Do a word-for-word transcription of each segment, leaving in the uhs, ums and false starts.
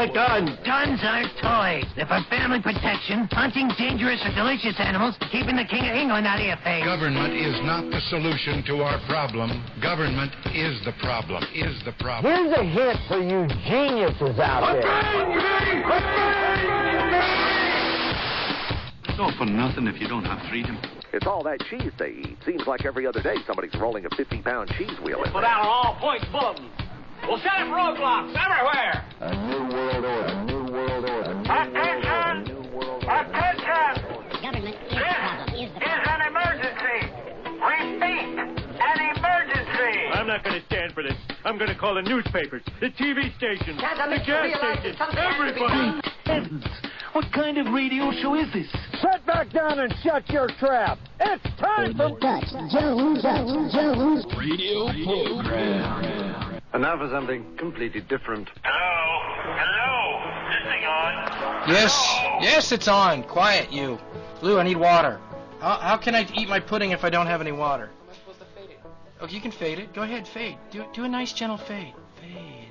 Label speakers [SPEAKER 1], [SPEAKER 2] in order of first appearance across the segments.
[SPEAKER 1] like guns.
[SPEAKER 2] Guns aren't toys. They're for family protection, hunting dangerous or delicious animals, keeping the King of England out of your face.
[SPEAKER 3] Government is not the solution to our problem. Government is the problem, is the problem.
[SPEAKER 1] Here's a hint for you geniuses out there.
[SPEAKER 4] It's all for nothing if you don't have freedom.
[SPEAKER 5] It's all that cheese they eat. Seems like every other day somebody's rolling a fifty-pound cheese wheel in
[SPEAKER 6] Put
[SPEAKER 5] there.
[SPEAKER 6] out an all-points bulletin. We'll set up roadblocks everywhere.
[SPEAKER 1] A new world order. A new world order.
[SPEAKER 6] Attention! Attention!
[SPEAKER 7] Government is the problem. Is the
[SPEAKER 6] This is an emergency. Repeat, an emergency.
[SPEAKER 8] I'm not going to stand for this. I'm going to call the newspapers, the T V stations, the gas stations, everybody.
[SPEAKER 9] Heavens, what kind of radio show is this?
[SPEAKER 1] Sit back down and shut your trap. It's time for
[SPEAKER 7] Dutch Jones, Dutch Jones
[SPEAKER 9] Radio program.
[SPEAKER 10] And now for something completely different.
[SPEAKER 6] Hello? Hello? Is this thing on?
[SPEAKER 11] Yes, yes, it's on. Quiet, you. Lou, I need water. How, how can I eat my pudding if I don't have any water? Am I supposed to fade it? Okay, you can fade it. Go ahead, fade. Do do a nice, gentle fade. Fade.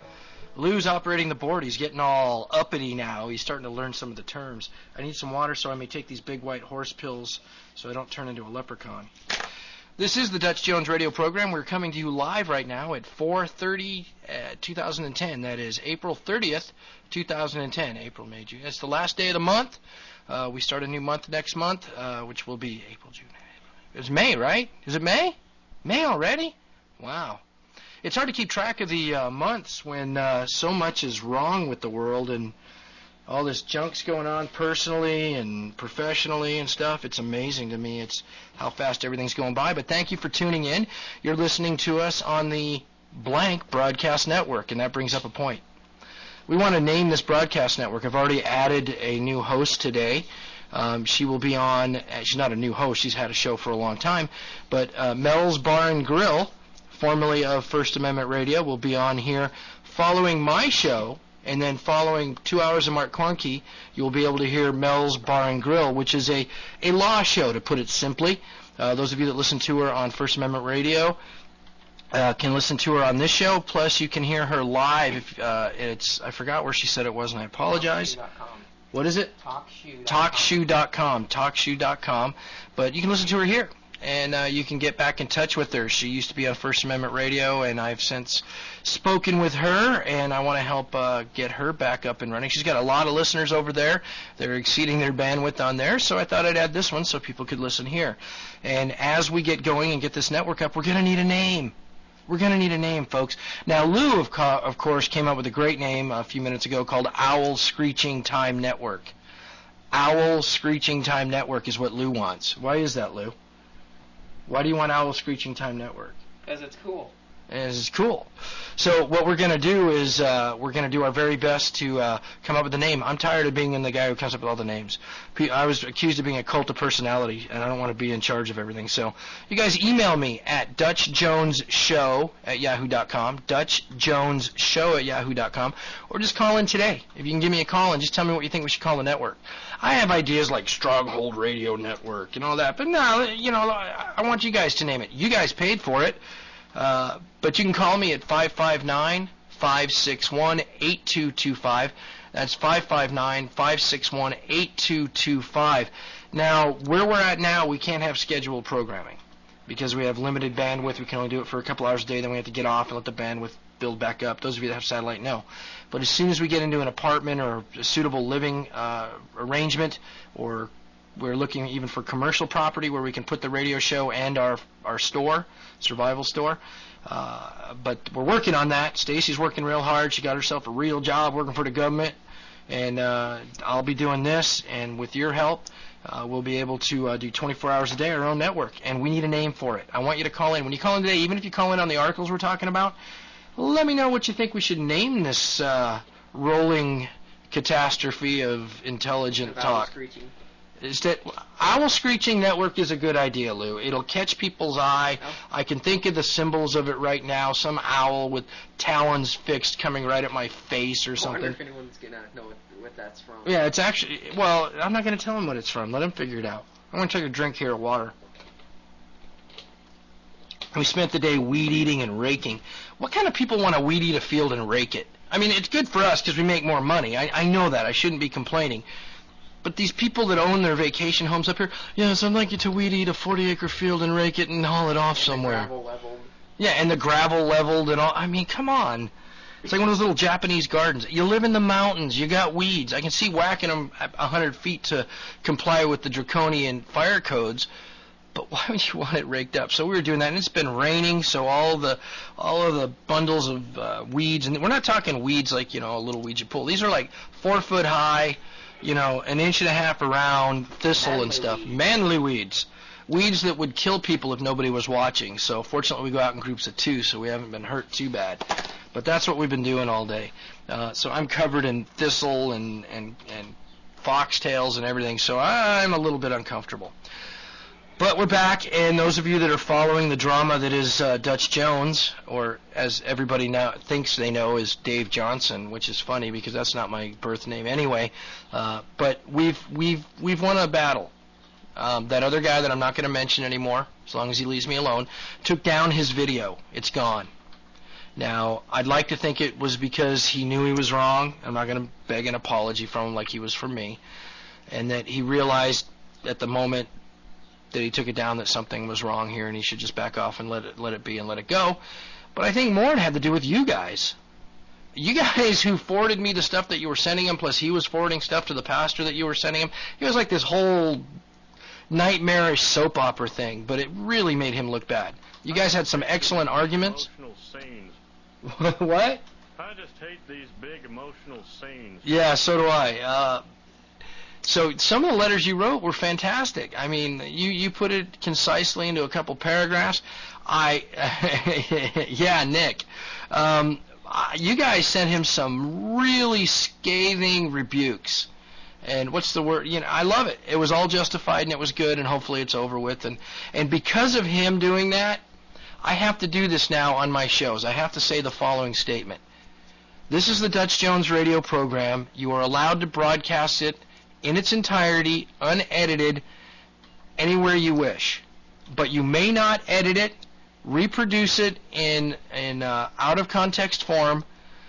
[SPEAKER 11] Lou's operating the board. He's getting all uppity now. He's starting to learn some of the terms. I need some water so I may take these big white horse pills so I don't turn into a leprechaun. This is the Dutch Jones radio program. We're coming to you live right now at four thirty, uh, two thousand ten. That is April thirtieth, two thousand ten. April, May, June. It's the last day of the month. Uh, we start a new month next month, uh, which will be April, June. It's May, right? Is it May? May already? Wow. It's hard to keep track of the uh, months when uh, so much is wrong with the world and all this junk's going on personally and professionally and stuff. It's amazing to me. It's how fast everything's going by. But thank you for tuning in. You're listening to us on the blank broadcast network, and that brings up a point. We want to name this broadcast network. I've already added a new host today. Um, she will be on, she's not a new host, she's had a show for a long time, but uh, Mel's Bar and Grill, formerly of First Amendment Radio, will be on here following my show, and then following two hours of Mark Cornke, you'll be able to hear Mel's Bar and Grill, which is a, a law show, to put it simply. Uh, those of you that listen to her on First Amendment Radio uh, can listen to her on this show, plus you can hear her live. If, uh, it's I forgot where she said it was, and I apologize. What is it? TalkShoe dot com. TalkShoe dot com. But you can listen to her here, and uh, you can get back in touch with her. She used to be on First Amendment Radio, and I've since spoken with her, and I want to help uh, get her back up and running. She's got a lot of listeners over there. They're exceeding their bandwidth on there, so I thought I'd add this one so people could listen here. And as we get going and get this network up, we're going to need a name. We're going to need a name, folks. Now, Lou, of, co- of course, came up with a great name a few minutes ago called Owl Screeching Time Network. Owl Screeching Time Network is what Lou wants. Why is that, Lou? Why do you want Owl Screeching Time Network?
[SPEAKER 12] Because it's cool.
[SPEAKER 11] Because it's cool. So what we're going to do is uh, we're going to do our very best to uh, come up with a name. I'm tired of being the guy who comes up with all the names. I was accused of being a cult of personality, and I don't want to be in charge of everything. So you guys email me at Dutch Jones Show at yahoo dot com, Dutch Jones Show at yahoo dot com, or just call in today. If you can give me a call and just tell me what you think we should call the network. I have ideas like Stronghold Radio Network and all that, but no, you know, I want you guys to name it. You guys paid for it. Uh, but you can call me at five five nine, five six one, eight two two five. That's five five nine, five six one, eight two two five. Now, where we're at now, we can't have scheduled programming because we have limited bandwidth. We can only do it for a couple hours a day, then we have to get off and let the bandwidth build back up. Those of you that have satellite know. But as soon as we get into an apartment or a suitable living uh, arrangement, or we're looking even for commercial property where we can put the radio show and our our store, survival store. Uh, but we're working on that. Stacy's working real hard. She got herself a real job working for the government. And uh, I'll be doing this. And with your help, uh, we'll be able to uh, do twenty-four hours a day our own network. And we need a name for it. I want you to call in. When you call in today, even if you call in on the articles we're talking about, let me know what you think we should name this uh, rolling catastrophe of intelligent talk.
[SPEAKER 12] Screeching.
[SPEAKER 11] Is that Owl Screeching Network is a good idea, Lou. It'll catch people's eye. Oh. I can think of the symbols of it right now. Some owl with talons fixed coming right at my face or
[SPEAKER 12] I
[SPEAKER 11] something.
[SPEAKER 12] wonder if anyone's going to know what, what that's from.
[SPEAKER 11] Yeah, it's actually, well, I'm not going to tell them what it's from. Let them figure it out. I'm going to take a drink here of water. We spent the day weed eating and raking. What kind of people want to weed eat a field and rake it? I mean, it's good for us because we make more money. I, I know that. I shouldn't be complaining. But these people that own their vacation homes up here, yes, I'd like you to weed eat a forty-acre field and rake it and haul it off
[SPEAKER 12] and
[SPEAKER 11] somewhere.
[SPEAKER 12] The gravel leveled.
[SPEAKER 11] Yeah, and the gravel leveled and all. I mean, come on. It's like one of those little Japanese gardens. You live in the mountains. You got weeds. I can see whacking them at one hundred feet to comply with the draconian fire codes. But why would you want it raked up? So we were doing that, and it's been raining, so all the all of the bundles of uh, weeds, and we're not talking weeds like, you know, a little weed you pull. These are like four foot high, you know, an inch and a half around, thistle Manly and stuff. Weeds. Manly weeds. Weeds that would kill people if nobody was watching. So fortunately we go out in groups of two, so we haven't been hurt too bad. But that's what we've been doing all day. Uh, so I'm covered in thistle and, and, and foxtails and everything, so I'm a little bit uncomfortable. But we're back, and those of you that are following the drama that is uh, Dutch Jones, or as everybody now thinks they know is Dave Johnson, which is funny because that's not my birth name anyway. Uh, but we've we've we've won a battle. Um, that other guy that I'm not going to mention anymore, as long as he leaves me alone, took down his video. It's gone. Now, I'd like to think it was because he knew he was wrong. I'm not going to beg an apology from him like he was from me, and that he realized at the moment that he took it down that something was wrong here and he should just back off and let it let it be and let it go. But I think more it had to do with you guys. You guys who forwarded me the stuff that you were sending him, plus he was forwarding stuff to the pastor that you were sending him. It was like this whole nightmarish soap opera thing, but it really made him look bad. You guys had some excellent arguments.
[SPEAKER 8] Emotional scenes.
[SPEAKER 11] What?
[SPEAKER 8] I just hate these big emotional scenes.
[SPEAKER 11] Yeah, so do I. Uh, So some of the letters you wrote were fantastic. I mean, you, you put it concisely into a couple paragraphs. I, yeah, Nick. Um, you guys sent him some really scathing rebukes. And what's the word? You know, I love it. It was all justified and it was good, and hopefully it's over with. And, and because of him doing that, I have to do this now on my shows. I have to say the following statement. This is the Dutch Jones radio program. You are allowed to broadcast it in its entirety, unedited, anywhere you wish. But you may not edit it, reproduce it in in uh, out-of-context form,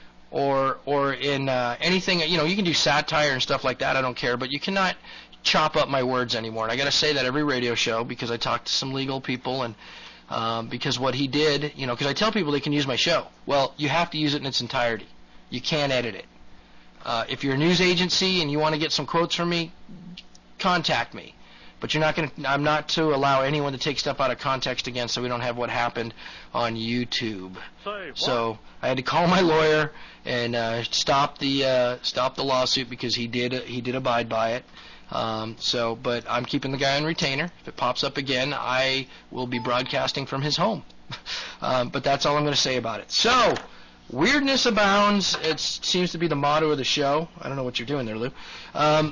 [SPEAKER 11] or or in uh, anything. You know, you can do satire and stuff like that, I don't care, but you cannot chop up my words anymore. And I got to say that every radio show because I talked to some legal people, and um, because what he did, you know, because I tell people they can use my show. Well, you have to use it in its entirety. You can't edit it. Uh, if you're a news agency and you want to get some quotes from me, contact me. But you're not going to. I'm not to allow anyone to take stuff out of context again, so we don't have what happened on YouTube.
[SPEAKER 8] Say,
[SPEAKER 11] so I had to call my lawyer and uh, stop the uh, stop the lawsuit because he did he did abide by it. Um, so, but I'm keeping the guy on retainer. If it pops up again, I will be broadcasting from his home. um, but that's all I'm going to say about it. So. Weirdness abounds. It seems to be the motto of the show. I don't know what you're doing there, Lou. Um,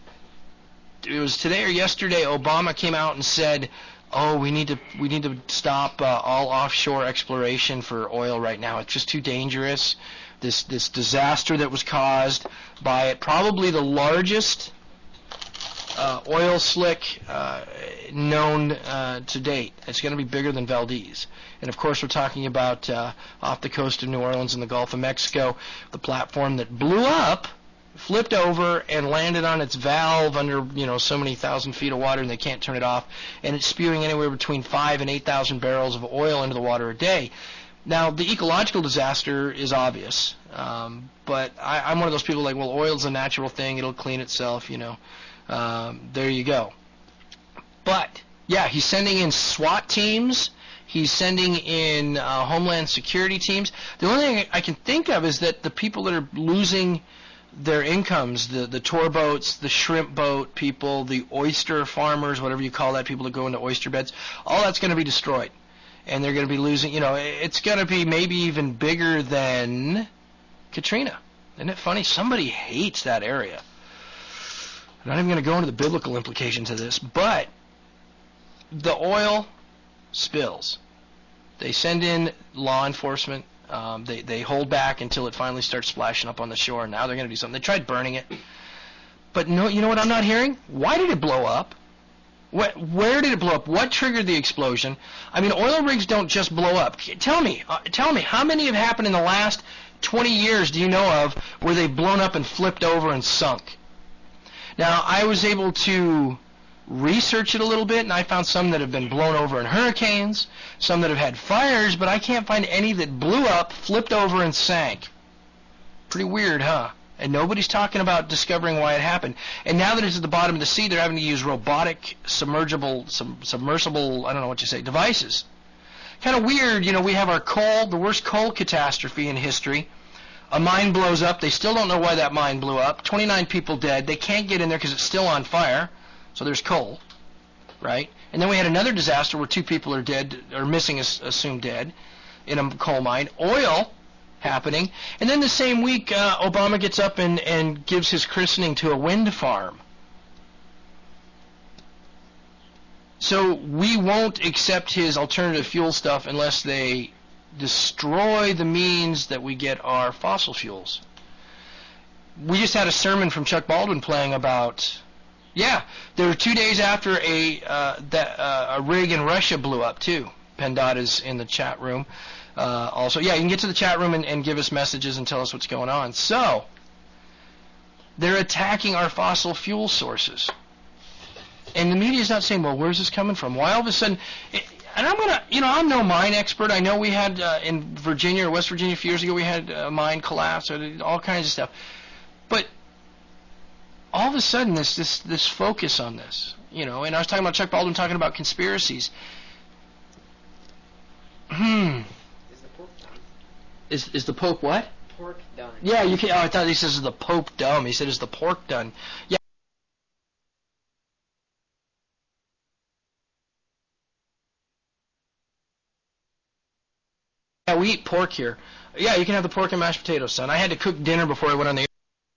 [SPEAKER 11] it was today or yesterday. Obama came out and said, "Oh, we need to we need to stop uh, all offshore exploration for oil right now. It's just too dangerous. This this disaster that was caused by it, probably the largest uh, oil slick uh, known uh, to date. It's going to be bigger than Valdez." And, of course, we're talking about uh, off the coast of New Orleans in the Gulf of Mexico, the platform that blew up, flipped over, and landed on its valve under, you know, so many thousand feet of water, and they can't turn it off. And it's spewing anywhere between five and eight thousand barrels of oil into the water a day. Now, the ecological disaster is obvious, um, but I, I'm one of those people like, well, oil's a natural thing. It'll clean itself, you know. Um, there you go. But, yeah, he's sending in SWAT teams. He's sending in uh, Homeland Security teams. The only thing I can think of is that the people that are losing their incomes, the, the tour boats, the shrimp boat people, the oyster farmers, whatever you call that, people that go into oyster beds, all that's going to be destroyed. And they're going to be losing, you know, it's going to be maybe even bigger than Katrina. Isn't it funny? Somebody hates that area. I'm not even going to go into the biblical implications of this, but the oil spills. They send in law enforcement. Um, they they hold back until it finally starts splashing up on the shore. Now they're going to do something. They tried burning it, but no. You know what I'm not hearing? Why did it blow up? What? Where did it blow up? What triggered the explosion? I mean, oil rigs don't just blow up. Tell me, uh, tell me, how many have happened in the last twenty years do you know of where they've blown up and flipped over and sunk? Now, I was able to research it a little bit, and I found some that have been blown over in hurricanes, some that have had fires, but I can't find any that blew up, flipped over, and sank. Pretty weird, huh? And nobody's talking about discovering why it happened. And now that it's at the bottom of the sea, they're having to use robotic, submergible, sub- submersible, I don't know what you say, devices. Kind of weird, you know, we have our coal, the worst coal catastrophe in history. A mine blows up. They still don't know why that mine blew up. twenty-nine people dead. They can't get in there because it's still on fire. So there's coal, right? And then we had another disaster where two people are dead, or missing, assumed dead, in a coal mine. Oil happening. And then the same week, uh, Obama gets up and, and gives his christening to a wind farm. So we won't accept his alternative fuel stuff unless they destroy the means that we get our fossil fuels. We just had a sermon from Chuck Baldwin playing about, yeah, there were two days after a uh, that uh, a rig in Russia blew up too. PennDOT is in the chat room. Uh, also, yeah, you can get to the chat room and, and give us messages and tell us what's going on. So, they're attacking our fossil fuel sources. And the media's not saying, well, where's this coming from? Why all of a sudden... It, and I'm going to, you know, I'm no mine expert. I know we had uh, in Virginia or West Virginia a few years ago, we had a mine collapse, or all kinds of stuff. But all of a sudden, this this this focus on this, you know, and I was talking about Chuck Baldwin talking about conspiracies. Hmm.
[SPEAKER 12] Is the Pope done?
[SPEAKER 11] Is is the Pope what?
[SPEAKER 12] Pork done.
[SPEAKER 11] Yeah, you can. Oh, I thought he says is the Pope dumb. He said is the pork done. Yeah. Yeah, we eat pork here. Yeah, you can have the pork and mashed potatoes, son. I had to cook dinner before I went on the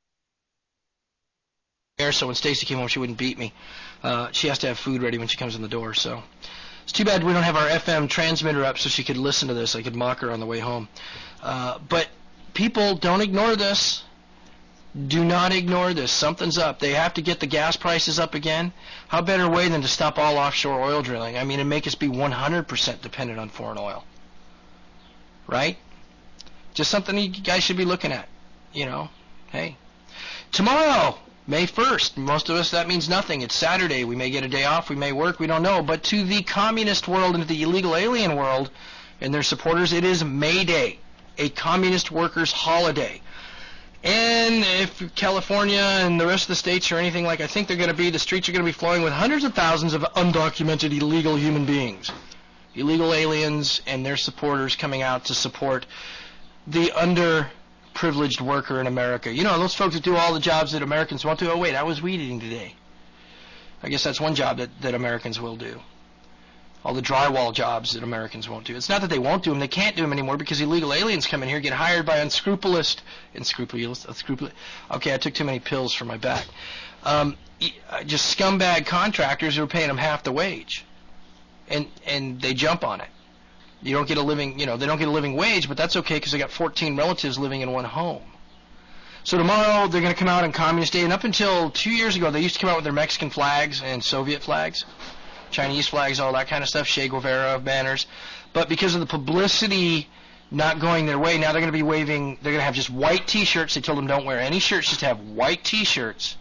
[SPEAKER 11] air, so when Stacy came home, she wouldn't beat me. Uh, she has to have food ready when she comes in the door, so. It's too bad we don't have our F M transmitter up so she could listen to this. I could mock her on the way home. Uh, but people, don't ignore this. Do not ignore this. Something's up. They have to get the gas prices up again. How better way than to stop all offshore oil drilling? I mean, and make us be one hundred percent dependent on foreign oil. Right? Just something you guys should be looking at. You know, hey. Tomorrow, May first, most of us, that means nothing. It's Saturday. We may get a day off. We may work. We don't know. But to the communist world and to the illegal alien world and their supporters, it is May Day, a communist workers' holiday. And if California and the rest of the states are anything like I think they're going to be, the streets are going to be flowing with hundreds of thousands of undocumented illegal human beings. Illegal aliens and their supporters coming out to support the underprivileged worker in America. You know, those folks that do all the jobs that Americans want to. Oh, wait, I was weed eating today. I guess that's one job that, that Americans will do. All the drywall jobs that Americans won't do. It's not that they won't do them. They can't do them anymore because illegal aliens come in here, get hired by unscrupulous, unscrupulous, unscrupulous. Okay, I took too many pills for my back. Um, just scumbag contractors who are paying them half the wage. And and they jump on it. You don't get a living, you know, they don't get a living wage, but that's okay because they got fourteen relatives living in one home. So tomorrow they're going to come out on Communist Day, and up until two years ago they used to come out with their Mexican flags and Soviet flags, Chinese flags, all that kind of stuff, Che Guevara banners. But because of the publicity not going their way, now they're going to be waving, they're going to have just white T-shirts. They told them don't wear any shirts, just have white T-shirts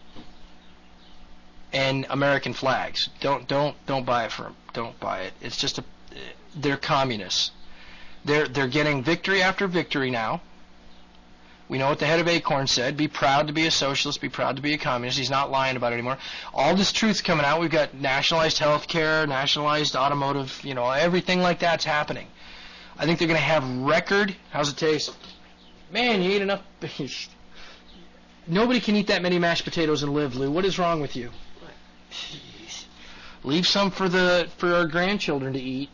[SPEAKER 11] and American flags. Don't don't don't buy it for them. Don't buy it. It's just a they're communists. They're they're getting victory after victory now. We know what the head of Acorn said. Be proud to be a socialist. Be proud to be a communist. He's not lying about it anymore. All this truth's coming out. We've got nationalized health care, nationalized automotive, you know, everything like that's happening. I think they're going to have record. How's it taste? Man, you eat enough. Nobody can eat that many mashed potatoes and live, Lou. What is wrong with you? Jeez. Leave some for the for our grandchildren to eat.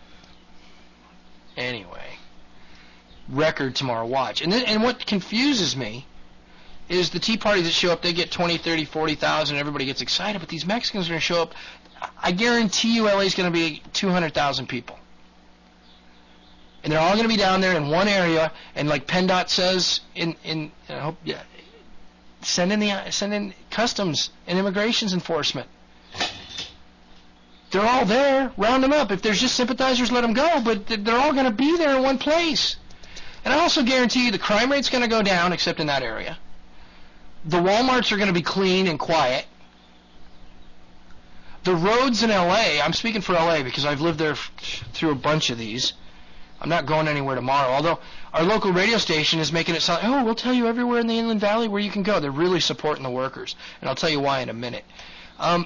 [SPEAKER 11] Anyway, record tomorrow. Watch. And then, and what confuses me is the Tea Parties that show up. They get twenty, thirty, forty thousand. Everybody gets excited, but these Mexicans are going to show up. I guarantee you, L A is going to be two hundred thousand people, and they're all going to be down there in one area. And like PennDOT says, in in I hope yeah. Send in the send in customs and immigrations enforcement. They're all there. Round them up. If there's just sympathizers, let them go. But they're all going to be there in one place. And I also guarantee you the crime rate's going to go down, except in that area. The Walmarts are going to be clean and quiet. The roads in L A, I'm speaking for L A because I've lived there f- through a bunch of these. I'm not going anywhere tomorrow, although our local radio station is making it sound, oh, we'll tell you everywhere in the Inland Valley where you can go. They're really supporting the workers, and I'll tell you why in a minute. Um,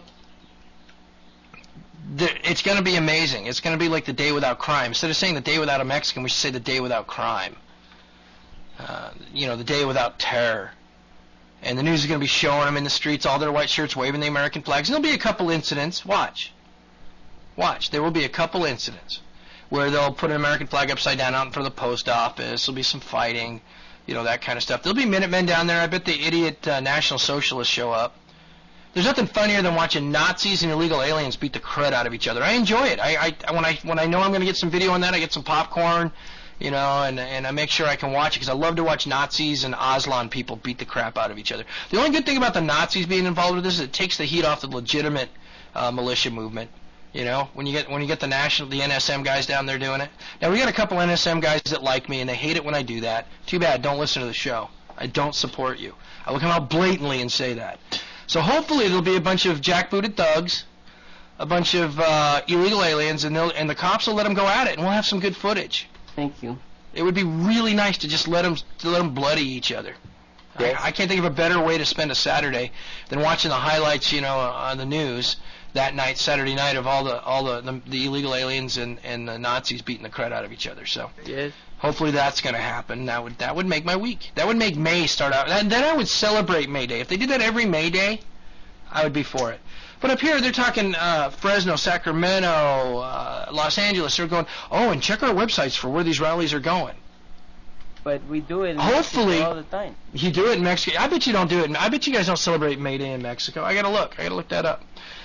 [SPEAKER 11] the, it's going to be amazing. It's going to be like the day without crime. Instead of saying the day without a Mexican, we should say the day without crime. Uh, you know, the day without terror. And the news is going to be showing them in the streets, all their white shirts, waving the American flags. And there'll be a couple incidents. Watch. Watch. There will be a couple incidents where they'll put an American flag upside down out in front of the post office. There'll be some fighting, you know, that kind of stuff. There'll be Minutemen down there. I bet the idiot uh, National Socialists show up. There's nothing funnier than watching Nazis and illegal aliens beat the crud out of each other. I enjoy it. I, I when I when I know I'm going to get some video on that, I get some popcorn. You know, and and I make sure I can watch it because I love to watch Nazis and Aslan people beat the crap out of each other. The only good thing about the Nazis being involved with this is it takes the heat off the legitimate uh, militia movement. You know, when you get when you get the national, the N S M guys down there doing it. Now we got a couple N S M guys that like me and they hate it when I do that. Too bad. Don't listen to the show. I don't support you. I will come out blatantly and say that. So hopefully there'll be a bunch of jackbooted thugs, a bunch of uh, illegal aliens, and they'll and the cops will let them go at it, and we'll have some good footage.
[SPEAKER 12] Thank you.
[SPEAKER 11] It would be really nice to just let them to let them bloody each other. Yes. I, I can't think of a better way to spend a Saturday than watching the highlights, you know, on the news that night, Saturday night, of all the all the, the, the illegal aliens and, and the Nazis beating the crud out of each other. So
[SPEAKER 12] yes.
[SPEAKER 11] Hopefully that's going to happen. That would that would make my week. That would make May start out. And then I would celebrate May Day. If they did that every May Day, I would be for it. But up here, they're talking uh, Fresno, Sacramento, uh, Los Angeles. They're going, oh, and check our websites for where these rallies are going.
[SPEAKER 12] But we do it in
[SPEAKER 11] Hopefully,
[SPEAKER 12] Mexico all the time.
[SPEAKER 11] You do it in Mexico. I bet you don't do it. I bet you guys don't celebrate May Day in Mexico. I got to look. I got to look that up.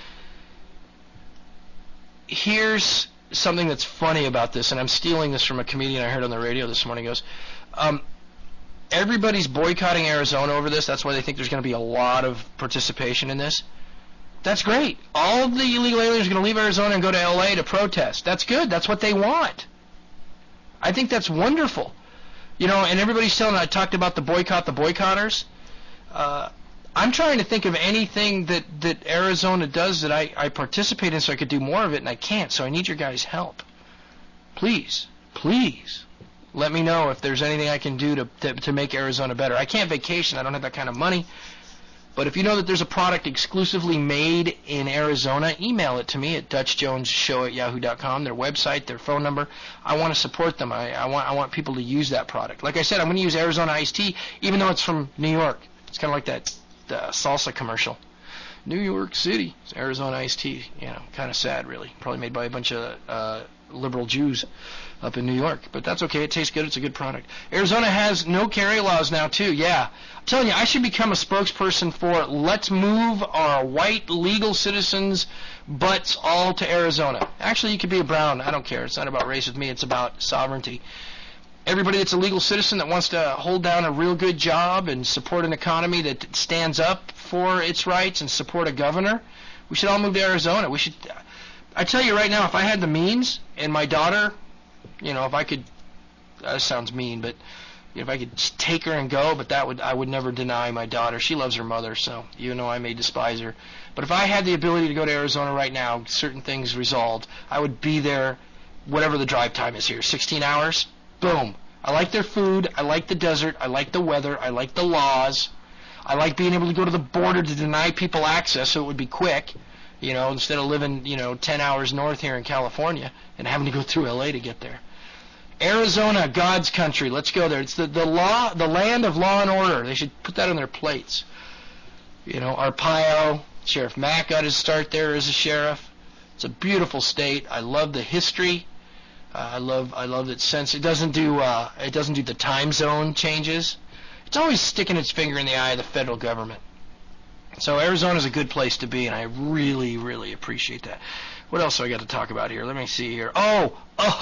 [SPEAKER 11] Here's something that's funny about this, and I'm stealing this from a comedian I heard on the radio this morning. He goes, um, everybody's boycotting Arizona over this. That's why they think there's going to be a lot of participation in this. That's great. All of the illegal aliens are going to leave Arizona and go to L A to protest. That's good. That's what they want. I think that's wonderful. You know, and everybody's telling, I talked about the boycott, the boycotters. Uh, I'm trying to think of anything that, that Arizona does that I, I participate in so I could do more of it, and I can't, so I need your guys' help. Please, please, let me know if there's anything I can do to, to, to make Arizona better. I can't vacation. I don't have that kind of money. But if you know that there's a product exclusively made in Arizona, email it to me at dutch jones show at yahoo dot com, their website, their phone number. I want to support them. I, I want I want people to use that product. Like I said, I'm going to use Arizona iced tea, even though it's from New York. It's kind of like that uh, salsa commercial. New York City, it's Arizona iced tea. You know, kind of sad, really. Probably made by a bunch of uh, liberal Jews up in New York. But that's okay. It tastes good. It's a good product. Arizona has no carry laws now, too. Yeah. I'm telling you, I should become a spokesperson for let's move our white legal citizens' butts all to Arizona. Actually, you could be a brown. I don't care. It's not about race with me. It's about sovereignty. Everybody that's a legal citizen that wants to hold down a real good job and support an economy that stands up for its rights and support a governor, we should all move to Arizona. We should. I tell you right now, if I had the means and my daughter, you know, if I could, that sounds mean, but if I could just take her and go, but that would I would never deny my daughter. She loves her mother, so even though I may despise her. But if I had the ability to go to Arizona right now, certain things resolved, I would be there whatever the drive time is here, sixteen hours, boom. I like their food, I like the desert, I like the weather, I like the laws. I like being able to go to the border to deny people access so it would be quick, you know, instead of living, you know, ten hours north here in California and having to go through L A to get there. Arizona, God's country. Let's go there. It's the, the law, the land of law and order. They should put that on their plates. You know, Arpaio, Sheriff Mack got his start there as a sheriff. It's a beautiful state. I love the history. Uh, I love I love its sense. It doesn't do uh, it doesn't do the time zone changes. It's always sticking its finger in the eye of the federal government. So Arizona's a good place to be, and I really, really appreciate that. What else do I got to talk about here? Let me see here. Oh,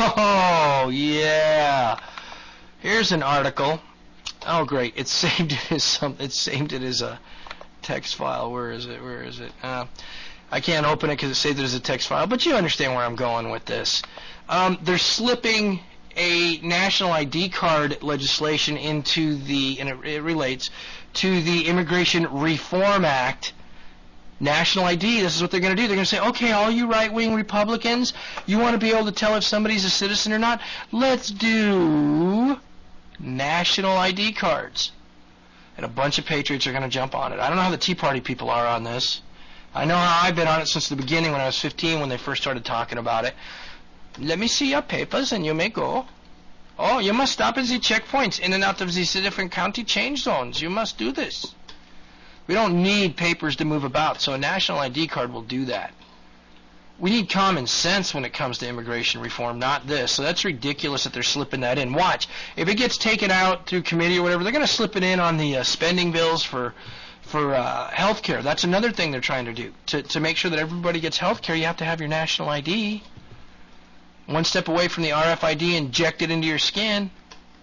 [SPEAKER 11] oh, yeah. Here's an article. Oh, great. It's saved it as some. It's saved it as a text file. Where is it? Where is it? Uh, I can't open it because it saved it as a text file. But you understand where I'm going with this. Um, they're slipping a national I D card legislation into the, and it, it relates to the Immigration Reform Act. National I D, this is what they're going to do. They're going to say, okay, all you right-wing Republicans, you want to be able to tell if somebody's a citizen or not? Let's do national I D cards. And a bunch of patriots are going to jump on it. I don't know how the Tea Party people are on this. I know how I've been on it since the beginning when I was fifteen, when they first started talking about it. Let me see your papers and you may go. Oh, you must stop at the checkpoints in and out of these different county change zones. You must do this. We don't need papers to move about, so a national I D card will do that. We need common sense when it comes to immigration reform, not this. So that's ridiculous that they're slipping that in. Watch. If it gets taken out through committee or whatever, they're going to slip it in on the uh, spending bills for for uh, health care. That's another thing they're trying to do. To, to make sure that everybody gets health care, you have to have your national I D. One step away from the R F I D, inject it into your skin.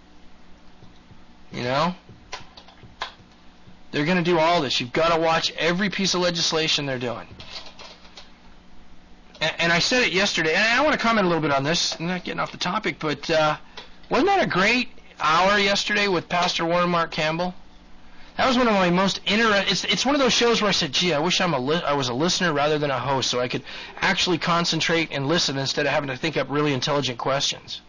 [SPEAKER 11] You know? They're going to do all this. You've got to watch every piece of legislation they're doing. And, and I said it yesterday, and I want to comment a little bit on this. I'm not getting off the topic, but uh, wasn't that a great hour yesterday with Pastor Warren Mark Campbell? That was one of my most interesting. It's, it's one of those shows where I said, gee, I wish I'm a li- I was a listener rather than a host, so I could actually concentrate and listen instead of having to think up really intelligent questions.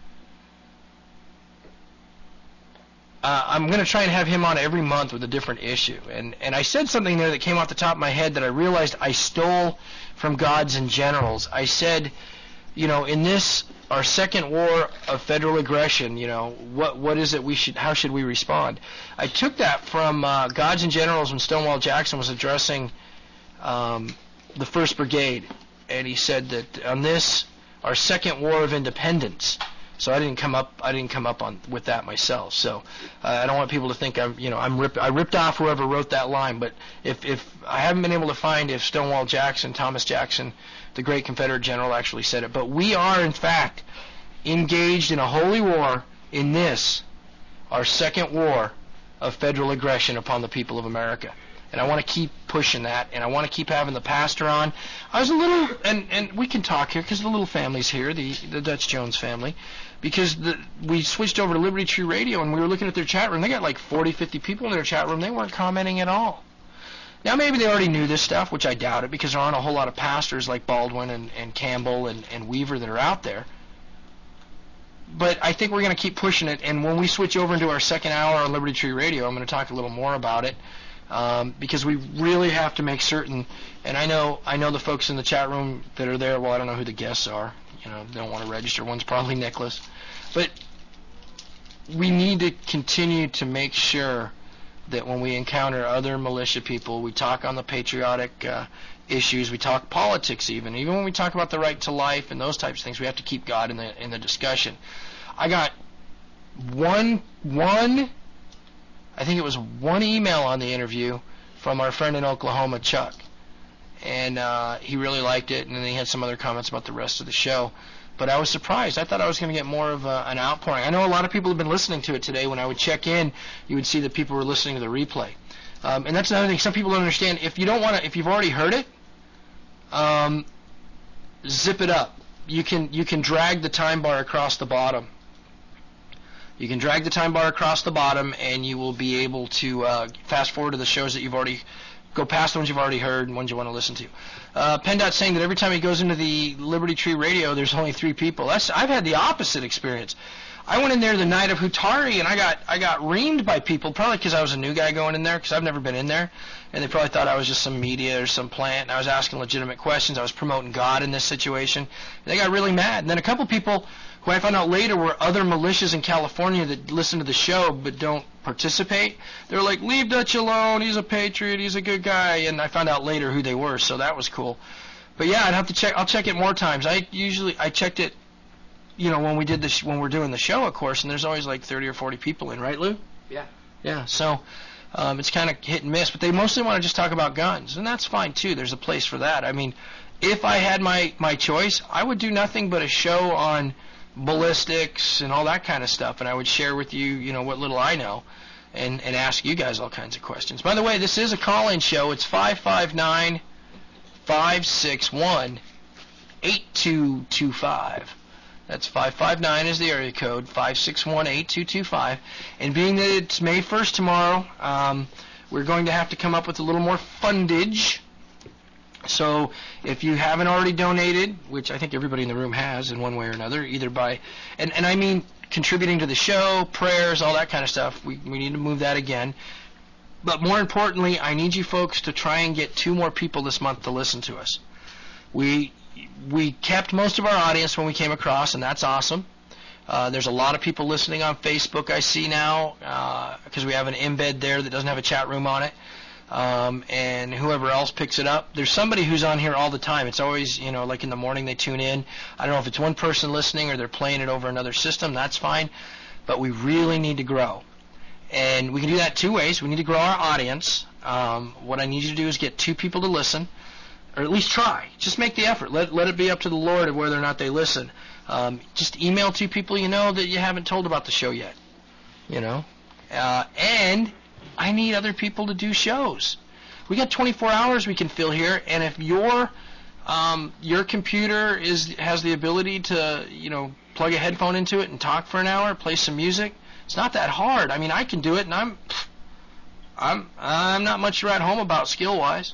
[SPEAKER 11] Uh, I'm going to try and have him on every month with a different issue. And, and I said something there that came off the top of my head that I realized I stole from Gods and Generals. I said, you know, in this, our second war of federal aggression, you know, what what is it we should, how should we respond? I took that from uh, Gods and Generals when Stonewall Jackson was addressing um, the First Brigade. And he said that on this, our second war of independence. So I didn't come up. I didn't come up on with that myself. So uh, I don't want people to think I'm, you know, I'm ripped. I ripped off whoever wrote that line. But if if I haven't been able to find if Stonewall Jackson, Thomas Jackson, the great Confederate general, actually said it. But we are in fact engaged in a holy war in this, our second war of federal aggression upon the people of America. And I want to keep pushing that, and I want to keep having the pastor on. I was a little, and, and we can talk here because the little family's here, the the Dutch Jones family, because the, we switched over to Liberty Tree Radio, and we were looking at their chat room. They got like forty, fifty people in their chat room. They weren't commenting at all. Now, maybe they already knew this stuff, which I doubt it, because there aren't a whole lot of pastors like Baldwin and, and Campbell and, and Weaver that are out there. But I think we're going to keep pushing it, and when we switch over into our second hour on Liberty Tree Radio, I'm going to talk a little more about it. Um, because we really have to make certain, and I know I know the folks in the chat room that are there, well, I don't know who the guests are. You know, they don't want to register. One's probably Nicholas. But we need to continue to make sure that when we encounter other militia people, we talk on the patriotic uh, issues, we talk politics even. Even when we talk about the right to life and those types of things, we have to keep God in the in the discussion. I got one one... I think it was one email on the interview from our friend in Oklahoma, Chuck. And uh, he really liked it, and then he had some other comments about the rest of the show. But I was surprised. I thought I was going to get more of a, an outpouring. I know a lot of people have been listening to it today. When I would check in, you would see that people were listening to the replay. Um, and that's another thing. Some people don't understand. If you don't want to, if you've already heard it, um, zip it up. You can you can drag the time bar across the bottom. You can drag the time bar across the bottom, and you will be able to uh, fast forward to the shows that you've already, go past the ones you've already heard and ones you want to listen to. Uh, PennDOT's saying that every time he goes into the Liberty Tree Radio, there's only three people. That's I've had the opposite experience. I went in there the night of Hutari, and I got I got reamed by people, probably because I was a new guy going in there, because I've never been in there, and they probably thought I was just some media or some plant, and I was asking legitimate questions. I was promoting God in this situation. And they got really mad. And then a couple people who I found out later were other militias in California that listen to the show but don't participate. They're like, leave Dutch alone, he's a patriot, he's a good guy, and I found out later who they were, so that was cool. But yeah, I'd have to check, I'll check it more times. I usually, I checked it, you know, when we did this, when we're doing the show, of course, and there's always like thirty or forty people in, right, Lou?
[SPEAKER 12] Yeah.
[SPEAKER 11] Yeah, so um, it's kind of hit and miss, but they mostly want to just talk about guns, and that's fine too. There's a place for that. I mean, if I had my, my choice, I would do nothing but a show on ballistics and all that kind of stuff, and I would share with you, you know, what little I know, and, and ask you guys all kinds of questions. By the way, this is a call-in show. It's five five nine, five six one, eight two two five. That's five five nine is the area code, five six one, eight two two five. And being that it's May first tomorrow, um, we're going to have to come up with a little more fundage. So if you haven't already donated, which I think everybody in the room has in one way or another, either by, and, and I mean contributing to the show, prayers, all that kind of stuff, we, we need to move that again. But more importantly, I need you folks to try and get two more people this month to listen to us. We we kept most of our audience when we came across, and that's awesome. Uh, there's a lot of people listening on Facebook I see now because uh, we have an embed there that doesn't have a chat room on it. Um, and whoever else picks it up. There's somebody who's on here all the time. It's always, you know, like in the morning they tune in. I don't know if it's one person listening or they're playing it over another system. That's fine. But we really need to grow. And we can do that two ways. We need to grow our audience. Um, what I need you to do is get two people to listen, or at least try. Just make the effort. Let, let it be up to the Lord of whether or not they listen. Um, just email two people you know that you haven't told about the show yet. You know? Uh, and... I need other people to do shows. We got twenty-four hours we can fill here, and if your um, your computer is has the ability to, you know, plug a headphone into it and talk for an hour, play some music, it's not that hard. I mean, I can do it, and I'm I'm I'm not much to write home about skill-wise,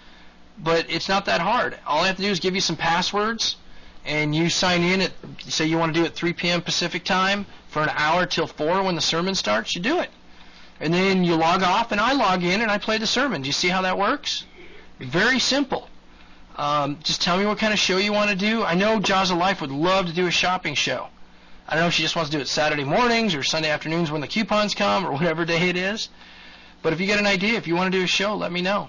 [SPEAKER 11] but it's not that hard. All I have to do is give you some passwords, and you sign in at, say you want to do it three p.m. Pacific time for an hour till four when the sermon starts. You do it. And then you log off, and I log in, and I play the sermon. Do you see how that works? Very simple. Um, just tell me what kind of show you want to do. I know Jaws of Life would love to do a shopping show. I don't know if she just wants to do it Saturday mornings or Sunday afternoons when the coupons come or whatever day it is. But if you get an idea, if you want to do a show, let me know.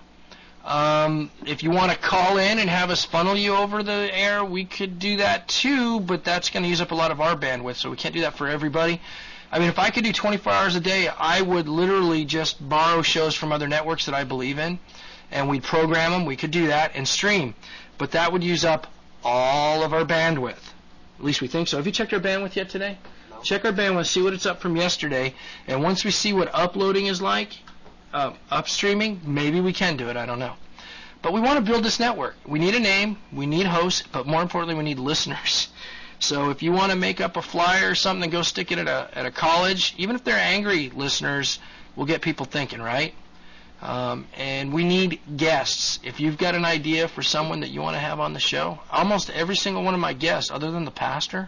[SPEAKER 11] Um, if you want to call in and have us funnel you over the air, we could do that too, but that's going to use up a lot of our bandwidth, so we can't do that for everybody. I mean, if I could do twenty-four hours a day, I would literally just borrow shows from other networks that I believe in, and we'd program them. We could do that and stream. But that would use up all of our bandwidth. At least we think so. Have you checked our bandwidth yet today? No. Check our bandwidth, see what it's up from yesterday, and once we see what uploading is like, uh, upstreaming, maybe we can do it. I don't know. But we want to build this network. We need a name, we need hosts, but more importantly, we need listeners. So if you want to make up a flyer or something and go stick it at a at a college, even if they're angry listeners, we'll get people thinking, right? Um, and we need guests. If you've got an idea for someone that you want to have on the show, almost every single one of my guests, other than the pastor,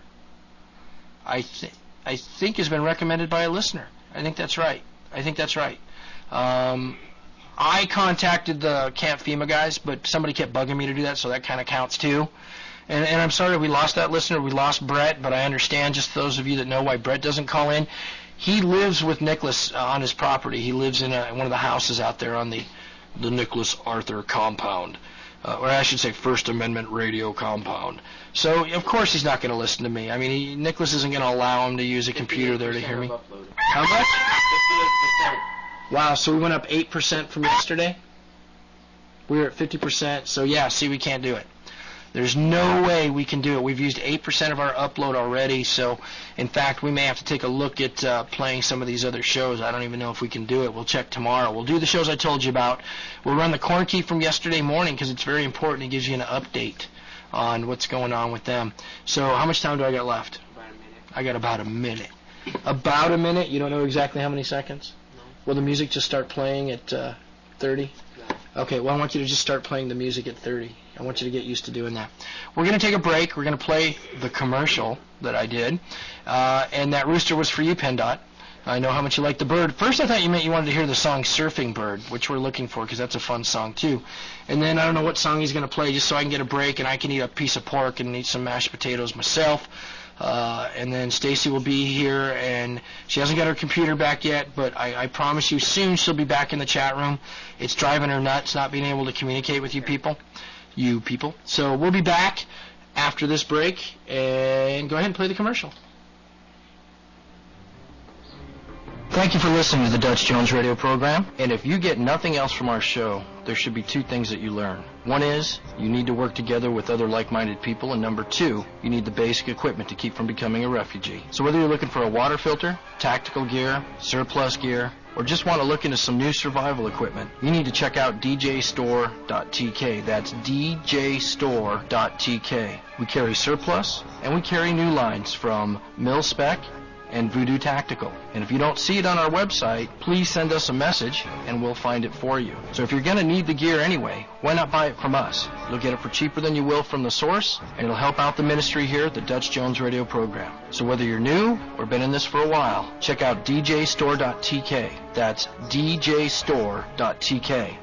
[SPEAKER 11] I think I think has been recommended by a listener. I think that's right. I think that's right. Um, I contacted the Camp FEMA guys, but somebody kept bugging me to do that, so that kind of counts too. And, and I'm sorry we lost that listener. We lost Brett, but I understand, just those of you that know why Brett doesn't call in. He lives with Nicholas uh, on his property. He lives in a, one of the houses out there on the, the Nicholas Arthur compound, uh, or I should say First Amendment radio compound. So, of course, he's not going to listen to me. I mean, he, Nicholas isn't going to allow him to use a computer there to hear me. How much? Wow, so we went up eight percent from yesterday? We were at fifty percent, so yeah, see, we can't do it. There's no way we can do it. We've used eight percent of our upload already, so in fact we may have to take a look at uh, playing some of these other shows. I don't even know if we can do it. We'll check tomorrow. We'll do the shows I told you about. We'll run the Corn Key from yesterday morning because it's very important. It gives you an update on what's going on with them. So how much time do I got left?
[SPEAKER 12] About a minute.
[SPEAKER 11] I got about a minute. About a minute? You don't know exactly how many seconds?
[SPEAKER 12] No.
[SPEAKER 11] Will the music just start playing at uh, thirty? No. Okay, well I want you to just start playing the music at thirty. I want you to get used to doing that. We're going to take a break. We're going to play the commercial that I did. Uh, and that rooster was for you, PennDOT. I know how much you like the bird. First I thought you meant you wanted to hear the song Surfing Bird, which we're looking for because that's a fun song too. And then I don't know what song he's going to play just so I can get a break and I can eat a piece of pork and eat some mashed potatoes myself. Uh, and then Stacy will be here, and she hasn't got her computer back yet, but I, I promise you soon she'll be back in the chat room. It's driving her nuts not being able to communicate with you people. You people. So we'll be back after this break, and go ahead and play the commercial. Thank you for listening to the Dutch Jones radio program. And if you get nothing else from our show, there should be two things that you learn. One is you need to work together with other like-minded people, and number two, you need the basic equipment to keep from becoming a refugee. So whether you're looking for a water filter, tactical gear, surplus gear, or just want to look into some new survival equipment, you need to check out d j store dot t k. That's d j store dot t k. We carry surplus, and we carry new lines from Mil-Spec and Voodoo Tactical. And if you don't see it on our website, please send us a message and we'll find it for you. So if you're going to need the gear anyway, why not buy it from us? You'll get it for cheaper than you will from the source, and it'll help out the ministry here at the Dutch Jones Radio Program. So whether you're new or been in this for a while, check out d j store dot t k. That's d j store dot t k.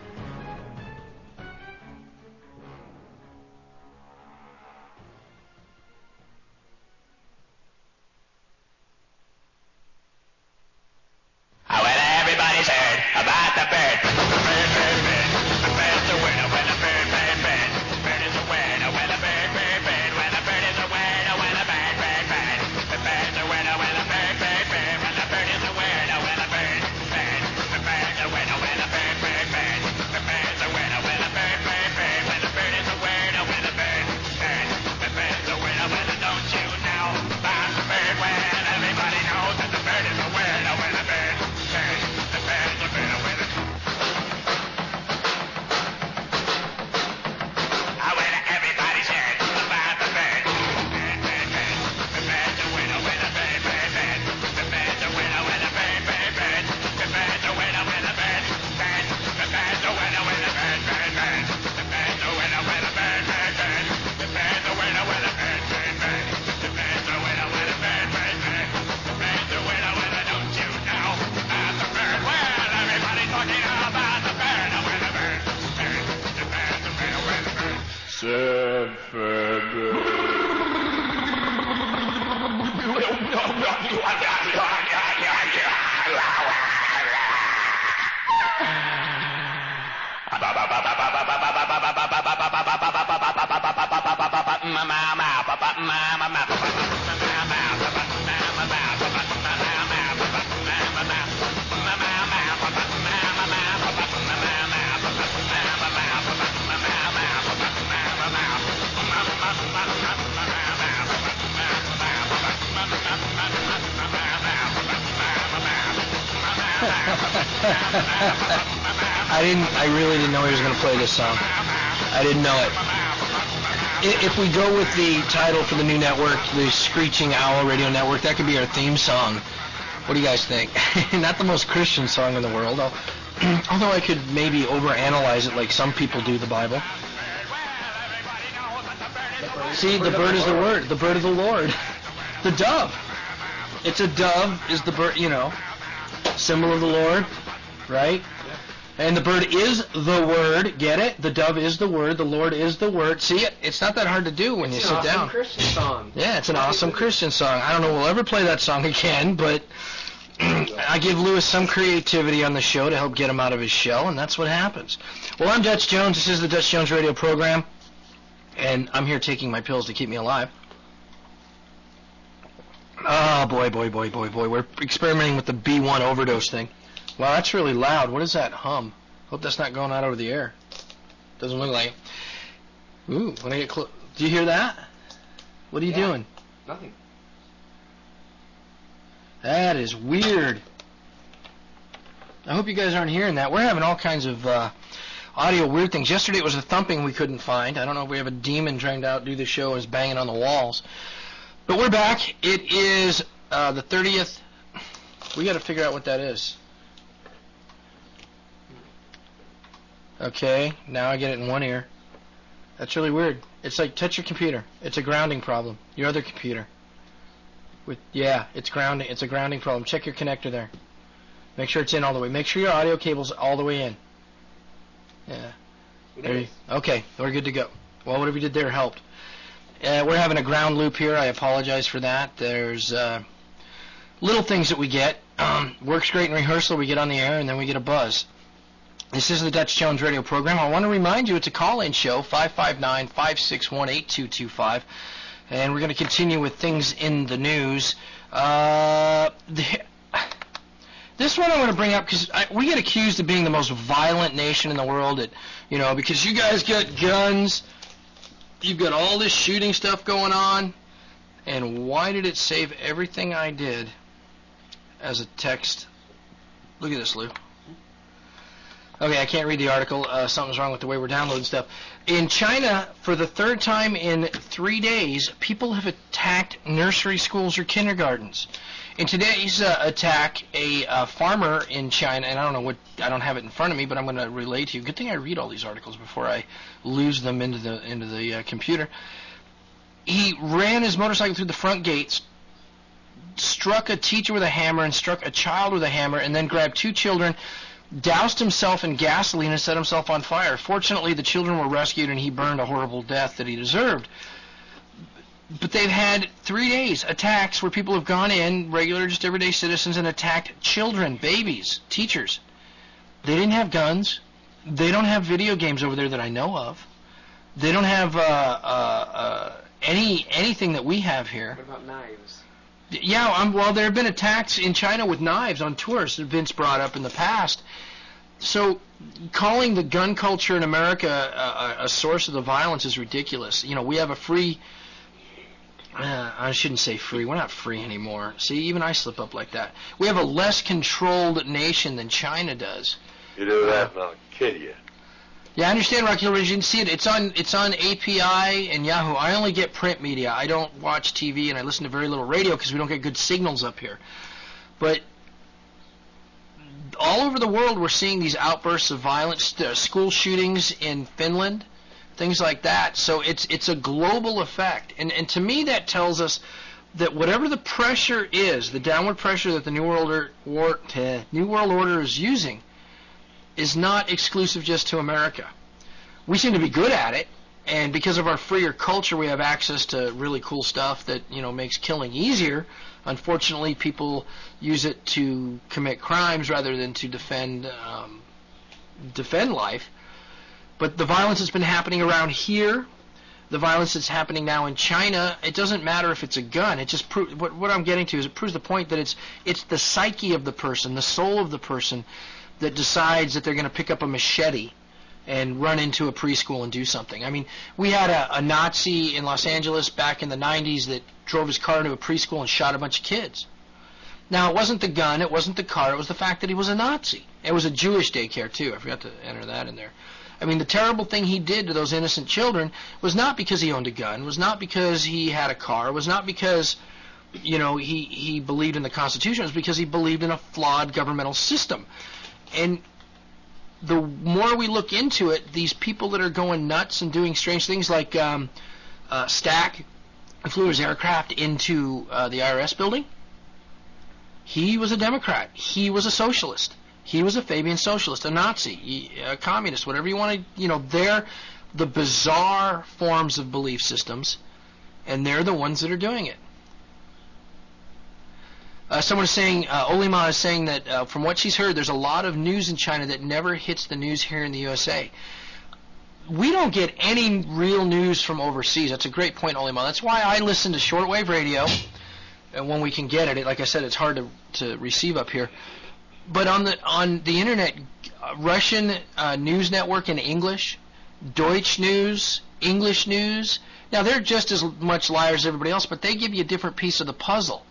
[SPEAKER 11] I didn't. I really didn't know he was going to play this song. I didn't know it. If we go with the title for the new network, the Screeching Owl Radio Network, that could be our theme song. What do you guys think? Not the most Christian song in the world, although I could maybe overanalyze it like some people do the Bible. See, the bird is the word, the bird of the Lord, the dove. It's a dove is the bird, you know, symbol of the Lord, right? And the bird is the word. Get it? The dove is the word. The Lord is the word. See it? It's not that hard to do when
[SPEAKER 12] it's
[SPEAKER 11] you sit
[SPEAKER 12] down. It's an
[SPEAKER 11] down.
[SPEAKER 12] awesome Christian song.
[SPEAKER 11] Yeah, it's an awesome Christian song. I don't know if we'll ever play that song again, but I give Lewis some creativity on the show to help get him out of his shell, and that's what happens. Well, I'm Dutch Jones. This is the Dutch Jones Radio Program, and I'm here taking my pills to keep me alive. Oh, boy, boy, boy, boy, boy. We're experimenting with the B one overdose thing. Wow, that's really loud. What is that hum? Hope that's not going out over the air. Doesn't look like it. Ooh, when I get close. Do you hear that? What are you
[SPEAKER 12] yeah,
[SPEAKER 11] doing?
[SPEAKER 12] Nothing.
[SPEAKER 11] That is weird. I hope you guys aren't hearing that. We're having all kinds of uh, audio weird things. Yesterday it was a thumping we couldn't find. I don't know if we have a demon trying to outdo the show and is banging on the walls. But we're back. It is uh, the thirtieth. We got to figure out what that is. Okay, now I get it in one ear. That's really weird. It's like touch your computer. It's a grounding problem. Your other computer. With yeah, it's grounding. It's a grounding problem. Check your connector there. Make sure it's in all the way. Make sure your audio cable's all the way in. Yeah. There you, okay, we're good to go. Well, whatever you did there helped. Uh, we're having a ground loop here. I apologize for that. There's uh, little things that we get. Um, works great in rehearsal. We get on the air, and then we get a buzz. This is the Dutch Jones Radio Program. I want to remind you it's a call-in show, five five nine, five six one, eight two two five. And we're going to continue with things in the news. Uh, the, this one I'm going to bring up because we get accused of being the most violent nation in the world. At, you know, because you guys got guns. You've got all this shooting stuff going on. And why did it save everything I did as a text? Look at this, Lou. Okay, I can't read the article. Uh, something's wrong with the way we're downloading stuff. In China, for the third time in three days, people have attacked nursery schools or kindergartens. In today's uh, attack, a uh, farmer in China, and I don't know what, I don't have it in front of me, but I'm going to relay to you. Good thing I read all these articles before I lose them into the into the uh, computer. He ran his motorcycle through the front gates, struck a teacher with a hammer, and struck a child with a hammer, and then grabbed two children, doused himself in gasoline, and set himself on fire. Fortunately, the children were rescued, and he burned a horrible death that he deserved. But they've had three days attacks where people have gone in, regular, just everyday citizens, and attacked children, babies, teachers. They didn't have guns. They don't have video games over there that I know of. They don't have uh, uh, uh, any anything that we have here.
[SPEAKER 12] What about knives?
[SPEAKER 11] Yeah, um, well, there have been attacks in China with knives on tourists that Vince brought up in the past. So calling the gun culture in America a, a source of the violence is ridiculous. You know, we have a free... Uh, I shouldn't say free. We're not free anymore. See, even I slip up like that. We have a less controlled nation than China does.
[SPEAKER 13] You do that and I'll kill you.
[SPEAKER 11] Yeah, I understand, Rocky Hill Range. You can see it. It's on it's on A P I and Yahoo. I only get print media. I don't watch T V, and I listen to very little radio because we don't get good signals up here. But all over the world, we're seeing these outbursts of violence, uh, school shootings in Finland, things like that. So it's it's a global effect. And, and to me, that tells us that whatever the pressure is, the downward pressure that the New World Order, war, uh, New World Order is using, is not exclusive just to America. We seem to be good at it, and because of our freer culture, we have access to really cool stuff that, you know, makes killing easier. Unfortunately, people use it to commit crimes rather than to defend um, defend life. But the violence that's been happening around here, the violence that's happening now in China, it doesn't matter if it's a gun. It just pro- what, what I'm getting to is it proves the point that it's it's the psyche of the person, the soul of the person, that decides that they're going to pick up a machete and run into a preschool and do something. I mean, we had a, a Nazi in Los Angeles back in the nineties that drove his car into a preschool and shot a bunch of kids. Now, it wasn't the gun, it wasn't the car, it was the fact that he was a Nazi. It was a Jewish daycare, too. I forgot to enter that in there. I mean, the terrible thing he did to those innocent children was not because he owned a gun, was not because he had a car, was not because, you know, he, he believed in the Constitution, it was because he believed in a flawed governmental system. And the more we look into it, these people that are going nuts and doing strange things like um, uh, Stack flew his aircraft into uh, the I R S building. He was a Democrat. He was a socialist. He was a Fabian socialist, a Nazi, a communist, whatever you want to, you know, they're the bizarre forms of belief systems, and they're the ones that are doing it. Uh, someone is saying, uh, Olima is saying that uh, from what she's heard, there's a lot of news in China that never hits the news here in the U S A. We don't get any real news from overseas. That's a great point, Olima. That's why I listen to shortwave radio, and when we can get it, like I said, it's hard to, to receive up here. But on the on the internet, uh, Russian uh, news network in English, Deutsch news, English news. Now they're just as much liars as everybody else, but they give you a different piece of the puzzle.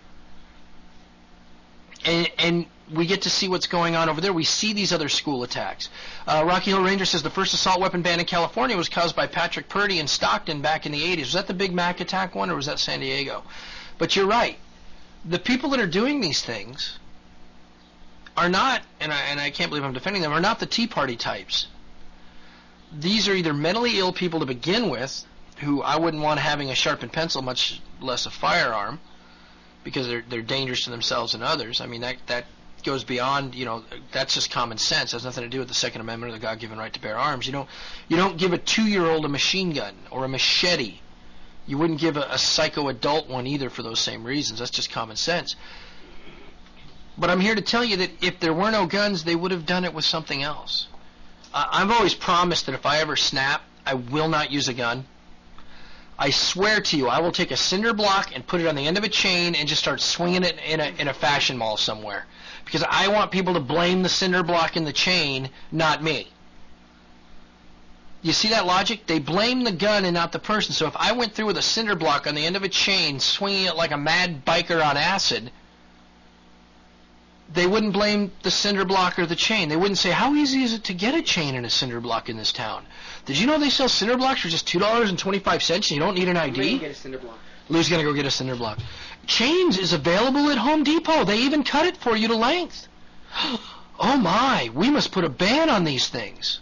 [SPEAKER 11] And, and we get to see what's going on over there. We see these other school attacks. Uh, Rocky Hill Ranger says the first assault weapon ban in California was caused by Patrick Purdy in Stockton back in the eighties. Was that the Big Mac attack one, or was that San Diego? But you're right. The people that are doing these things are not, and I, and I can't believe I'm defending them, are not the Tea Party types. These are either mentally ill people to begin with, who I wouldn't want having a sharpened pencil, much less a firearm, because they're they're dangerous to themselves and others. I mean, that that goes beyond, you know, that's just common sense. It has nothing to do with the Second Amendment or the God-given right to bear arms. You don't you don't give a two-year-old a machine gun or a machete. You wouldn't give a, a psycho adult one either for those same reasons. That's just common sense. But I'm here to tell you that if there were no guns, they would have done it with something else. Uh, I've always promised that if I ever snap, I will not use a gun. I swear to you, I will take a cinder block and put it on the end of a chain and just start swinging it in a, in a fashion mall somewhere. Because I want people to blame the cinder block and the chain, not me. You see that logic? They blame the gun and not the person. So if I went through with a cinder block on the end of a chain, swinging it like a mad biker on acid, they wouldn't blame the cinder block or the chain. They wouldn't say, how easy is it to get a chain and a cinder block in this town? Did you know they sell cinder blocks for just two dollars and twenty-five cents and you don't need an I D?
[SPEAKER 12] I'm going to get a cinder block.
[SPEAKER 11] Lou's going to go get a cinder block. Chains is available at Home Depot. They even cut it for you to length. Oh my, we must put a ban on these things.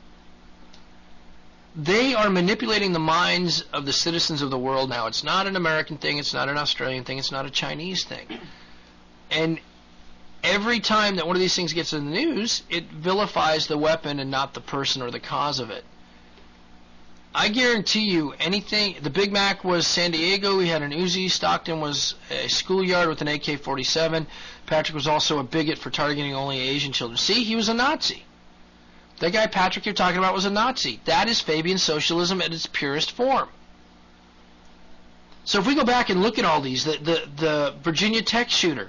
[SPEAKER 11] They are manipulating the minds of the citizens of the world now. It's not an American thing. It's not an Australian thing. It's not a Chinese thing. And every time that one of these things gets in the news, it vilifies the weapon and not the person or the cause of it. I guarantee you anything, the Big Mac was San Diego, he had an Uzi, Stockton was a schoolyard with an A K forty-seven, Patrick was also a bigot for targeting only Asian children. See, he was a Nazi. That guy Patrick you're talking about was a Nazi. That is Fabian socialism at its purest form. So if we go back and look at all these, the, the, the Virginia Tech shooter,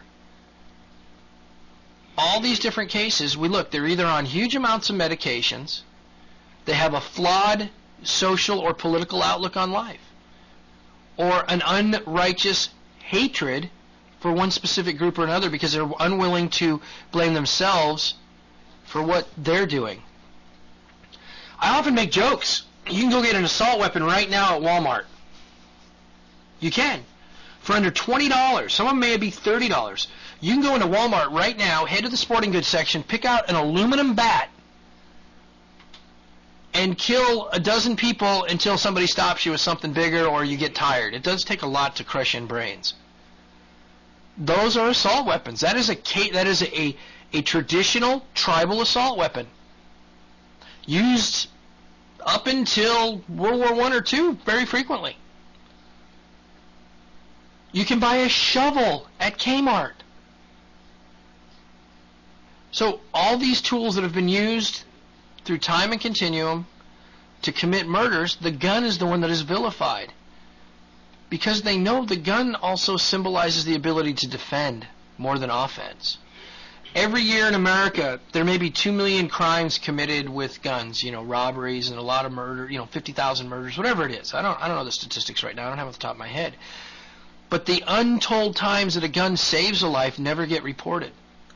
[SPEAKER 11] all these different cases, we look, they're either on huge amounts of medications, they have a flawed social or political outlook on life, or an unrighteous hatred for one specific group or another because they're unwilling to blame themselves for what they're doing. I often make jokes. You can go get an assault weapon right now at Walmart. You can. For under twenty dollars. Some of them may be thirty dollars. You can go into Walmart right now, head to the sporting goods section, pick out an aluminum bat, and kill a dozen people until somebody stops you with something bigger or you get tired. It does take a lot to crush in brains. Those are assault weapons. That is a that is a, a, a traditional tribal assault weapon used up until World War One or Two very frequently. You can buy a shovel at Kmart. So all these tools that have been used through time and continuum to commit murders, the gun is the one that is vilified. Because they know the gun also symbolizes the ability to defend more than offense. Every year in America, there may be two million crimes committed with guns, you know, robberies and a lot of murder, you know, fifty thousand murders, whatever it is. I don't, I don't know the statistics right now. I don't have it off the top of my head. But the untold times that a gun saves a life never get reported.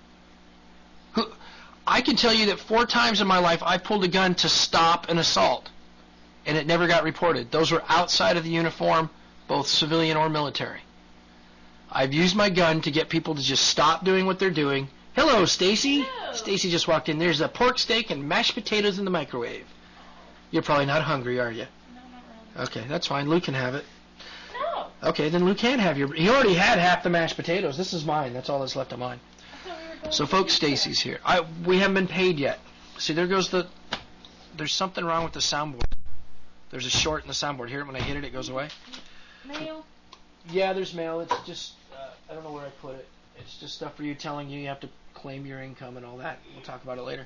[SPEAKER 11] I can tell you that four times in my life I pulled a gun to stop an assault, and it never got reported. Those were outside of the uniform, both civilian or military. I've used my gun to get people to just stop doing what they're doing. Hello, Stacy. Stacy just walked in. There's a pork steak and mashed potatoes in the microwave. You're probably not hungry, are you?
[SPEAKER 14] No, not really.
[SPEAKER 11] Okay, that's fine. Lou can have it.
[SPEAKER 14] No.
[SPEAKER 11] Okay, then Lou can have your... He already had half the mashed potatoes. This is mine. That's all that's left of mine. So, folks, Stacy's here. I we haven't been paid yet. See, there goes the... There's something wrong with the soundboard. There's a short in the soundboard. Here, when I hit it, it goes away.
[SPEAKER 14] Mail?
[SPEAKER 11] Yeah, there's mail. It's just... Uh, I don't know where I put it. It's just stuff for you telling you you have to claim your income and all that. We'll talk about it later.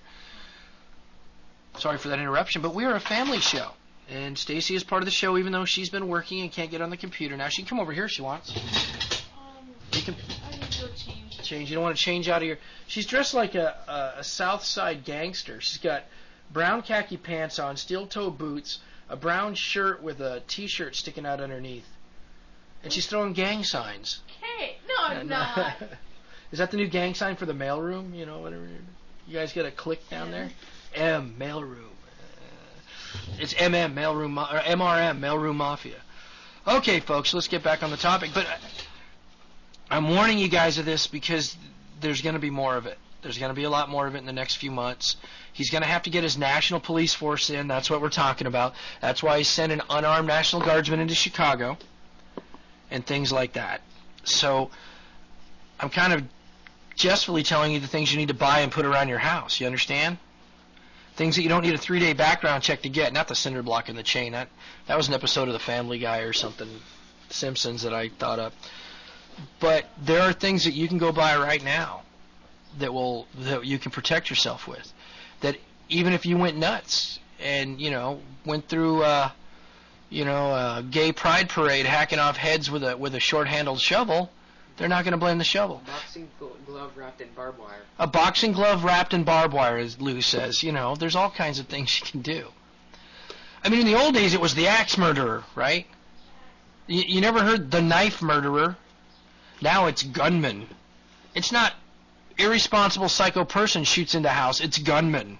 [SPEAKER 11] Sorry for that interruption, but we are a family show. And Stacy is part of the show even though she's been working and can't get on the computer. Now, she can come over here if she wants.
[SPEAKER 14] Um,
[SPEAKER 11] you can
[SPEAKER 14] I need to go change.
[SPEAKER 11] Change. You don't want to change out of your... She's dressed like a, a, a South Side gangster. She's got brown khaki pants on, steel-toe boots, a brown shirt with a T-shirt sticking out underneath. And she's throwing gang signs.
[SPEAKER 14] Okay. No, I'm not.
[SPEAKER 11] Is that the new gang sign for the mailroom? You know, whatever. You guys got a click down yeah. there? M, mailroom. Uh, it's M M, mailroom, or M R M, mailroom mafia. Okay, folks, let's get back on the topic. But I'm warning you guys of this because there's going to be more of it. There's going to be a lot more of it in the next few months. He's going to have to get his national police force in. That's what we're talking about. That's why he sent an unarmed National Guardsman into Chicago and things like that. So I'm kind of jestfully telling you the things you need to buy and put around your house. You understand? Things that you don't need a three-day background check to get. Not the cinder block and the chain. That, that was an episode of The Family Guy or something, Simpsons, that I thought up. But there are things that you can go buy right now that will that you can protect yourself with. That even if you went nuts and, you know, went through, uh, you know, a gay pride parade hacking off heads with a with a short-handled shovel, they're not going to blame the shovel.
[SPEAKER 12] A boxing glove wrapped in barbed wire.
[SPEAKER 11] A boxing glove wrapped in barbed wire, as Lou says. You know, there's all kinds of things you can do. I mean, in the old days, it was the axe murderer, right? You, you never heard the knife murderer. Now it's gunman. It's not irresponsible psycho person shoots into house, it's gunmen.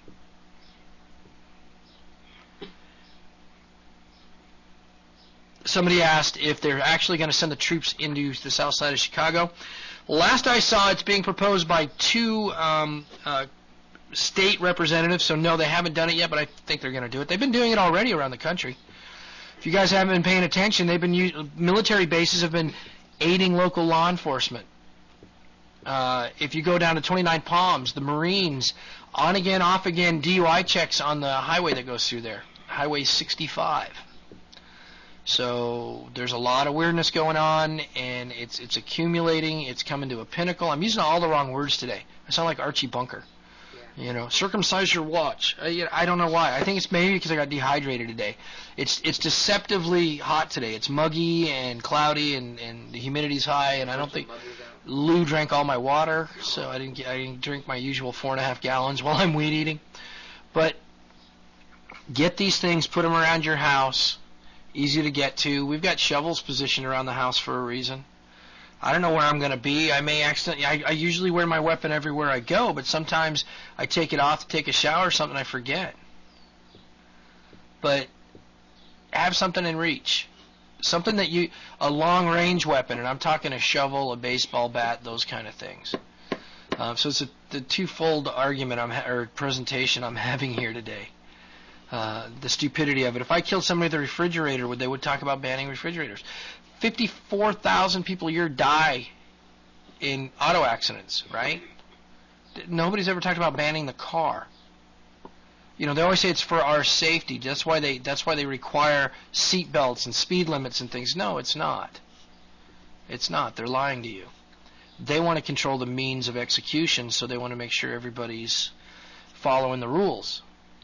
[SPEAKER 11] Somebody asked if they're actually going to send the troops into the south side of Chicago. Last I saw, it's being proposed by two um, uh, state representatives, so no, they haven't done it yet, but I think they're going to do it. They've been doing it already around the country. If you guys haven't been paying attention, they've been u- military bases have been aiding local law enforcement. Uh, if you go down to twenty-nine Palms, the Marines, on again, off again, D U I checks on the highway that goes through there, Highway sixty-five. So there's a lot of weirdness going on, and it's it's accumulating. It's coming to a pinnacle. I'm using all the wrong words today. I sound like Archie Bunker. Yeah. You know, circumcise your watch. I, you know, I don't know why. I think it's maybe because I got dehydrated today. It's it's deceptively hot today. It's muggy and cloudy, and, and the humidity's high, and I don't think Lou drank all my water, so I didn't get, I didn't drink my usual four and a half gallons while I'm weed eating. But get these things, put them around your house. Easy to get to. We've got shovels positioned around the house for a reason. I don't know where I'm going to be. I may accidentally. I, I usually wear my weapon everywhere I go, but sometimes I take it off to take a shower or something. I forget. But have something in reach, something that you a long range weapon, and I'm talking a shovel, a baseball bat, those kind of things. Um, so it's a, the twofold argument I'm ha- or presentation I'm having here today. Uh, the stupidity of it. If I killed somebody with a refrigerator, would they would talk about banning refrigerators? fifty-four thousand people a year die in auto accidents, right? Nobody's ever talked about banning the car. You know, they always say it's for our safety. That's why they that's why they require seat belts and speed limits and things. No, it's not. It's not. They're lying to you. They want to control the means of execution, so they want to make sure everybody's following the rules.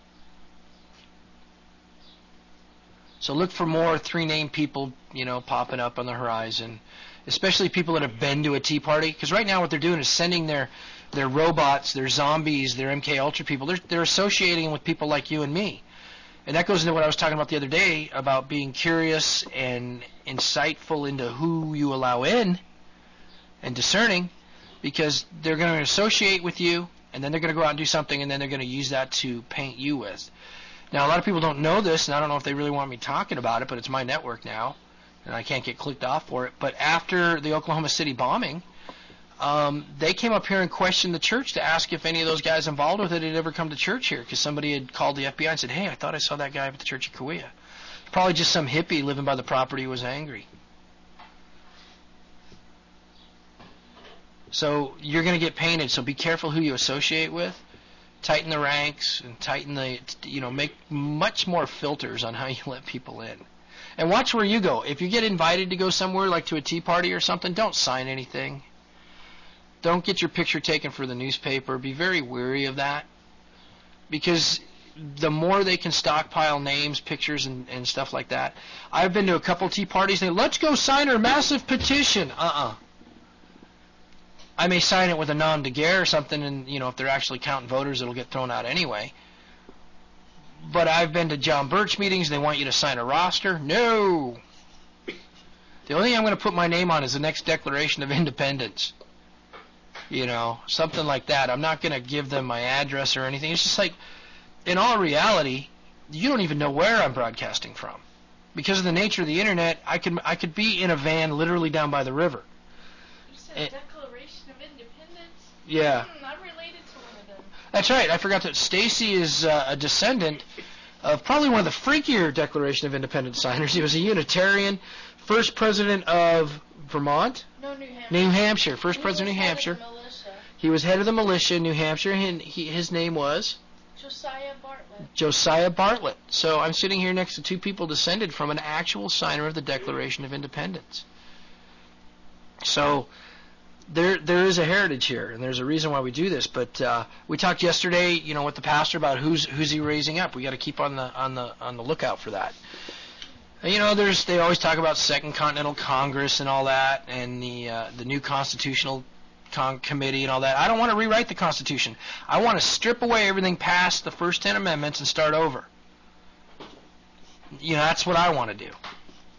[SPEAKER 11] So look for more three-name people, you know, popping up on the horizon, especially people that have been to a Tea Party. Because right now what they're doing is sending their their robots, their zombies, their M K Ultra people. They're they're associating with people like you and me, and that goes into what I was talking about the other day about being curious and insightful into who you allow in, and discerning, because they're going to associate with you, and then they're going to go out and do something, and then they're going to use that to paint you with. Now, a lot of people don't know this, and I don't know if they really want me talking about it, but it's my network now, and I can't get clicked off for it. But after the Oklahoma City bombing, um, they came up here and questioned the church to ask if any of those guys involved with it had ever come to church here, because somebody had called the F B I and said, hey, I thought I saw that guy at the church of Kauai. Probably just some hippie living by the property who was angry. So you're going to get painted, so be careful who you associate with. Tighten the ranks and tighten the, you know, make much more filters on how you let people in. And watch where you go. If you get invited to go somewhere, like to a tea party or something, don't sign anything. Don't get your picture taken for the newspaper. Be very wary of that. Because the more they can stockpile names, pictures, and, and stuff like that. I've been to a couple tea parties, and they, let's go sign our massive petition. Uh-uh. I may sign it with a nom de guerre or something, and, you know, if they're actually counting voters, it'll get thrown out anyway. But I've been to John Birch meetings, and they want you to sign a roster. No! The only thing I'm going to put my name on is the next Declaration of Independence. You know, something like that. I'm not going to give them my address or anything. It's just like, in all reality, you don't even know where I'm broadcasting from. Because of the nature of the Internet, I could, I could be in a van literally down by the river.
[SPEAKER 14] You said
[SPEAKER 11] And,
[SPEAKER 14] Declaration of Independence?
[SPEAKER 11] yeah.
[SPEAKER 14] Hmm, I'm related to one of them.
[SPEAKER 11] That's right. I forgot that Stacy is uh, a descendant of probably one of the freakier Declaration of Independence signers. He was a Unitarian, first president of Vermont?
[SPEAKER 14] No, New Hampshire.
[SPEAKER 11] New Hampshire, first
[SPEAKER 14] He
[SPEAKER 11] president of New
[SPEAKER 14] was head
[SPEAKER 11] Hampshire.
[SPEAKER 14] of the militia.
[SPEAKER 11] He was head of the militia in New Hampshire, and he, his name was?
[SPEAKER 14] Josiah Bartlett.
[SPEAKER 11] Josiah Bartlett. So I'm sitting here next to two people descended from an actual signer of the Declaration of Independence. So there there is a heritage here, and there's a reason why we do this. But uh, we talked yesterday, you know, with the pastor about who's who's he raising up. We got to keep on the on the on the lookout for that. And, you know, there's they always talk about Second Continental Congress and all that, and the uh, the new constitutional Con- committee and all that. I don't want to rewrite the Constitution. I want to strip away everything past the first ten amendments and start over. You know, that's what I want to do.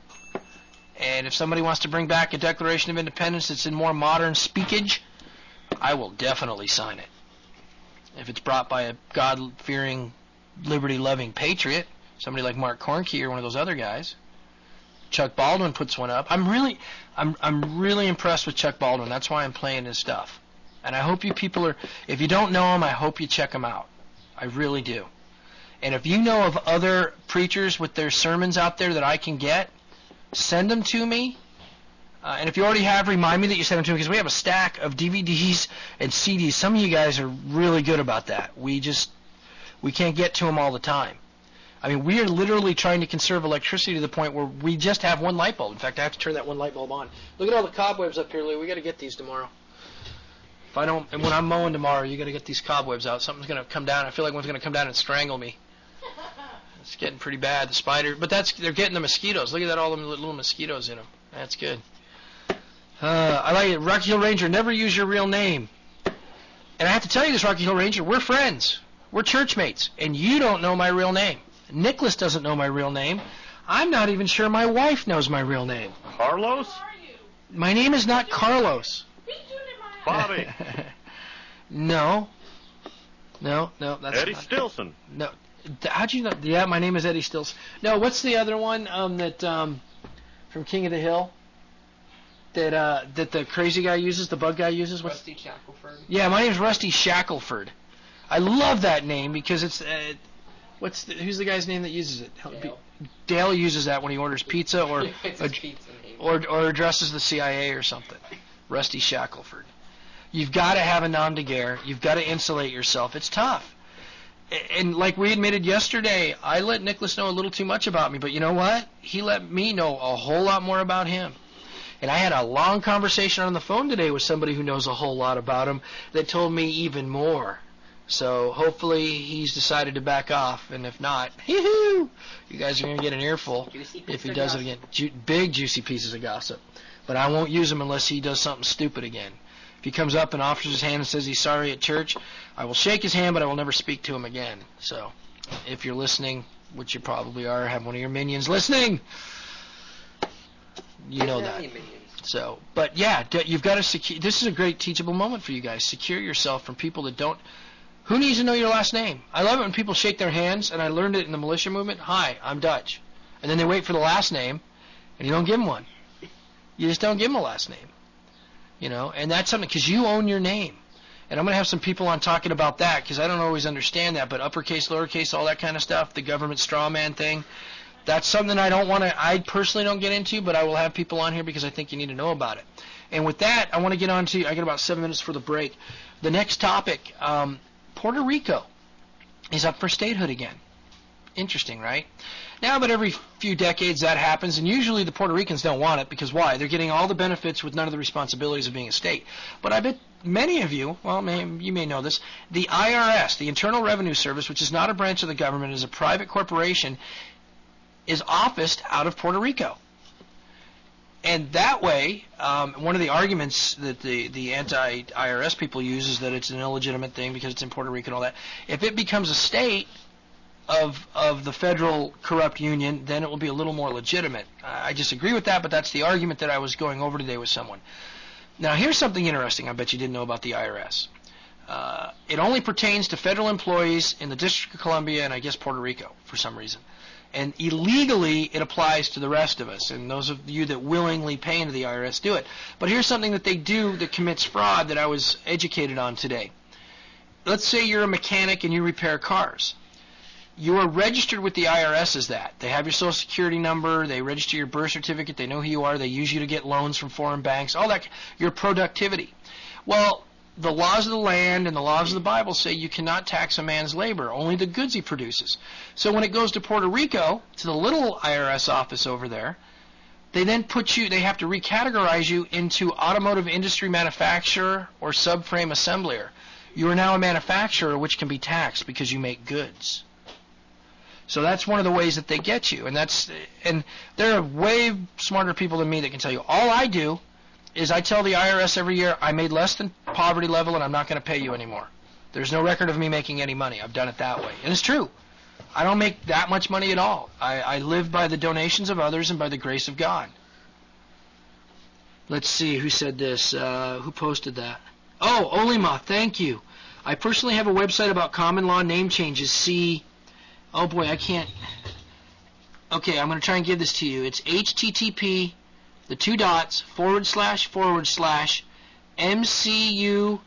[SPEAKER 11] And if somebody wants to bring back a Declaration of Independence that's in more modern speakage, I will definitely sign it. If it's brought by a God-fearing, liberty-loving patriot, somebody like Mark Kornke or one of those other guys. Chuck Baldwin puts one up. I'm really, I'm, I'm really impressed with Chuck Baldwin. That's why I'm playing his stuff. And I hope you people are, if you don't know him, I hope you check him out. I really do. And if you know of other preachers with their sermons out there that I can get, send them to me. Uh, and if you already have, remind me that you send them to me, because we have a stack of D V Ds and C Ds. Some of you guys are really good about that. We just, we can't get to them all the time. I mean, we are literally trying to conserve electricity to the point where we just have one light bulb. In fact, I have to turn that one light bulb on. Look at all the cobwebs up here, Lou. We got to get these tomorrow. If I don't, and when I'm mowing tomorrow, you got to get these cobwebs out. Something's going to come down. I feel like one's going to come down and strangle me. It's getting pretty bad. The spider, but that's they're getting the mosquitoes. Look at that, all the little mosquitoes in them. That's good. Uh, I like it. Rocky Hill Ranger, never use your real name. And I have to tell you this, Rocky Hill Ranger, we're friends. We're church mates, and you don't know my real name. Nicholas doesn't know my real name. I'm not even sure my wife knows my real name.
[SPEAKER 8] Carlos?
[SPEAKER 11] My name is not Carlos.
[SPEAKER 8] Bobby.
[SPEAKER 11] No. No, no, that's
[SPEAKER 8] Eddie
[SPEAKER 11] not,
[SPEAKER 8] Stilson.
[SPEAKER 11] No. How'd you know? Yeah, my name is Eddie Stilson. No, what's the other one um, that um, from King of the Hill that uh, that the crazy guy uses, the bug guy uses? What's,
[SPEAKER 12] Rusty Shackelford.
[SPEAKER 11] Yeah, my name's Rusty Shackelford. I love that name because it's uh, what's the, who's the guy's name that uses it?
[SPEAKER 12] Dale.
[SPEAKER 11] Dale uses that when he orders pizza or
[SPEAKER 12] it's
[SPEAKER 11] or,
[SPEAKER 12] his pizza name.
[SPEAKER 11] or or addresses the C I A or something. Rusty Shackelford. You've got to have a nom de guerre. You've got to insulate yourself. It's tough. And like we admitted yesterday, I let Nicholas know a little too much about me, but you know what? He let me know a whole lot more about him. And I had a long conversation on the phone today with somebody who knows a whole lot about him that told me even more. So hopefully he's decided to back off, and if not, hee-hoo, you guys are going to get an earful if he does it again. Ju- big juicy pieces of gossip. But I won't use him unless he does something stupid again. If he comes up and offers his hand and says he's sorry at church, I will shake his hand, but I will never speak to him again. So if you're listening, which you probably are, have one of your minions listening, you know that. So, but yeah, you've got to secure. This is a great teachable moment for you guys. Secure yourself from people that don't. Who needs to know your last name? I love it when people shake their hands, and I learned it in the militia movement. Hi, I'm Dutch. And then they wait for the last name, and you don't give them one. You just don't give them a last name. You know, and that's something, because you own your name. And I'm going to have some people on talking about that, because I don't always understand that, but uppercase, lowercase, all that kind of stuff, the government straw man thing, that's something I don't want to, I personally don't get into, but I will have people on here because I think you need to know about it. And with that, I want to get on to, I got about seven minutes for the break. The next topic, um, Puerto Rico is up for statehood again. Interesting, right? Now, but every few decades that happens, and usually the Puerto Ricans don't want it, because why? They're getting all the benefits with none of the responsibilities of being a state. But I bet many of you, well, may, you may know this, the I R S, the Internal Revenue Service, which is not a branch of the government, is a private corporation, is officed out of Puerto Rico. And that way, um, one of the arguments that the, the anti-I R S people use is that it's an illegitimate thing because it's in Puerto Rico and all that. If it becomes a state of of the federal corrupt union, then it will be a little more legitimate. I disagree with that, but that's the argument that I was going over today with someone. Now, here's something interesting I bet you didn't know about the I R S. Uh, it only pertains to federal employees in the District of Columbia and I guess Puerto Rico for some reason. And illegally, it applies to the rest of us. And those of you that willingly pay into the I R S do it. But here's something that they do that commits fraud that I was educated on today. Let's say you're a mechanic and you repair cars. You are registered with the I R S as that. They have your social security number. They register your birth certificate. They know who you are. They use you to get loans from foreign banks. All that. Your productivity. Well, the laws of the land and the laws of the Bible say you cannot tax a man's labor, only the goods he produces. So when it goes to Puerto Rico, to the little I R S office over there, they then put you, they have to recategorize you into automotive industry manufacturer or subframe assembler. You are now a manufacturer, which can be taxed because you make goods. So that's one of the ways that they get you. And that's, and there are way smarter people than me that can tell you. All I do is I tell the I R S every year, I made less than poverty level and I'm not going to pay you anymore. There's no record of me making any money. I've done it that way. And it's true. I don't make that much money at all. I, I live by the donations of others and by the grace of God. Let's see who said this. Uh, who posted that? Oh, Olima, thank you. I personally have a website about common law name changes. See, oh boy, I can't. Okay, I'm going to try and give this to you. It's H T T P, the two dots, forward slash, forward slash, M C U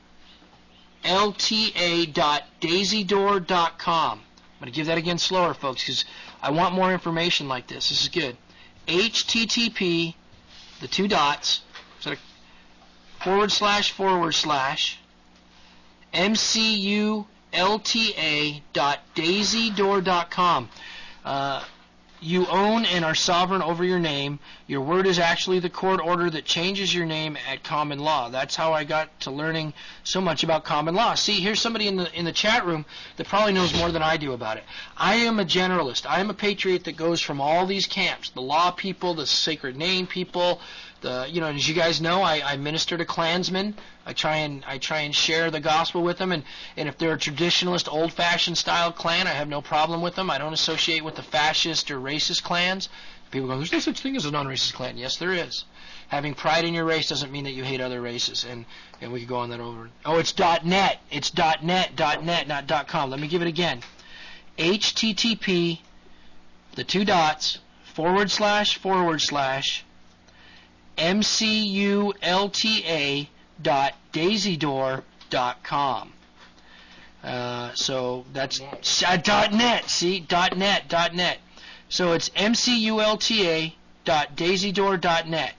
[SPEAKER 11] L T A dot daisydoor dot com. I'm going to give that again slower, folks, because I want more information like this. This is good. H T T P, the two dots, forward slash, forward slash, M C U L T A dot daisydoor dot com. Uh, you own and are sovereign over your name. Your word is actually the court order that changes your name at common law. That's how I got to learning so much about common law. See, here's somebody in the in the chat room that probably knows more than I do about it. I am a generalist. I am a patriot that goes from all these camps, the law people, the sacred name people, the, you know, as you guys know, I, I minister to Klansmen. I try and I try and share the gospel with them, and, and if they're a traditionalist, old-fashioned style Klan, I have no problem with them. I don't associate with the fascist or racist clans. People go, there's no such thing as a non-racist Klan. Yes, there is. Having pride in your race doesn't mean that you hate other races, and, and we could go on that over. Oh, it's .net. It's .net, .net, not .com. Let me give it again. H T T P, the two dots, forward slash, forward slash, M C U L T A dot daisydoor dot com. Uh, so that's uh, dot .net. See, dot .net, dot .net. So it's M C U L T A dot daisydoor dot net.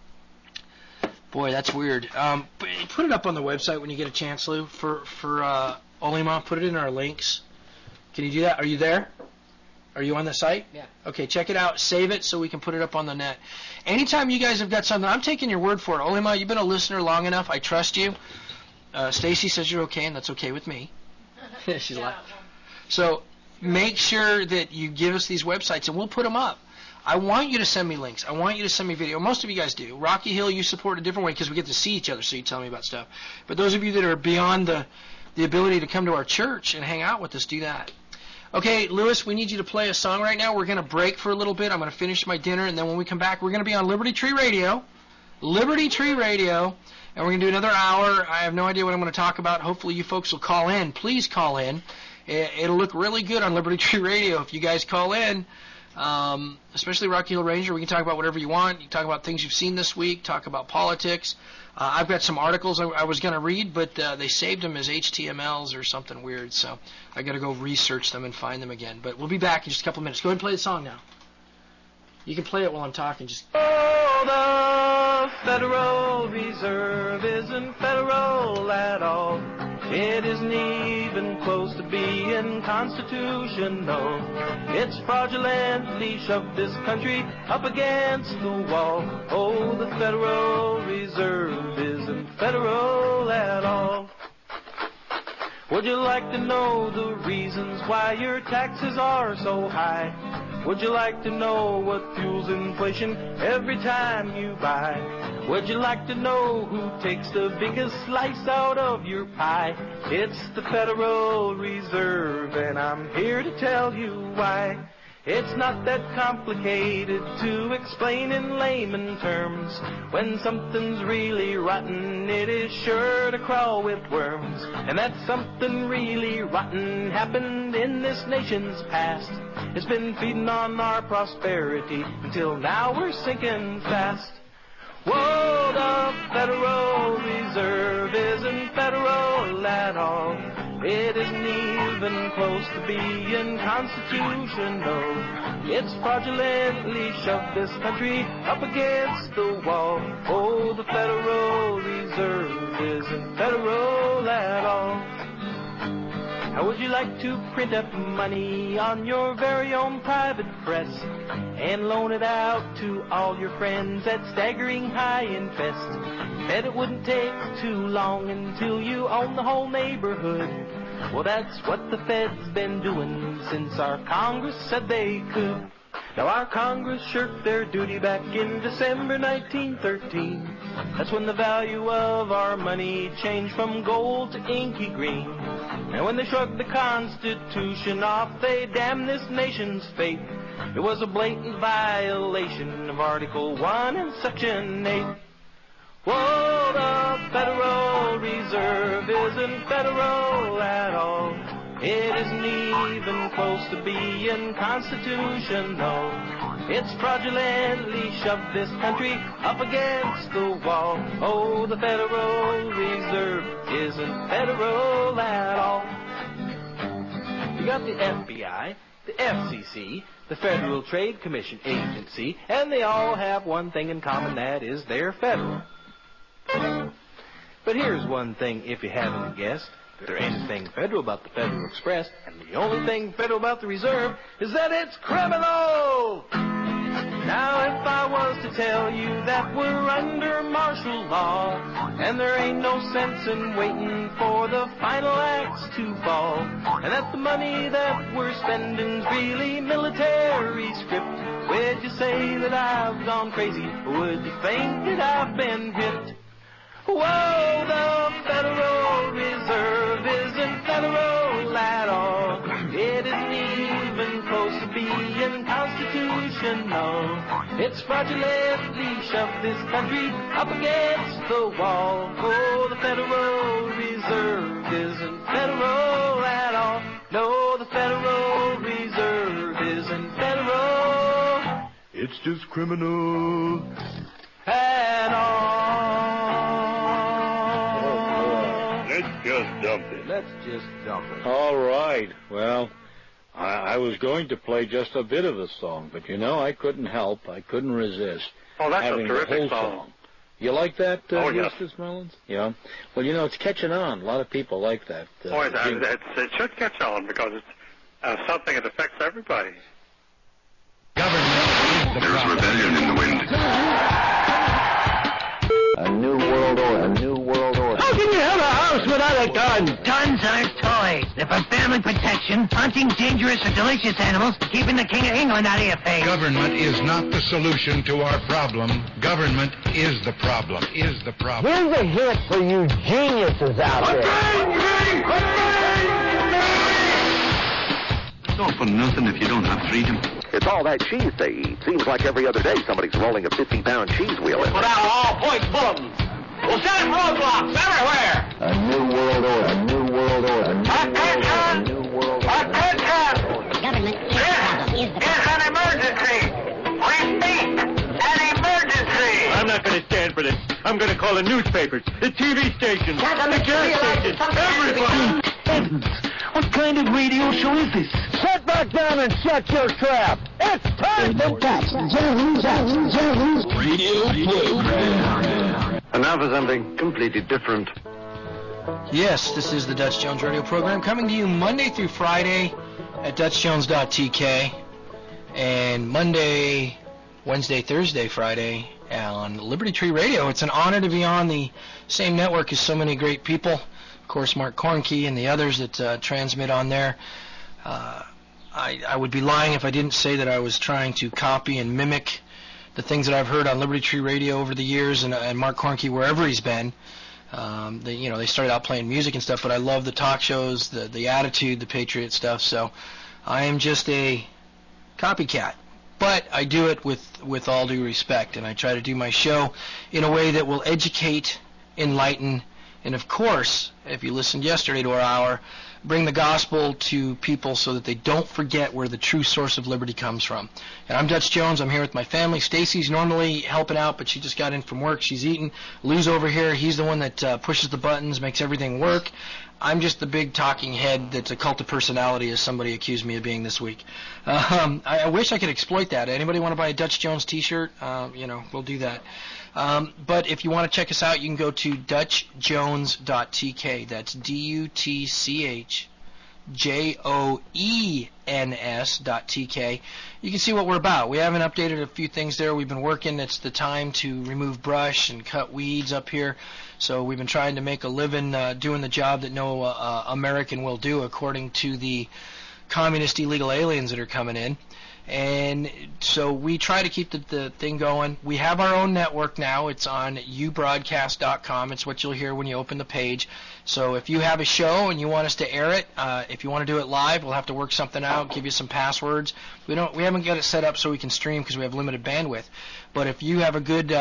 [SPEAKER 11] Boy, that's weird. Um, put it up on the website when you get a chance, Lou, for for uh, Olima. Put it in our links. Can you do that? Are you there? Are you on the site?
[SPEAKER 12] Yeah.
[SPEAKER 11] Okay, check it out. Save it so we can put it up on the net. Anytime you guys have got something, I'm taking your word for it. Olima, you've been a listener long enough. I trust you. Uh, Stacy says you're okay, and that's okay with me. She's
[SPEAKER 14] yeah.
[SPEAKER 11] laughing. So make sure that you give us these websites, and we'll put them up. I want you to send me links. I want you to send me video. Most of you guys do. Rocky Hill, you support a different way because we get to see each other, so you tell me about stuff. But those of you that are beyond the, the ability to come to our church and hang out with us, do that. Okay, Lewis, we need you to play a song right now. We're going to break for a little bit. I'm going to finish my dinner, and then when we come back, we're going to be on Liberty Tree Radio. Liberty Tree Radio. And we're going to do another hour. I have no idea what I'm going to talk about. Hopefully you folks will call in. Please call in. It'll look really good on Liberty Tree Radio if you guys call in, um, especially Rocky Hill Ranger. We can talk about whatever you want. You can talk about things you've seen this week, talk about politics. Uh, I've got some articles I, I was going to read, but uh, they saved them as H T M Ls or something weird, so I got to go research them and find them again. But we'll be back in just a couple of minutes. Go ahead and play the song now. You can play it while I'm talking. Just.
[SPEAKER 15] Oh, the Federal Reserve isn't federal at all. It isn't even close to being constitutional. It's fraudulently shoved this country up against the wall. Oh, the Federal Reserve isn't federal at all. Would you like to know the reasons why your taxes are so high? Would you like to know what fuels inflation every time you buy? Would you like to know who takes the biggest slice out of your pie? It's the Federal Reserve, and I'm here to tell you why. It's not that complicated to explain in layman terms. When something's really rotten, it is sure to crawl with worms. And that something really rotten happened in this nation's past. It's been feeding on our prosperity until now we're sinking fast. Whoa, the Federal Reserve isn't federal at all. It isn't even close to being constitutional. It's fraudulently shoved this country up against the wall. Oh, the Federal Reserve isn't federal at all. How would you like to print up money on your very own private press and loan it out to all your friends at staggering high interest? Bet it wouldn't take too long until you own the whole neighborhood. Well, that's what the Fed's been doing since our Congress said they could. Now our Congress shirked their duty back in December nineteen thirteen. That's when the value of our money changed from gold to inky green. And when they shrugged the Constitution off, they damned this nation's fate. It was a blatant violation of Article one and Section eight. Whoa, the Federal Reserve isn't federal at all. It isn't even close to being constitutional. It's fraudulently shoved this country up against the wall. Oh, the Federal Reserve isn't federal at all. You got the F B I, the F C C, the Federal Trade Commission Agency, and they all have one thing in common, that is they're federal. But here's one thing if you haven't guessed. There ain't anything federal about the Federal Express, and the only thing federal about the Reserve is that it's criminal! Now if I was to tell you that we're under martial law, and there ain't no sense in waiting for the final axe to fall, and that the money that we're spending's really military script, would you say that I've gone crazy, or would you think that I've been hit? Whoa, the Federal Reserve isn't federal at all. It isn't even close to being constitutional. It's fraudulently shoved this country up against the wall. Oh, the Federal Reserve isn't federal at all. No, the Federal Reserve isn't federal. It's just criminal at all.
[SPEAKER 13] Let's just dump it.
[SPEAKER 15] Let's just dump it.
[SPEAKER 1] All right. Well, I, I was going to play just a bit of the song, but you know, I couldn't help. I couldn't resist.
[SPEAKER 13] Oh, that's
[SPEAKER 1] having
[SPEAKER 13] a terrific
[SPEAKER 1] the whole
[SPEAKER 13] song.
[SPEAKER 1] song. You like that, uh,
[SPEAKER 13] Oh, yes.
[SPEAKER 1] Eustace Mullins? Yeah. Well, you know, it's catching on. A lot of people like that. Uh,
[SPEAKER 13] Boy, that,
[SPEAKER 1] jingle.
[SPEAKER 13] that's, it should catch on because it's uh, something that affects everybody.
[SPEAKER 3] There's
[SPEAKER 13] rebellion in the wind.
[SPEAKER 5] A new world order. A new world order.
[SPEAKER 2] How can you have a house without a gun? Guns aren't toys. They're for family protection, hunting dangerous or delicious animals, keeping the King of England out of your face.
[SPEAKER 3] Government is not the solution to our problem. Government is the problem. Is the problem.
[SPEAKER 1] Here's a hint for you geniuses out there.
[SPEAKER 4] It's all for nothing if you don't have freedom.
[SPEAKER 5] It's all that cheese they eat. Seems like every other day somebody's rolling a fifty-pound cheese wheel in.
[SPEAKER 6] Put out all points bulletins. We'll set roadblocks everywhere.
[SPEAKER 5] A new world order. A new world order. A new world order. A new world order.
[SPEAKER 6] Attention!
[SPEAKER 7] Government is the problem, is the
[SPEAKER 6] It's
[SPEAKER 7] problem.
[SPEAKER 6] an emergency. Repeat, an emergency.
[SPEAKER 8] I'm not going to stand for this. I'm going to call the newspapers, the T V stations, the gas stations, everybody.
[SPEAKER 9] Heavens! What kind of radio show is this?
[SPEAKER 1] Sit back down and shut your trap. It's time
[SPEAKER 7] The
[SPEAKER 1] for
[SPEAKER 7] Dutch Jones, Jones, Jones.
[SPEAKER 9] Radio program.
[SPEAKER 10] And now for something completely different.
[SPEAKER 11] Yes, this is the Dutch Jones radio program coming to you Monday through Friday at dutch jones dot t k and Monday, Wednesday, Thursday, Friday on Liberty Tree Radio. It's an honor to be on the same network as so many great people. Of course, Mark Kornke and the others that uh, transmit on there. Uh, I, I would be lying if I didn't say that I was trying to copy and mimic the things that I've heard on Liberty Tree Radio over the years, and, and Mark Kornke wherever he's been. Um, they, you know, they started out playing music and stuff, but I love the talk shows, the the attitude, the Patriot stuff. So I am just a copycat, but I do it with with all due respect, and I try to do my show in a way that will educate, enlighten, and of course, if you listened yesterday to our hour, bring the gospel to people so that they don't forget where the true source of liberty comes from. And I'm Dutch Jones. I'm here with my family. Stacy's normally helping out, but she just got in from work. She's eating. Lou's over here. He's the one that uh, pushes the buttons, makes everything work. I'm just the big talking head that's a cult of personality, as somebody accused me of being this week. Um, I, I wish I could exploit that. Anybody want to buy a Dutch Jones T-shirt? Uh, you know, we'll do that. Um, but if you want to check us out, you can go to dutch jones dot t k. That's D U T C H J O E N S dot T K. You can see what we're about. We haven't updated a few things there. We've been working. It's the time to remove brush and cut weeds up here. So we've been trying to make a living uh, doing the job that no uh, American will do, according to the communist illegal aliens that are coming in. And so we try to keep the, the thing going. We have our own network now. It's on u broadcast dot com. It's what you'll hear when you open the page. So if you have a show and you want us to air it, uh, if you want to do it live, we'll have to work something out, give you some passwords. We don't, we haven't got it set up so we can stream because we have limited bandwidth. But if you have a good uh,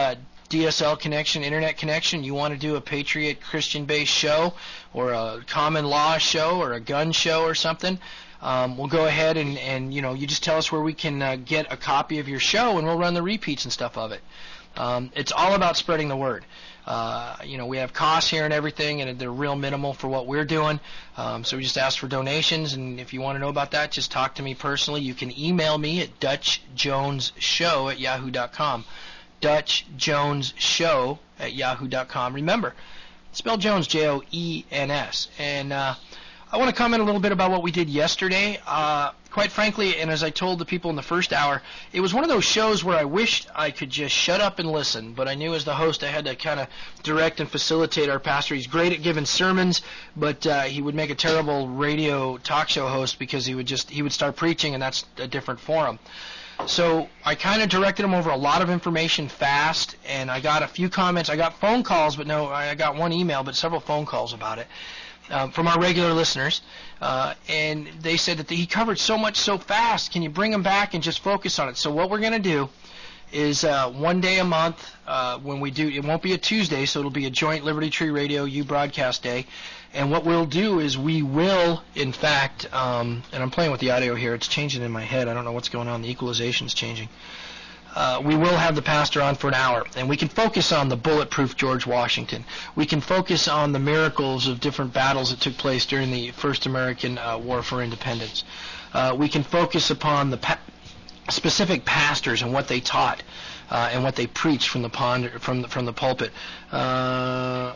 [SPEAKER 11] D S L connection, internet connection, you want to do a Patriot Christian-based show or a common law show or a gun show or something, um, we'll go ahead and, and, you know, you just tell us where we can uh, get a copy of your show, and we'll run the repeats and stuff of it. Um, it's all about spreading the word. Uh, you know, we have costs here and everything, and they're real minimal for what we're doing. Um, so we just ask for donations, and if you want to know about that, just talk to me personally. You can email me at dutch jones show at yahoo dot com. dutch jones show at yahoo dot com. Remember, spell Jones, J O E N S. And uh, I want to comment a little bit about what we did yesterday. Uh, quite frankly, and as I told the people in the first hour, it was one of those shows where I wished I could just shut up and listen, but I knew as the host I had to kind of direct and facilitate our pastor. He's great at giving sermons, but uh, he would make a terrible radio talk show host because he would just he would start preaching, and that's a different forum. So I kind of directed him over a lot of information fast, and I got a few comments. I got phone calls, but no, I got one email, but several phone calls about it. Um, from our regular listeners, uh, and they said that the, he covered so much so fast. Can you bring him back and just focus on it? So what we're going to do is uh, one day a month uh, when we do, it won't be a Tuesday, so it'll be a joint Liberty Tree Radio U broadcast day. And what we'll do is we will, in fact, um, and I'm playing with the audio here. It's changing in my head. I don't know what's going on. The equalization's changing. Uh, we will have the pastor on for an hour, and we can focus on the bulletproof George Washington. We can focus on the miracles of different battles that took place during the first American uh, War for Independence. Uh, we can focus upon the pa- specific pastors and what they taught uh, and what they preached from the pond, from the, from the pulpit. Uh,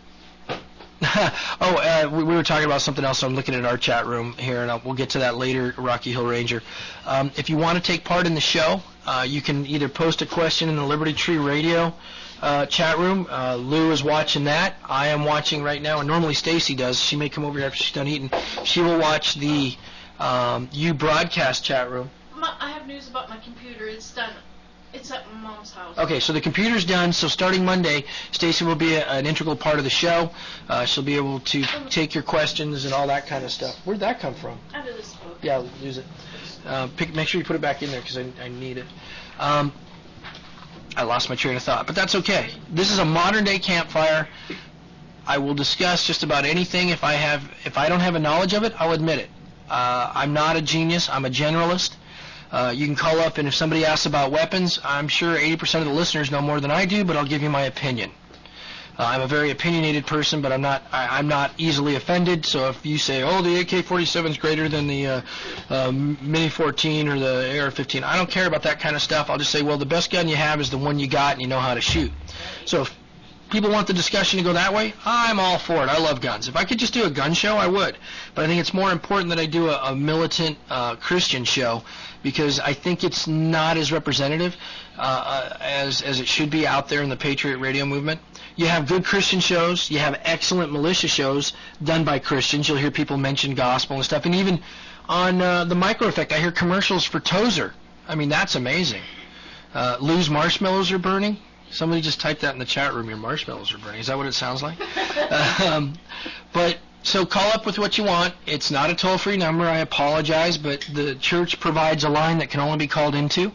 [SPEAKER 11] oh, uh, we, we were talking about something else, so I'm looking at our chat room here, and I'll, we'll get to that later, Rocky Hill Ranger. Um, if you want to take part in the show, uh, you can either post a question in the Liberty Tree Radio uh, chat room. Uh, Lou is watching that. I am watching right now, and normally Stacy does. She may come over here after she's done eating. She will watch the um, U broadcast chat room.
[SPEAKER 14] I have news about my computer. It's done. It's at my mom's house.
[SPEAKER 11] Okay, so the computer's done, so starting Monday, Stacy will be a, an integral part of the show. Uh, she'll be able to take your questions and all that kind of stuff. Where'd that come from?
[SPEAKER 14] Out of this book.
[SPEAKER 11] Yeah, use it. Uh, pick, make sure you put it back in there because I, I need it. Um, I lost my train of thought, but that's okay. This is a modern-day campfire. I will discuss just about anything. If I have, if I don't have a knowledge of it, I'll admit it. Uh, I'm not a genius. I'm a generalist. Uh, you can call up, and if somebody asks about weapons, I'm sure eighty percent of the listeners know more than I do, but I'll give you my opinion. Uh, I'm a very opinionated person, but I'm not I, I'm not easily offended. So if you say, oh, the A K forty-seven is greater than the uh, uh, Mini fourteen or the A R fifteen, I don't care about that kind of stuff. I'll just say, well, the best gun you have is the one you got, and you know how to shoot. So if people want the discussion to go that way, I'm all for it. I love guns. If I could just do a gun show, I would. But I think it's more important that I do a, a militant uh, Christian show, because I think it's not as representative uh, as as it should be out there in the Patriot Radio movement. You have good Christian shows. You have excellent militia shows done by Christians. You'll hear people mention gospel and stuff. And even on uh, the Micro Effect, I hear commercials for Tozer. I mean, that's amazing. Uh, Lou's marshmallows are burning. Somebody just typed that in the chat room. Your marshmallows are burning. Is that what it sounds like? um, but so call up with what you want. It's not a toll-free number. I apologize, but the church provides a line that can only be called into,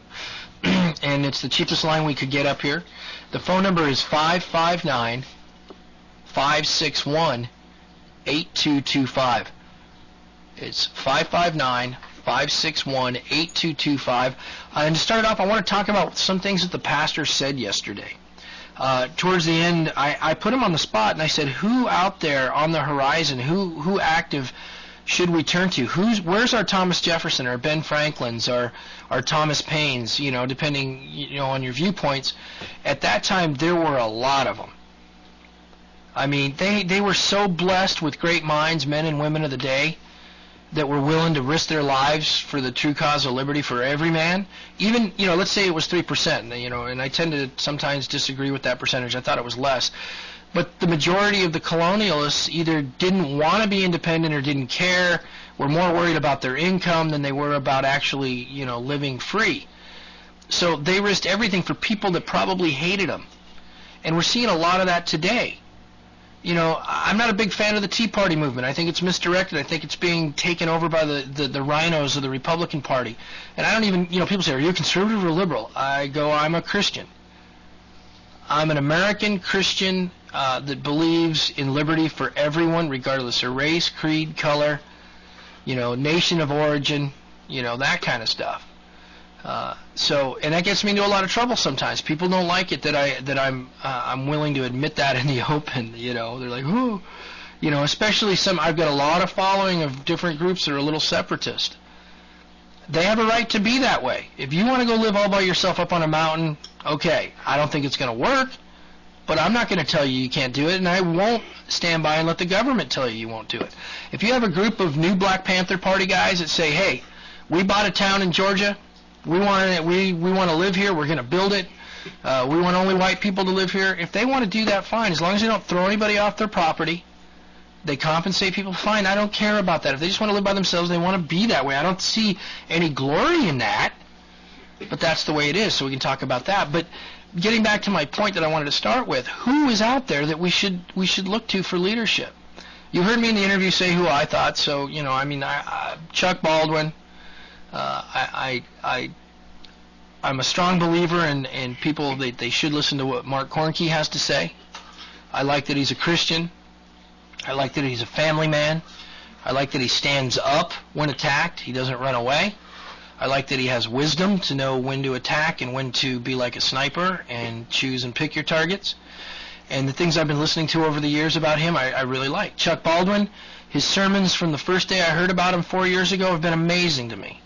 [SPEAKER 11] and it's the cheapest line we could get up here. The phone number is five five nine, five six one, eight two two five. It's five five nine, five six one, eight two two five. Uh, and to start off, I want to talk about some things that the pastor said yesterday. Uh, towards the end, I, I put him on the spot, and I said, who out there on the horizon, who who active should we turn to? Who's Where's our Thomas Jefferson, our Ben Franklins, our, our Thomas Paines, you know, depending you know on your viewpoints. At that time, there were a lot of them. I mean, they, they were so blessed with great minds, men and women of the day, that were willing to risk their lives for the true cause of liberty for every man. Even, you know, let's say it was three percent, you know, and I tend to sometimes disagree with that percentage. I thought it was less. But the majority of the colonialists either didn't want to be independent or didn't care, were more worried about their income than they were about actually, you know, living free. So they risked everything for people that probably hated them. And we're seeing a lot of that today. You know, I'm not a big fan of the Tea Party movement. I think it's misdirected. I think it's being taken over by the, the, the rhinos of the Republican Party. And I don't even, you know, people say, are you conservative or liberal? I go, I'm a Christian. I'm an American Christian uh, that believes in liberty for everyone, regardless of race, creed, color, you know, nation of origin, you know, that kind of stuff. Uh, so, and that gets me into a lot of trouble sometimes. People don't like it that I that I'm uh, I'm willing to admit that in the open. You know, they're like, "Ooh," you know, especially some. I've got a lot of following of different groups that are a little separatist. They have a right to be that way. If you want to go live all by yourself up on a mountain, okay. I don't think it's going to work, but I'm not going to tell you you can't do it, and I won't stand by and let the government tell you you won't do it. If you have a group of new Black Panther Party guys that say, "Hey, we bought a town in Georgia. We want we we want to live here. We're going to build it. Uh, we want only white people to live here." If they want to do that, fine. As long as they don't throw anybody off their property, they compensate people, fine. I don't care about that. If they just want to live by themselves, they want to be that way. I don't see any glory in that, but that's the way it is, so we can talk about that. But getting back to my point that I wanted to start with, who is out there that we should we should look to for leadership? You heard me in the interview say who I thought, so, you know, I mean, I, I, Chuck Baldwin, uh, I, I, I, I'm a strong believer in, in people, they, they should listen to what Mark Kornke has to say. I like that he's a Christian. I like that he's a family man. I like that he stands up when attacked. He doesn't run away. I like that he has wisdom to know when to attack and when to be like a sniper and choose and pick your targets. And the things I've been listening to over the years about him, I, I really like. Chuck Baldwin, his sermons from the first day I heard about him four years ago have been amazing to me.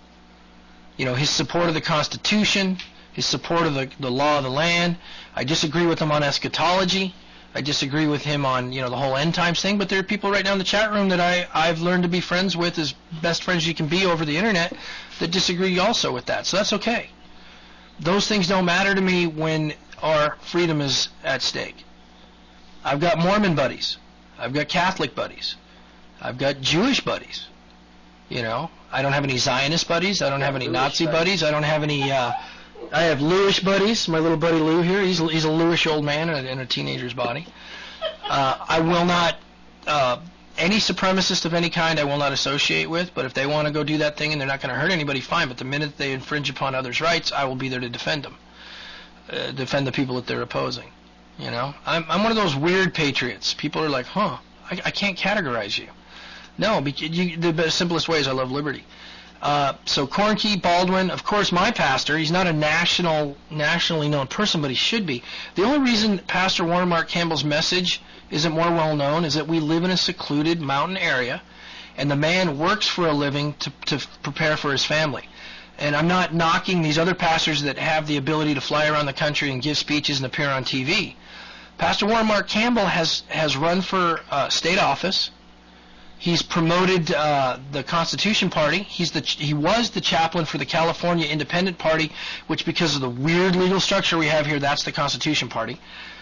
[SPEAKER 11] You know, his support of the Constitution, his support of the, the law of the land. I disagree with him on eschatology. I disagree with him on, you know, the whole end times thing, but there are people right now in the chat room that I, I've learned to be friends with, as best friends you can be over the internet, that disagree also with that. So that's okay. Those things don't matter to me when our freedom is at stake. I've got Mormon buddies. I've got Catholic buddies. I've got Jewish buddies. You know, I don't have any Zionist buddies. I don't have any Nazi buddies. I don't have any... Uh, I have Lewish buddies. My little buddy Lou here. He's he's a Lewish old man in a, in a teenager's body. Uh, I will not uh, any supremacist of any kind. I will not associate with. But if they want to go do that thing and they're not going to hurt anybody, fine. But the minute they infringe upon others' rights, I will be there to defend them, uh, defend the people that they're opposing. You know, I'm I'm one of those weird patriots. People are like, huh? I, I can't categorize you. No, because you, the simplest way is I love liberty. Uh, so Kornke, Baldwin, of course, my pastor. He's not a national, nationally known person, but he should be. The only reason Pastor Warren Mark Campbell's message isn't more well known is that we live in a secluded mountain area, and the man works for a living to, to prepare for his family. And I'm not knocking these other pastors that have the ability to fly around the country and give speeches and appear on T V. Pastor Warren Mark Campbell has has run for uh, state office. He's promoted uh, the Constitution Party. He's the he was the chaplain for the California Independent Party, which, because of the weird legal structure we have here, that's the Constitution Party.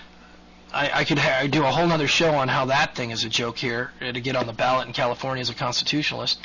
[SPEAKER 11] I, I could ha- do a whole other show on how that thing is a joke here, uh, to get on the ballot in California as a constitutionalist.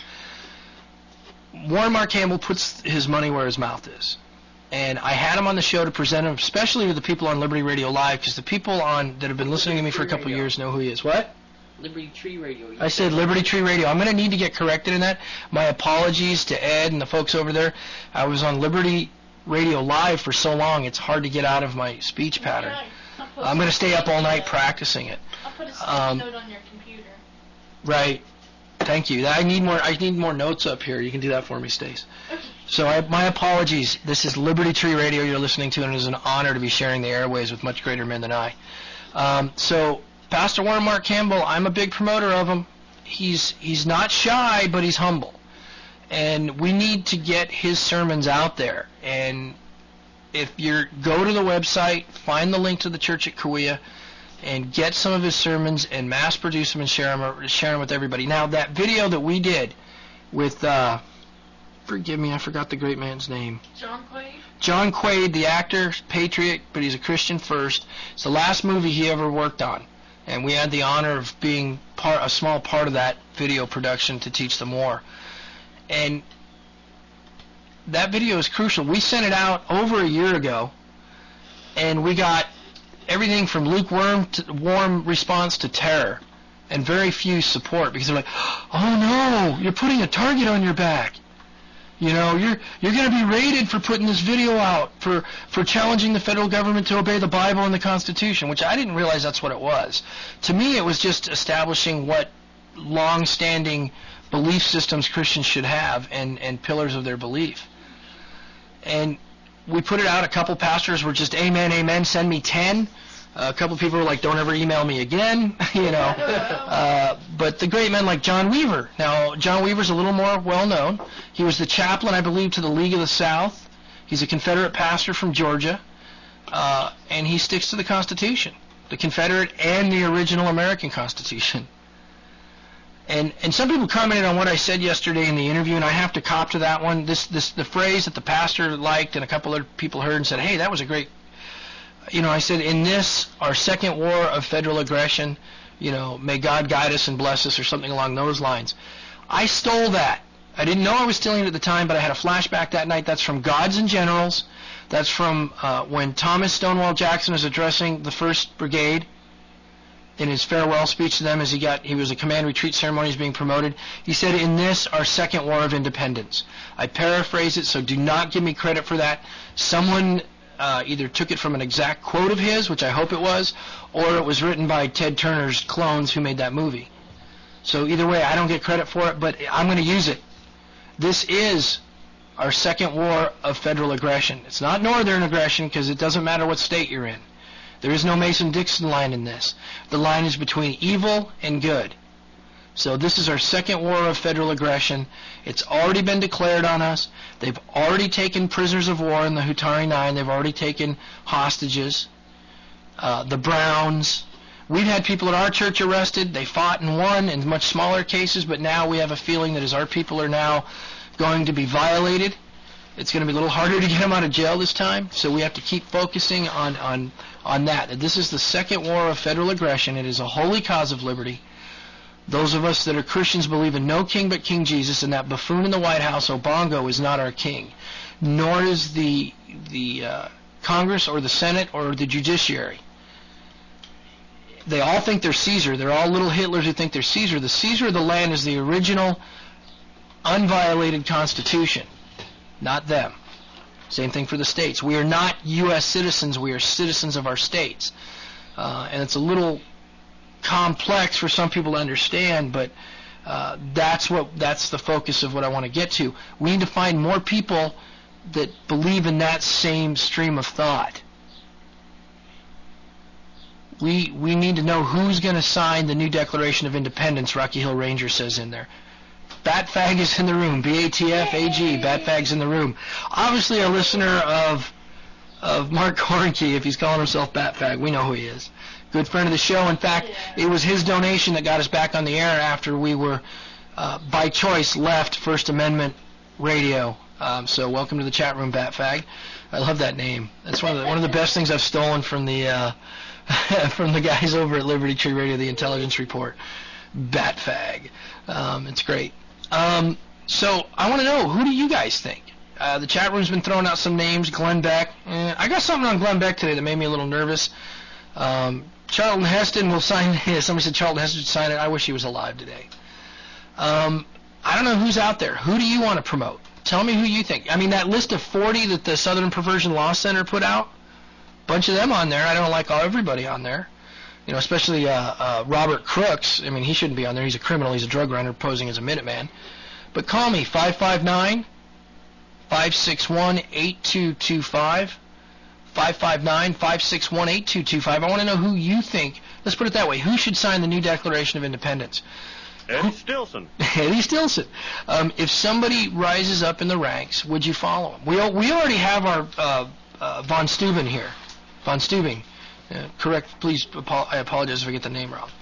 [SPEAKER 11] Warren Mark Campbell puts his money where his mouth is. And I had him on the show to present him, especially to the people on Liberty Radio Live, because the people on that have been listening to me for a couple of years know who he is. What?
[SPEAKER 12] Liberty Tree Radio.
[SPEAKER 11] I said Liberty Tree Radio. I'm going to need to get corrected in that. My apologies to Ed and the folks over there. I was on Liberty Radio Live for so long, it's hard to get out of my speech pattern. I'm going to stay up all night practicing it.
[SPEAKER 14] I'll put a sticky
[SPEAKER 11] Um,
[SPEAKER 14] note on your computer.
[SPEAKER 11] Right. Thank you. I need more. I need more notes up here. You can do that for me, Stace. So I, my apologies. This is Liberty Tree Radio you're listening to, and it is an honor to be sharing the airways with much greater men than I. Um, so Pastor Warren Mark Campbell, I'm a big promoter of him. He's he's not shy, but he's humble, and we need to get his sermons out there. And if you go to the website, find the link to the church at Kauai, and get some of his sermons and mass produce them and share them, share them with everybody. Now, that video that we did with, uh, forgive me, I forgot the great man's name.
[SPEAKER 14] John Quaid?
[SPEAKER 11] John Quaid, the actor, patriot, but he's a Christian first. It's the last movie he ever worked on. And we had the honor of being part, a small part of that video production to teach them war. And that video is crucial. We sent it out over a year ago, and we got everything from lukewarm to warm response to terror, and very few support, because they're like, oh no, you're putting a target on your back. You know, you're you're going to be raided for putting this video out, for, for challenging the federal government to obey the Bible and the Constitution, which I didn't realize that's what it was. To me, it was just establishing what long-standing belief systems Christians should have and, and pillars of their belief. And we put it out. A couple pastors were just, amen, amen, send me ten. Uh, a couple people were like, don't ever email me again, you know. Uh, but the great men like John Weaver. Now, John Weaver's a little more well-known. He was the chaplain, I believe, to the League of the South. He's a Confederate pastor from Georgia. Uh, and he sticks to the Constitution, the Confederate and the original American Constitution. And and some people commented on what I said yesterday in the interview, and I have to cop to that one. This this the phrase that the pastor liked and a couple other people heard and said, hey, that was a great, you know, I said, in this, our second war of federal aggression, you know, may God guide us and bless us, or something along those lines. I stole that. I didn't know I was stealing it at the time, but I had a flashback that night. That's from Gods and Generals. That's from uh, when Thomas Stonewall Jackson is addressing the First Brigade in his farewell speech to them as he got, he was a command retreat ceremony, he's being promoted. He said, in this, our second war of independence. I paraphrase it, so do not give me credit for that. Someone uh, either took it from an exact quote of his, which I hope it was, or it was written by Ted Turner's clones who made that movie. So either way, I don't get credit for it, but I'm going to use it. This is our second war of federal aggression. It's not northern aggression, because it doesn't matter what state you're in. There is no Mason-Dixon line in this. The line is between evil and good. So this is our second war of federal aggression. It's already been declared on us. They've already taken prisoners of war in the Hutari Nine. They've already taken hostages. Uh, the Browns. We've had people at our church arrested. They fought and won in much smaller cases, but now we have a feeling that as our people are now going to be violated, it's going to be a little harder to get them out of jail this time. So we have to keep focusing on, on, on that. This is the second war of federal aggression. It is a holy cause of liberty. Those of us that are Christians believe in no king but King Jesus, and that buffoon in the White House, Obongo, is not our king, nor is the, the uh, Congress or the Senate or the judiciary. They all think they're Caesar. They're all little Hitlers who think they're Caesar. The Caesar of the land is the original, unviolated Constitution, not them. Same thing for the states. We are not U S citizens. We are citizens of our states. Uh, and it's a little complex for some people to understand, but uh, that's what that's the focus of what I want to get to. We need to find more people that believe in that same stream of thought. We we need to know who's going to sign the new Declaration of Independence, Rocky Hill Ranger says in there. Batfag is in the room. B A T F A G. Batfag's in the room. Obviously a listener of of Mark Hornke, if he's calling himself Batfag. We know who he is. Good friend of the show. In fact, it was his donation that got us back on the air after we were, uh, by choice, left First Amendment Radio. Um, so welcome to the chat room, Batfag. I love that name. That's one of the, one of the best things I've stolen from the uh, from the guys over at Liberty Tree Radio, the Intelligence Report. Batfag. Um, it's great. Um, so I want to know, who do you guys think? Uh, the chat room's been throwing out some names. Glenn Beck. Eh, I got something on Glenn Beck today that made me a little nervous. Um, Charlton Heston will sign it. Somebody said Charlton Heston should sign it. I wish he was alive today. Um, I don't know who's out there. Who do you want to promote? Tell me who you think. I mean, that list of forty that the Southern Perversion Law Center put out, bunch of them on there. I don't like all everybody on there. You know, especially uh, uh, Robert Crooks. I mean, he shouldn't be on there. He's a criminal. He's a drug runner posing as a Minuteman. But call me, five five nine, five six one, eight two two five. five five nine, five six one, eight two two five. I want to know who you think. Let's put it that way. Who should sign the new Declaration of Independence?
[SPEAKER 13] Eddie Stilson.
[SPEAKER 11] Eddie Stilson. Um, if somebody rises up in the ranks, would you follow him? We we already have our uh, uh, von Steuben here. Von Steuben. Uh, correct. Please, I apologize if I get the name wrong.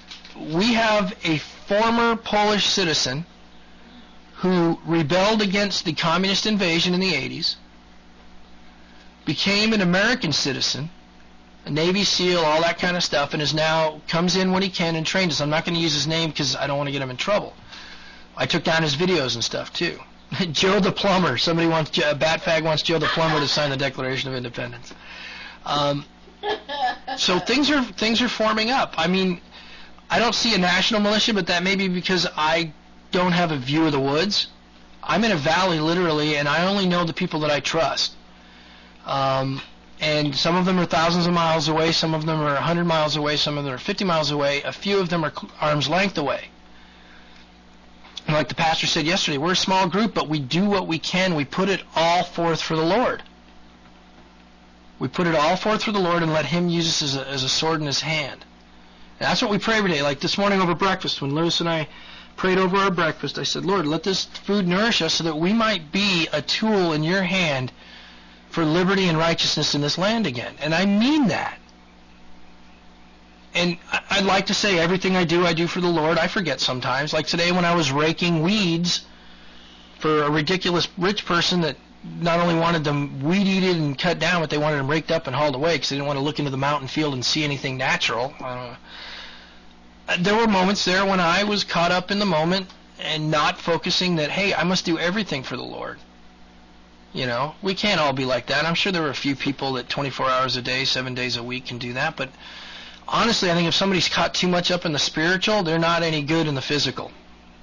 [SPEAKER 11] We have a former Polish citizen who rebelled against the communist invasion in the eighties, became an American citizen, a Navy SEAL, all that kind of stuff, and is now comes in when he can and trains us. I'm not going to use his name because I don't want to get him in trouble. I took down his videos and stuff too. Joe the Plumber. Somebody wants uh, Batfag wants Joe the Plumber to sign the Declaration of Independence. Um, so things are things are forming up. I mean, I don't see a national militia, but that may be because I don't have a view of the woods. I'm in a valley, literally, and I only know the people that I trust. Um, and some of them are thousands of miles away, some of them are one hundred miles away, some of them are fifty miles away, a few of them are arm's length away. And like the pastor said yesterday, we're a small group, but we do what we can. We put it all forth for the Lord. We put it all forth for the Lord and let Him use us as a, as a sword in His hand. And that's what we pray every day. Like this morning over breakfast, when Lewis and I prayed over our breakfast, I said, Lord, let this food nourish us so that we might be a tool in your hand for liberty and righteousness in this land again. And I mean that. And I'd like to say everything I do, I do for the Lord. I forget sometimes. Like today when I was raking weeds for a ridiculous rich person that not only wanted them weed-eated and cut down, but they wanted them raked up and hauled away because they didn't want to look into the mountain field and see anything natural. Uh, there were moments there when I was caught up in the moment and not focusing that, hey, I must do everything for the Lord. You know, we can't all be like that. I'm sure there are a few people that twenty-four hours a day, seven days a week can do that, but honestly, I think if somebody's caught too much up in the spiritual, they're not any good in the physical.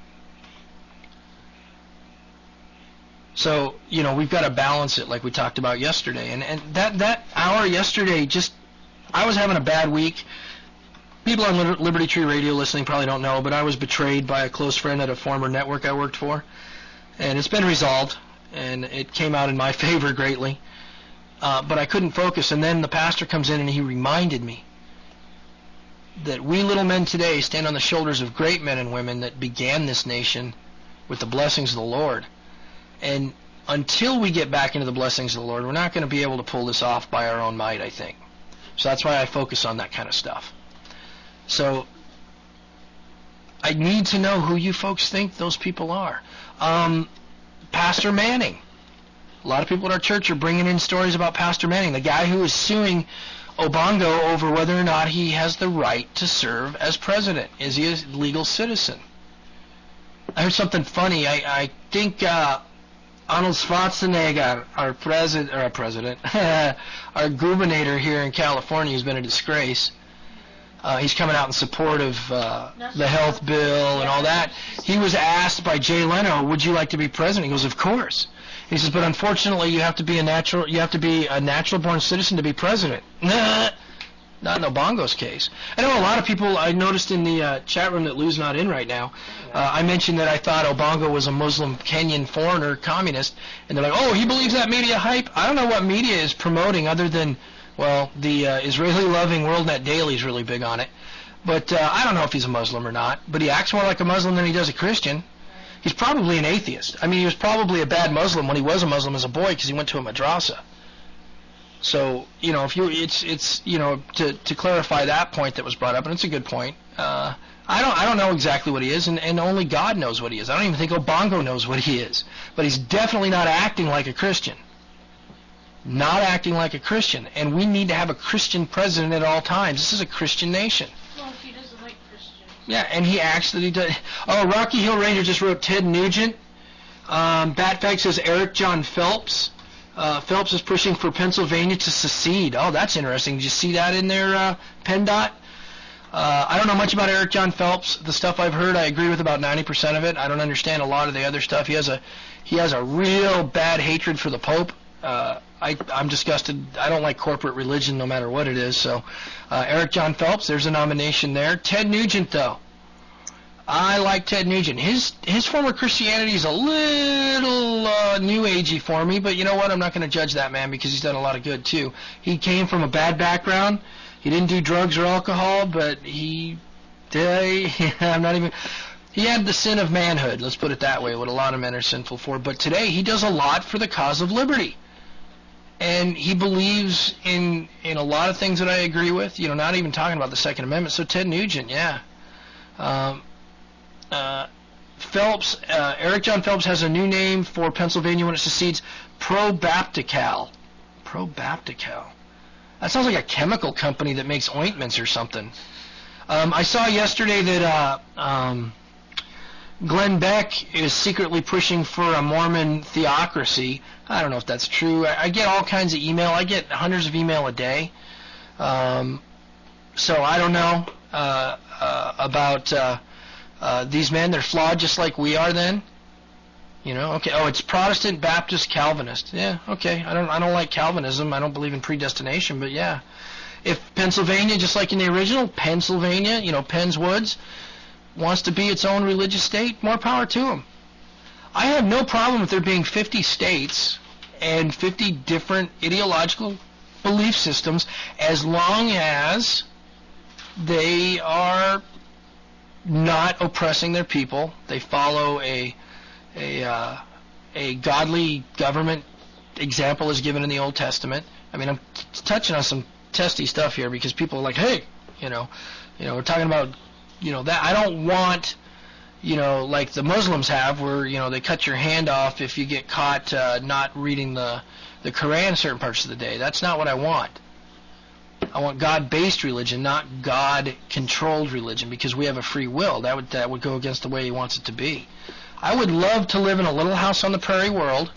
[SPEAKER 11] So, you know, we've got to balance it like we talked about yesterday. And, and that, that hour yesterday, just, I was having a bad week. People on Liberty Tree Radio listening probably don't know, but I was betrayed by a close friend at a former network I worked for. And it's been resolved, and it came out in my favor greatly. Uh, but I couldn't focus. And then the pastor comes in and he reminded me that we little men today stand on the shoulders of great men and women that began this nation with the blessings of the Lord. And until we get back into the blessings of the Lord, we're not going to be able to pull this off by our own might, I think. So that's why I focus on that kind of stuff. So I need to know who you folks think those people are. Um, Pastor Manning. A lot of people at our church are bringing in stories about Pastor Manning, the guy who is suing Obongo over whether or not he has the right to serve as president. Is he a legal citizen? I heard something funny. I, I think uh, Arnold Schwarzenegger, our president, or our president, our gubernator here in California, has been a disgrace. Uh, he's coming out in support of uh, the health bill and all that. He was asked by Jay Leno, "Would you like to be president?" He goes, "Of course." He says, "But unfortunately, you have to be a natural, you have to be a natural-born citizen to be president." Nah, not in Obongo's case. I know a lot of people. I noticed in the uh, chat room that Lou's not in right now. Uh, I mentioned that I thought Obongo was a Muslim Kenyan foreigner communist, and they're like, "Oh, he believes that media hype." I don't know what media is promoting other than, well, the uh, Israeli-loving WorldNet Daily is really big on it. But uh, I don't know if he's a Muslim or not. But he acts more like a Muslim than he does a Christian. He's probably an atheist. I mean, he was probably a bad Muslim when he was a Muslim as a boy because he went to a madrasa. So, you know, if you, it's, it's, you know, to, to clarify that point that was brought up, and it's a good point. Uh, I don't, I don't know exactly what he is, and, and only God knows what he is. I don't even think Obongo knows what he is. But he's definitely not acting like a Christian. Not acting like a Christian. And we need to have a Christian president at all times. This is a Christian nation.
[SPEAKER 14] Well, if he doesn't like Christians.
[SPEAKER 11] Yeah, and he acts that he does. Oh, Rocky Hill Ranger just wrote Ted Nugent. Um, Batfag says Eric John Phelps. Uh, Phelps is pushing for Pennsylvania to secede. Oh, that's interesting. Did you see that in their uh, PennDOT? Uh, I don't know much about Eric John Phelps. The stuff I've heard, I agree with about ninety percent of it. I don't understand a lot of the other stuff. He has a he has a real bad hatred for the Pope. Uh, I, I'm disgusted. I don't like corporate religion no matter what it is. So uh, Eric John Phelps, there's a nomination there. Ted Nugent, though. I like Ted Nugent. His his former Christianity is a little uh, new agey for me, but you know what? I'm not going to judge that man because he's done a lot of good, too. He came from a bad background. He didn't do drugs or alcohol, but he did. I'm not even... He had the sin of manhood, let's put it that way, what a lot of men are sinful for. But today he does a lot for the cause of liberty. And he believes in in a lot of things that I agree with, you know, not even talking about the Second Amendment. So Ted Nugent, yeah. Um, uh, Phelps, uh, Eric John Phelps has a new name for Pennsylvania when it secedes, Pro-Baptical. Pro-Baptical. That sounds like a chemical company that makes ointments or something. Um, I saw yesterday that uh, um, Glenn Beck is secretly pushing for a Mormon theocracy. I don't know if that's true. I, I get all kinds of email. I get hundreds of email a day. Um, so I don't know uh, uh, about uh, uh, these men. They're flawed just like we are then. You know, okay. Oh, it's Protestant, Baptist, Calvinist. Yeah, okay. I don't I don't like Calvinism. I don't believe in predestination, but yeah. If Pennsylvania, just like in the original, Pennsylvania, you know, Penn's Woods, wants to be its own religious state, more power to them. I have no problem with there being fifty states and fifty different ideological belief systems as long as they are not oppressing their people. They follow a a uh, a godly government example as given in the Old Testament. I mean, I'm t- touching on some testy stuff here because people are like, hey, you know, you know, we're talking about, you know, that I don't want, you know, like the Muslims have, where, you know, they cut your hand off if you get caught uh, not reading the the Quran certain parts of the day. That's not what I want. I want God-based religion, not God-controlled religion, because we have a free will. That would that would go against the way He wants it to be. I would love to live in a little house on the prairie world,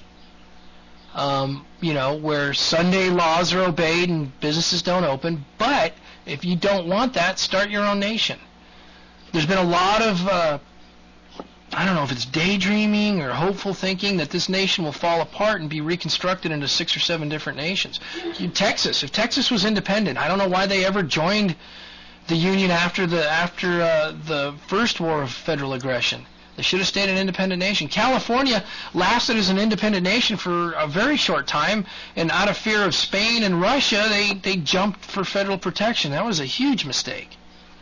[SPEAKER 11] um, you know, where Sunday laws are obeyed and businesses don't open. But if you don't want that, start your own nation. There's been a lot of, uh, I don't know if it's daydreaming or hopeful thinking that this nation will fall apart and be reconstructed into six or seven different nations. You, Texas, if Texas was independent, I don't know why they ever joined the Union after the after uh, the first war of federal aggression. They should have stayed an independent nation. California lasted as an independent nation for a very short time, and out of fear of Spain and Russia, they, they jumped for federal protection. That was a huge mistake.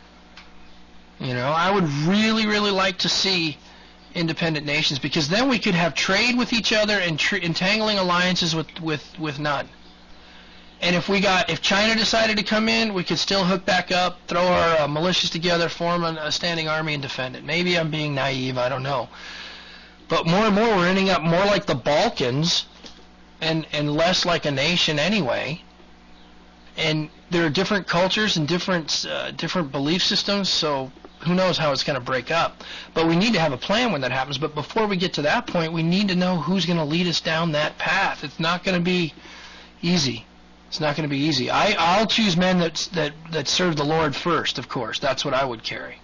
[SPEAKER 11] You know, I would really, really like to see independent nations, because then we could have trade with each other and tr- entangling alliances with, with, with none. And if we got, if China decided to come in, we could still hook back up, throw our uh, militias together, form a, a standing army, and defend it. Maybe I'm being naive, I don't know. But more and more, we're ending up more like the Balkans, and and less like a nation anyway. And there are different cultures and different uh, different belief systems, so who knows how it's going to break up. But we need to have a plan when that happens. But before we get to that point, we need to know who's going to lead us down that path. It's not going to be easy. It's not going to be easy. I, I'll choose men that, that, that serve the Lord first, of course. That's what I would carry.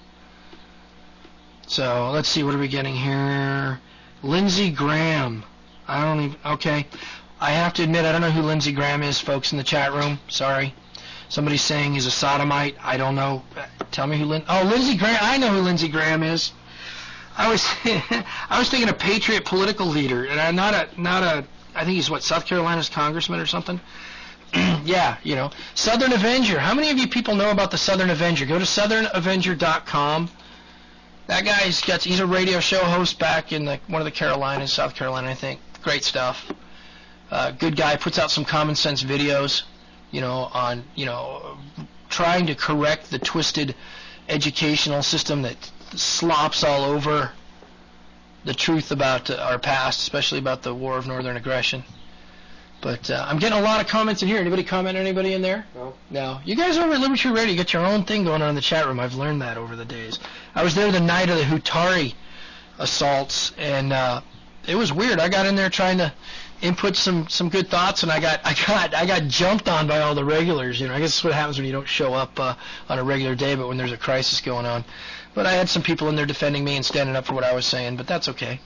[SPEAKER 11] So, let's see. What are we getting here? Lindsey Graham. I don't even... Okay. I have to admit, I don't know who Lindsey Graham is, folks, in the chat room. Sorry. Somebody's saying he's a sodomite. I don't know. Tell me who Lin... Oh, Lindsey Graham. I know who Lindsey Graham is. I was I was thinking a patriot political leader, and I'm not a... not a. I think he's, what, South Carolina's congressman or something? Yeah, you know. Southern Avenger. How many of you people know about the Southern Avenger? Go to southern avenger dot com. That guy's got, he's a radio show host back in the, one of the Carolinas, South Carolina, I think. Great stuff. Uh, good guy. Puts out some common sense videos, you know, on, you know, trying to correct the twisted educational system that slops all over the truth about uh, our past, especially about the War of Northern Aggression. But uh, I'm getting a lot of comments in here. Anybody comment? Anybody in there?
[SPEAKER 12] No.
[SPEAKER 11] No. You guys over at Liberty Radio get your own thing going on in the chat room. I've learned that over the days. I was there the night of the Hutari assaults, and uh, it was weird. I got in there trying to input some, some good thoughts, and I got I got I got jumped on by all the regulars. You know, I guess that's what happens when you don't show up uh, on a regular day, but when there's a crisis going on. But I had some people in there defending me and standing up for what I was saying, but that's okay.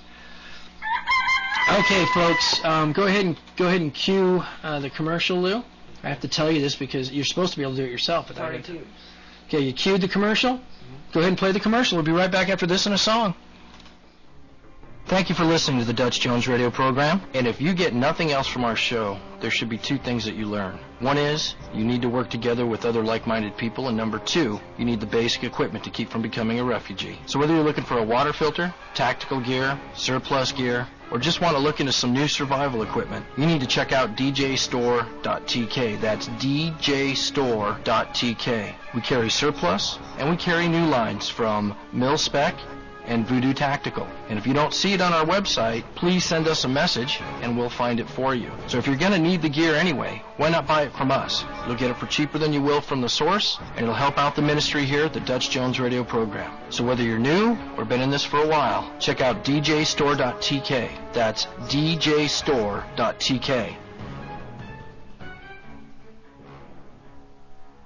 [SPEAKER 11] Okay, folks, um, go ahead and go ahead and cue uh, the commercial, Lou. I have to tell you this because you're supposed to be able to do it yourself. But I okay, you cued the commercial? Mm-hmm. Go ahead and play the commercial. We'll be right back after this and a song. Thank you for listening to the Dutch Jones radio program. And if you get nothing else from our show, there should be two things that you learn. One is, you need to work together with other like-minded people. And number two, you need the basic equipment to keep from becoming a refugee. So whether you're looking for a water filter, tactical gear, surplus gear, or just want to look into some new survival equipment, you need to check out d j store dot t k. That's d j store dot t k. We carry surplus, and we carry new lines from Mil-Spec and Voodoo Tactical. And if you don't see it on our website, please send us a message and we'll find it for you. So if you're going to need the gear anyway, why not buy it from us? You'll get it for cheaper than you will from the source, and it'll help out the ministry here at the Dutch Jones radio program. So whether you're new or been in this for a while, check out d j store dot t k. That's d j store dot t k.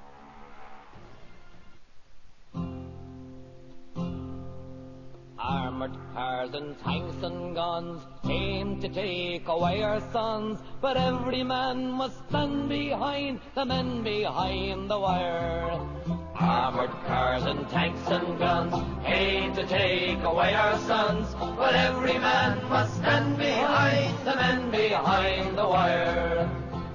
[SPEAKER 16] Our Armored cars and tanks and guns came to take away our sons, but every man must stand behind the men behind the wire. Armored cars and tanks and guns came to take away our sons, but every man must stand behind the men behind the wire.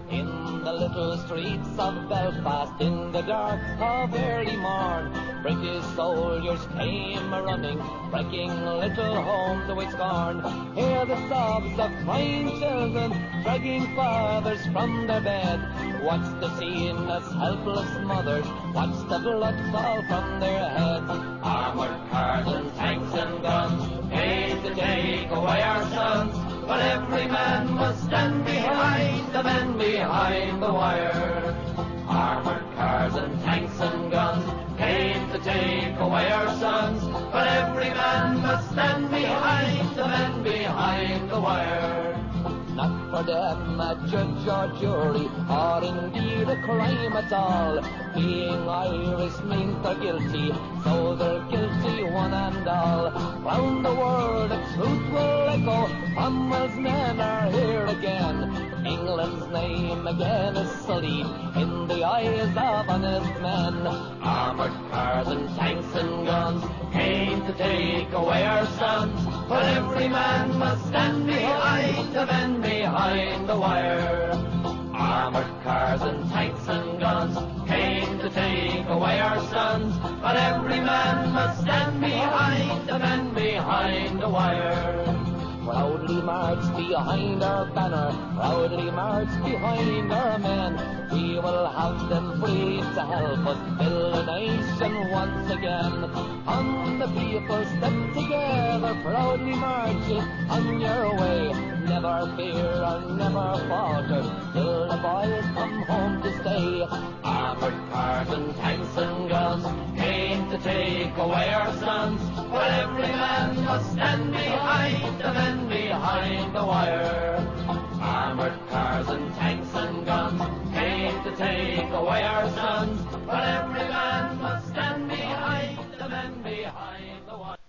[SPEAKER 16] In the little streets of Belfast, in the dark of early morn, British soldiers came a-running, breaking little homes with scorn. Hear the sobs of crying children, dragging fathers from their bed. Watch the scene as helpless mothers watch the blood fall from their heads. Armored cars and tanks and guns came to take away our sons, but every man must stand behind the men behind the wire. Armored cars and tanks and guns came to take away our sons, but every man must stand behind the men behind the wire. Not for them a judge or jury, or indeed a crime at all. Being Irish means they're guilty, so they're guilty one and all. Round the world a truth will echo, Cromwell's men are here again. England's name again is sullied in the eyes of honest men. Armored cars and tanks and guns came to take away our sons, but every man must stand behind the men behind the wire. Armored cars and tanks and guns came to take away our sons, but every man must stand behind the men behind the wire. Proudly march behind our banner, proudly march behind our men. We will have them free to help us build a nation once again. On the people step together, proudly marching on your way. Never fear or never falter till the boys come home to stay. Armored cars and tanks and guns came to take away our sons, but every man must stand behind the men behind the wire. Armored cars and tanks and guns came to take away our sons, but every man must stand behind the men behind the wire.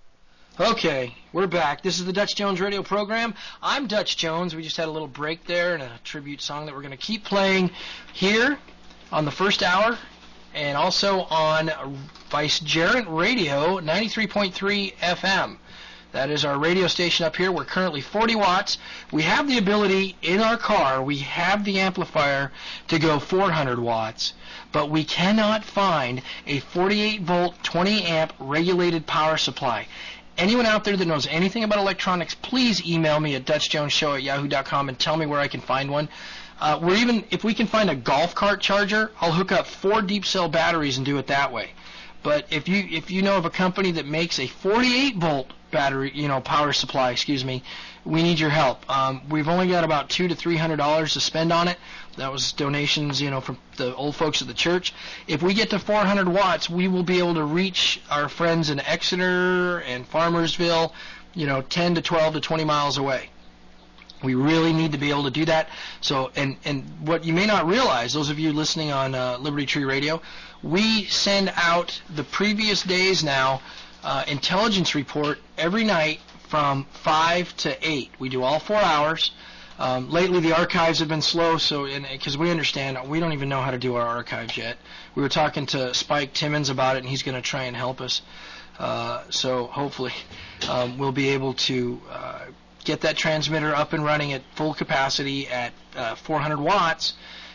[SPEAKER 11] Okay, we're back. This is the Dutch Jones radio program. I'm Dutch Jones. We just had a little break there and a tribute song that we're going to keep playing here on the first hour and also on Vicegerent Radio ninety-three point three F M. That is our radio station up here. We're currently forty watts. We have the ability in our car, we have the amplifier to go four hundred watts, but we cannot find a forty-eight volt, twenty amp regulated power supply. Anyone out there that knows anything about electronics, please email me at dutch jones show at yahoo dot com and tell me where I can find one. Uh, we're even, if we can find a golf cart charger, I'll hook up four deep cell batteries and do it that way. But if you if you know of a company that makes a forty-eight volt battery, you know, power supply, excuse me, we need your help. Um, we've only got about two to three hundred dollars to spend on it. That was donations, you know, from the old folks at the church. If we get to four hundred watts, we will be able to reach our friends in Exeter and Farmersville, you know, ten to twelve to twenty miles away. We really need to be able to do that. So, and and what you may not realize, those of you listening on uh, Liberty Tree Radio, we send out the previous days now uh, intelligence report every night from five to eight. We do all four hours. Um, lately, the archives have been slow, so because we understand, we don't even know how to do our archives yet. We were talking to Spike Timmons about it, and he's going to try and help us. Uh, so hopefully, um, we'll be able to uh, get that transmitter up and running at full capacity at uh, four hundred watts,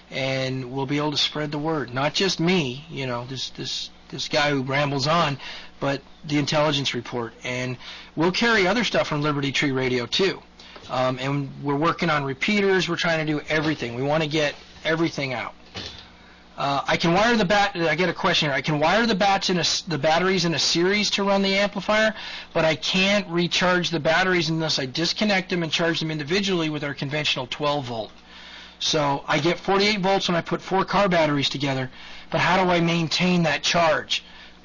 [SPEAKER 11] and we'll be able to spread the word. Not just me, you know, this this this guy who rambles on, but the intelligence report. And we'll carry other stuff from Liberty Tree Radio too. Um, and we're working on repeaters. We're trying to do everything. We want to get everything out. Uh, I can wire the bat. I get a question here. I can wire the bats in a, the batteries in a series to run the amplifier, but I can't recharge the batteries unless I disconnect them and charge them individually with our conventional twelve volt. So I get forty-eight volts when I put four car batteries together, but how do I maintain that charge?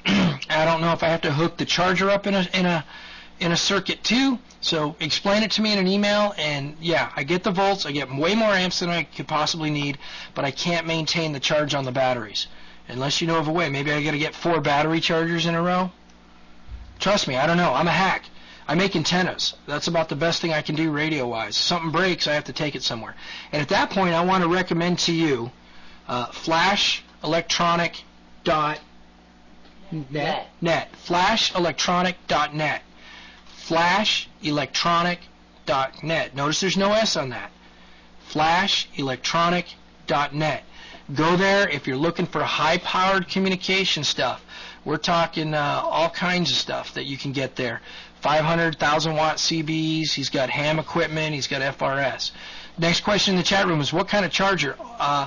[SPEAKER 11] I don't know if I have to hook the charger up in a in a in a circuit too. So explain it to me in an email, and yeah, I get the volts, I get way more amps than I could possibly need, but I can't maintain the charge on the batteries. Unless you know of a way. Maybe I got to get four battery chargers in a row. Trust me, I don't know. I'm a hack. I make antennas. That's about the best thing I can do radio-wise. If something breaks, I have to take it somewhere. And at that point, I want to recommend to you uh, flash electronic dot net. Net. flash electronic dot net. flash electronic dot net. Notice there's no S on that. flash electronic dot net. Go there if you're looking for high-powered communication stuff. We're talking uh, all kinds of stuff that you can get there. five hundred thousand watt C Bs. He's got ham equipment. He's got F R S. Next question in the chat room is what kind of charger? Uh,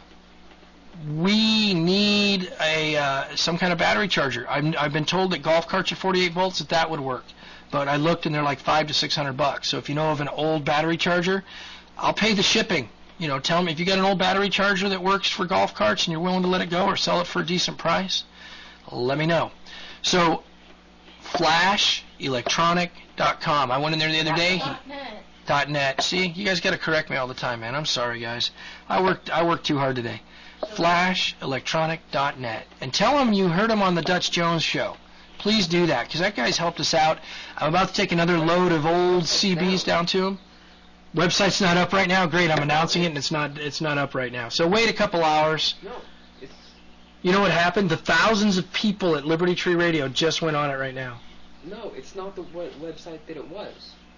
[SPEAKER 11] we need a uh, some kind of battery charger. I've, I've been told that golf carts are forty-eight volts, that that would work. But I looked and they're like five to six hundred bucks. So if you know of an old battery charger, I'll pay the shipping. You know, tell me if you got an old battery charger that works for golf carts and you're willing to let it go or sell it for a decent price, let me know. So, flash electronic dot com. I went in there the other day.
[SPEAKER 14] Dot net.
[SPEAKER 11] Dot net. See, you guys got to correct me all the time, man. I'm sorry, guys. I worked. I worked too hard today. flash electronic dot net. And tell him you heard him on the Dutch Jones show. Please do that, because that guy's helped us out. I'm about to take another load of old C Bs down to him. Website's not up right now. Great, I'm announcing it, and it's not it's not up right now. So wait a couple hours.
[SPEAKER 12] No, it's...
[SPEAKER 11] You know what happened? The thousands of people at Liberty Tree Radio just went on it right now.
[SPEAKER 12] No, it's not the w- website that it was.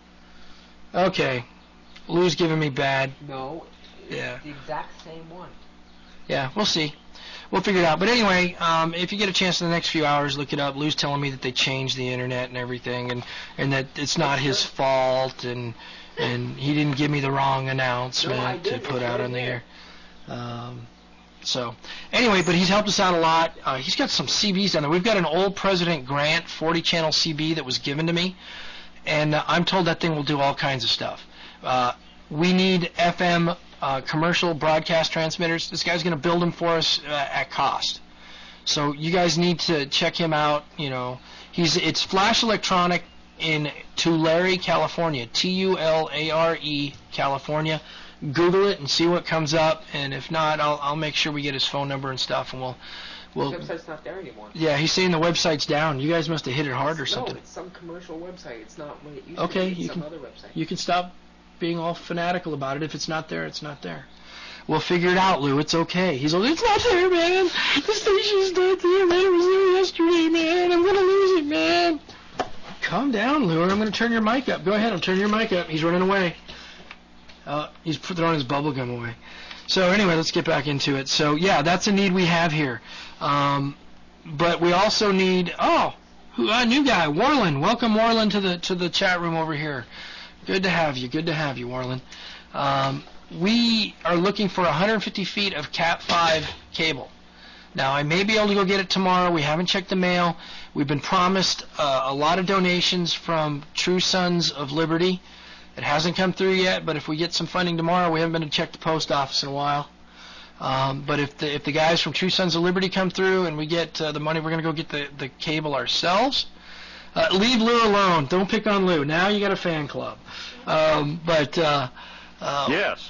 [SPEAKER 11] Okay. Lou's giving me bad.
[SPEAKER 12] No, it's
[SPEAKER 11] yeah.
[SPEAKER 12] the exact same one.
[SPEAKER 11] Yeah, we'll see. We'll figure it out. But anyway, um, if you get a chance in the next few hours, look it up. Lou's telling me that they changed the internet and everything, and, and that it's not his fault, and and he didn't give me the wrong announcement
[SPEAKER 12] no,
[SPEAKER 11] to put out on the air. Um, so anyway, but he's helped us out a lot. Uh, he's got some C Bs down there. We've got an old President Grant forty channel C B that was given to me, and uh, I'm told that thing will do all kinds of stuff. Uh, we need F M uh, commercial broadcast transmitters. This guy's going to build them for us uh, at cost. So you guys need to check him out. You know, he's it's Flash Electronic in Tulare, California. T U L A R E, California. Google it and see what comes up. And if not, I'll I'll make sure we get his phone number and stuff, and we'll we'll.
[SPEAKER 12] The website's not there anymore.
[SPEAKER 11] Yeah, he's saying the website's down. You guys must have hit it hard or something.
[SPEAKER 12] No, it's some commercial website. It's not what it used
[SPEAKER 11] okay,
[SPEAKER 12] to be. It's
[SPEAKER 11] you
[SPEAKER 12] some
[SPEAKER 11] can
[SPEAKER 12] other website.
[SPEAKER 11] you can stop being all fanatical about it. If it's not there, it's not there. We'll figure it out, Lou. It's okay. He's like, it's not there, man. The station's not there, man. It was there yesterday, man. I'm going to lose it, man. Calm down, Lou, or I'm going to turn your mic up. Go ahead. I'm turning your mic up. He's running away. Uh, he's throwing his bubble gum away. So anyway, let's get back into it. So, yeah, that's a need we have here. Um, but we also need, oh, who, a new guy, Warland. Welcome, Warland, to the to the chat room over here. Good to have you. Good to have you, Warland. Um, we are looking for one hundred fifty feet of cat five cable. Now, I may be able to go get it tomorrow. We haven't checked the mail. We've been promised uh, a lot of donations from True Sons of Liberty. It hasn't come through yet, but if we get some funding tomorrow, we haven't been to check the post office in a while. Um, but if the if the guys from True Sons of Liberty come through and we get uh, the money, we're going to go get the, the cable ourselves. Uh, leave Lou alone. Don't pick on Lou. Now you got a fan club. Um, but uh, uh,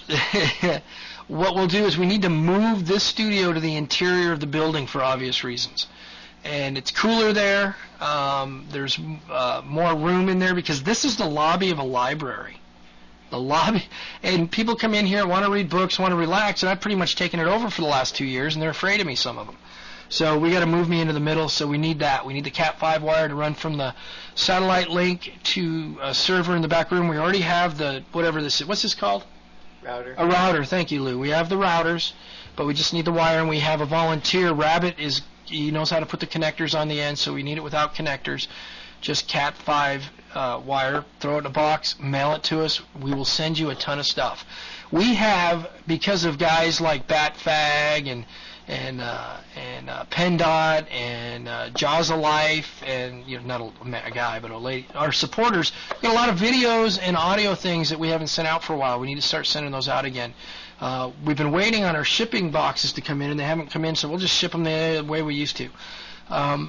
[SPEAKER 1] yes.
[SPEAKER 11] What we'll do is we need to move this studio to the interior of the building for obvious reasons. And it's cooler there. Um, there's uh, more room in there because this is the lobby of a library. The lobby, and people come in here, want to read books, want to relax, and I've pretty much taken it over for the last two years, and they're afraid of me, some of them. So we got to move me into the middle, so we need that. We need the cat five wire to run from the satellite link to a server in the back room. We already have the, whatever this is. What's this called?
[SPEAKER 12] Router.
[SPEAKER 11] A router. Thank you, Lou. We have the routers, but we just need the wire, and we have a volunteer. Rabbit is, he knows how to put the connectors on the end, so we need it without connectors. Just cat five uh, wire, throw it in a box, mail it to us. We will send you a ton of stuff. We have, because of guys like Batfag and and uh, and uh, PennDOT and uh, Jaws of Life and, you know, not a, a guy but a lady, our supporters, we've got a lot of videos and audio things that we haven't sent out for a while. We need to start sending those out again. Uh, we've been waiting on our shipping boxes to come in, and they haven't come in, so we'll just ship them the way we used to. Um,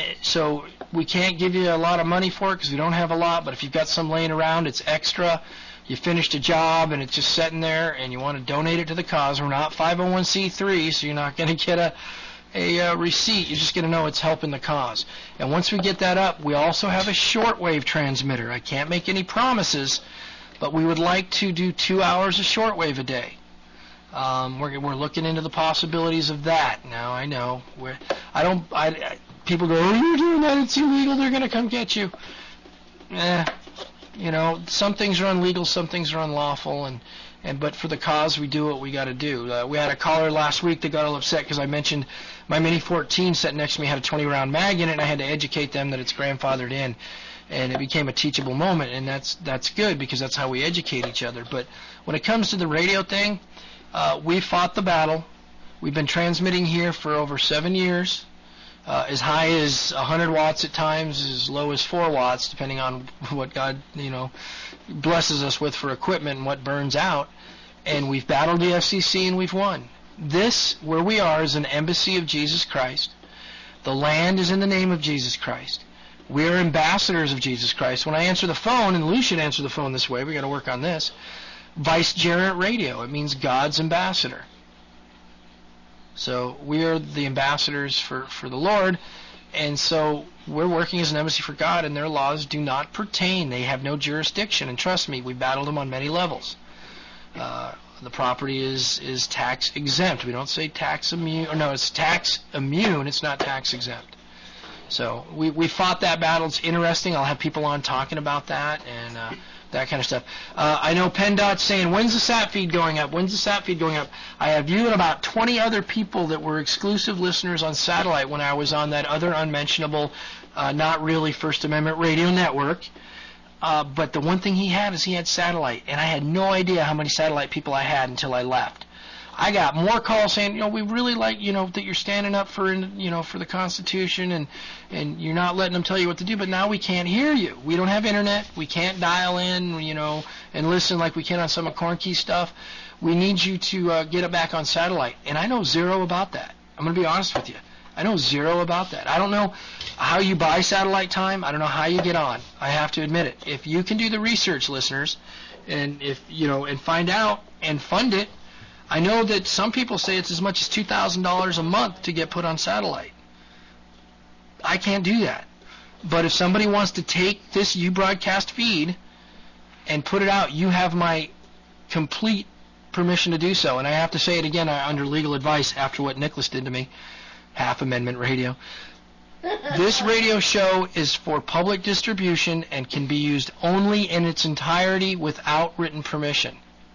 [SPEAKER 11] so we can't give you a lot of money for it because we don't have a lot, but if you've got some laying around, it's extra. You finished a job and it's just sitting there and you want to donate it to the cause. We're not five oh one c three, so you're not going to get a a uh, receipt, you're just going to know it's helping the cause. And once we get that up, we also have a shortwave transmitter. I can't make any promises, but we would like to do two hours of shortwave a day. Um, we're we're looking into the possibilities of that. Now I know we're I don't I, I people go, oh, you're doing that, it's illegal, they're going to come get you. Eh, you know, some things are unlegal, some things are unlawful, and and but for the cause, we do what we got to do. Uh, we had a caller last week that got all upset because I mentioned my Mini fourteen sitting next to me had a twenty round mag in it, and I had to educate them that it's grandfathered in, and it became a teachable moment, and that's that's good because that's how we educate each other. But when it comes to the radio thing, uh, we fought the battle. We've been transmitting here for over seven years, uh, as high as one hundred watts at times, as low as four watts, depending on what God, you know, blesses us with for equipment and what burns out. And we've battled the F C C and we've won. This, where we are, is an embassy of Jesus Christ. The land is in the name of Jesus Christ. We're ambassadors of Jesus Christ. When I answer the phone, and Lou should answer the phone this way, we got to work on this, Vicegerent Radio. It means God's ambassador. So we are the ambassadors for, for the Lord, and so we're working as an embassy for God, and their laws do not pertain. They have no jurisdiction, and trust me, we battled them on many levels. Uh, the property is, is tax exempt. We don't say tax immune. Or no, it's tax immune. It's not tax exempt. So we, we fought that battle. It's interesting. I'll have people on talking about that and uh, that kind of stuff. Uh, I know PennDOT's saying, when's the sat feed going up? When's the sat feed going up? I have you and about twenty other people that were exclusive listeners on satellite when I was on that other unmentionable, uh, not really First Amendment radio network. Uh, but the one thing he had is he had satellite, and I had no idea how many satellite people I had until I left. I got more calls saying, you know, we really like, you know, that you're standing up for, you know, for the Constitution, and and you're not letting them tell you what to do. But now we can't hear you. We don't have internet. We can't dial in, you know, and listen like we can on some of Cornkey stuff. We need you to uh, get it back on satellite. And I know zero about that. I'm going to be honest with you. I know zero about that. I don't know how you buy satellite time. I don't know how you get on. I have to admit it. If you can do the research, listeners, and if you know, and find out and fund it, I know that some people say it's as much as two thousand dollars a month to get put on satellite. I can't do that. But if somebody wants to take this U-Broadcast feed and put it out, you have my complete permission to do so. And I have to say it again under legal advice after what Nicholas did to me. Half Amendment Radio. This radio show is for public distribution and can be used only in its entirety without written permission.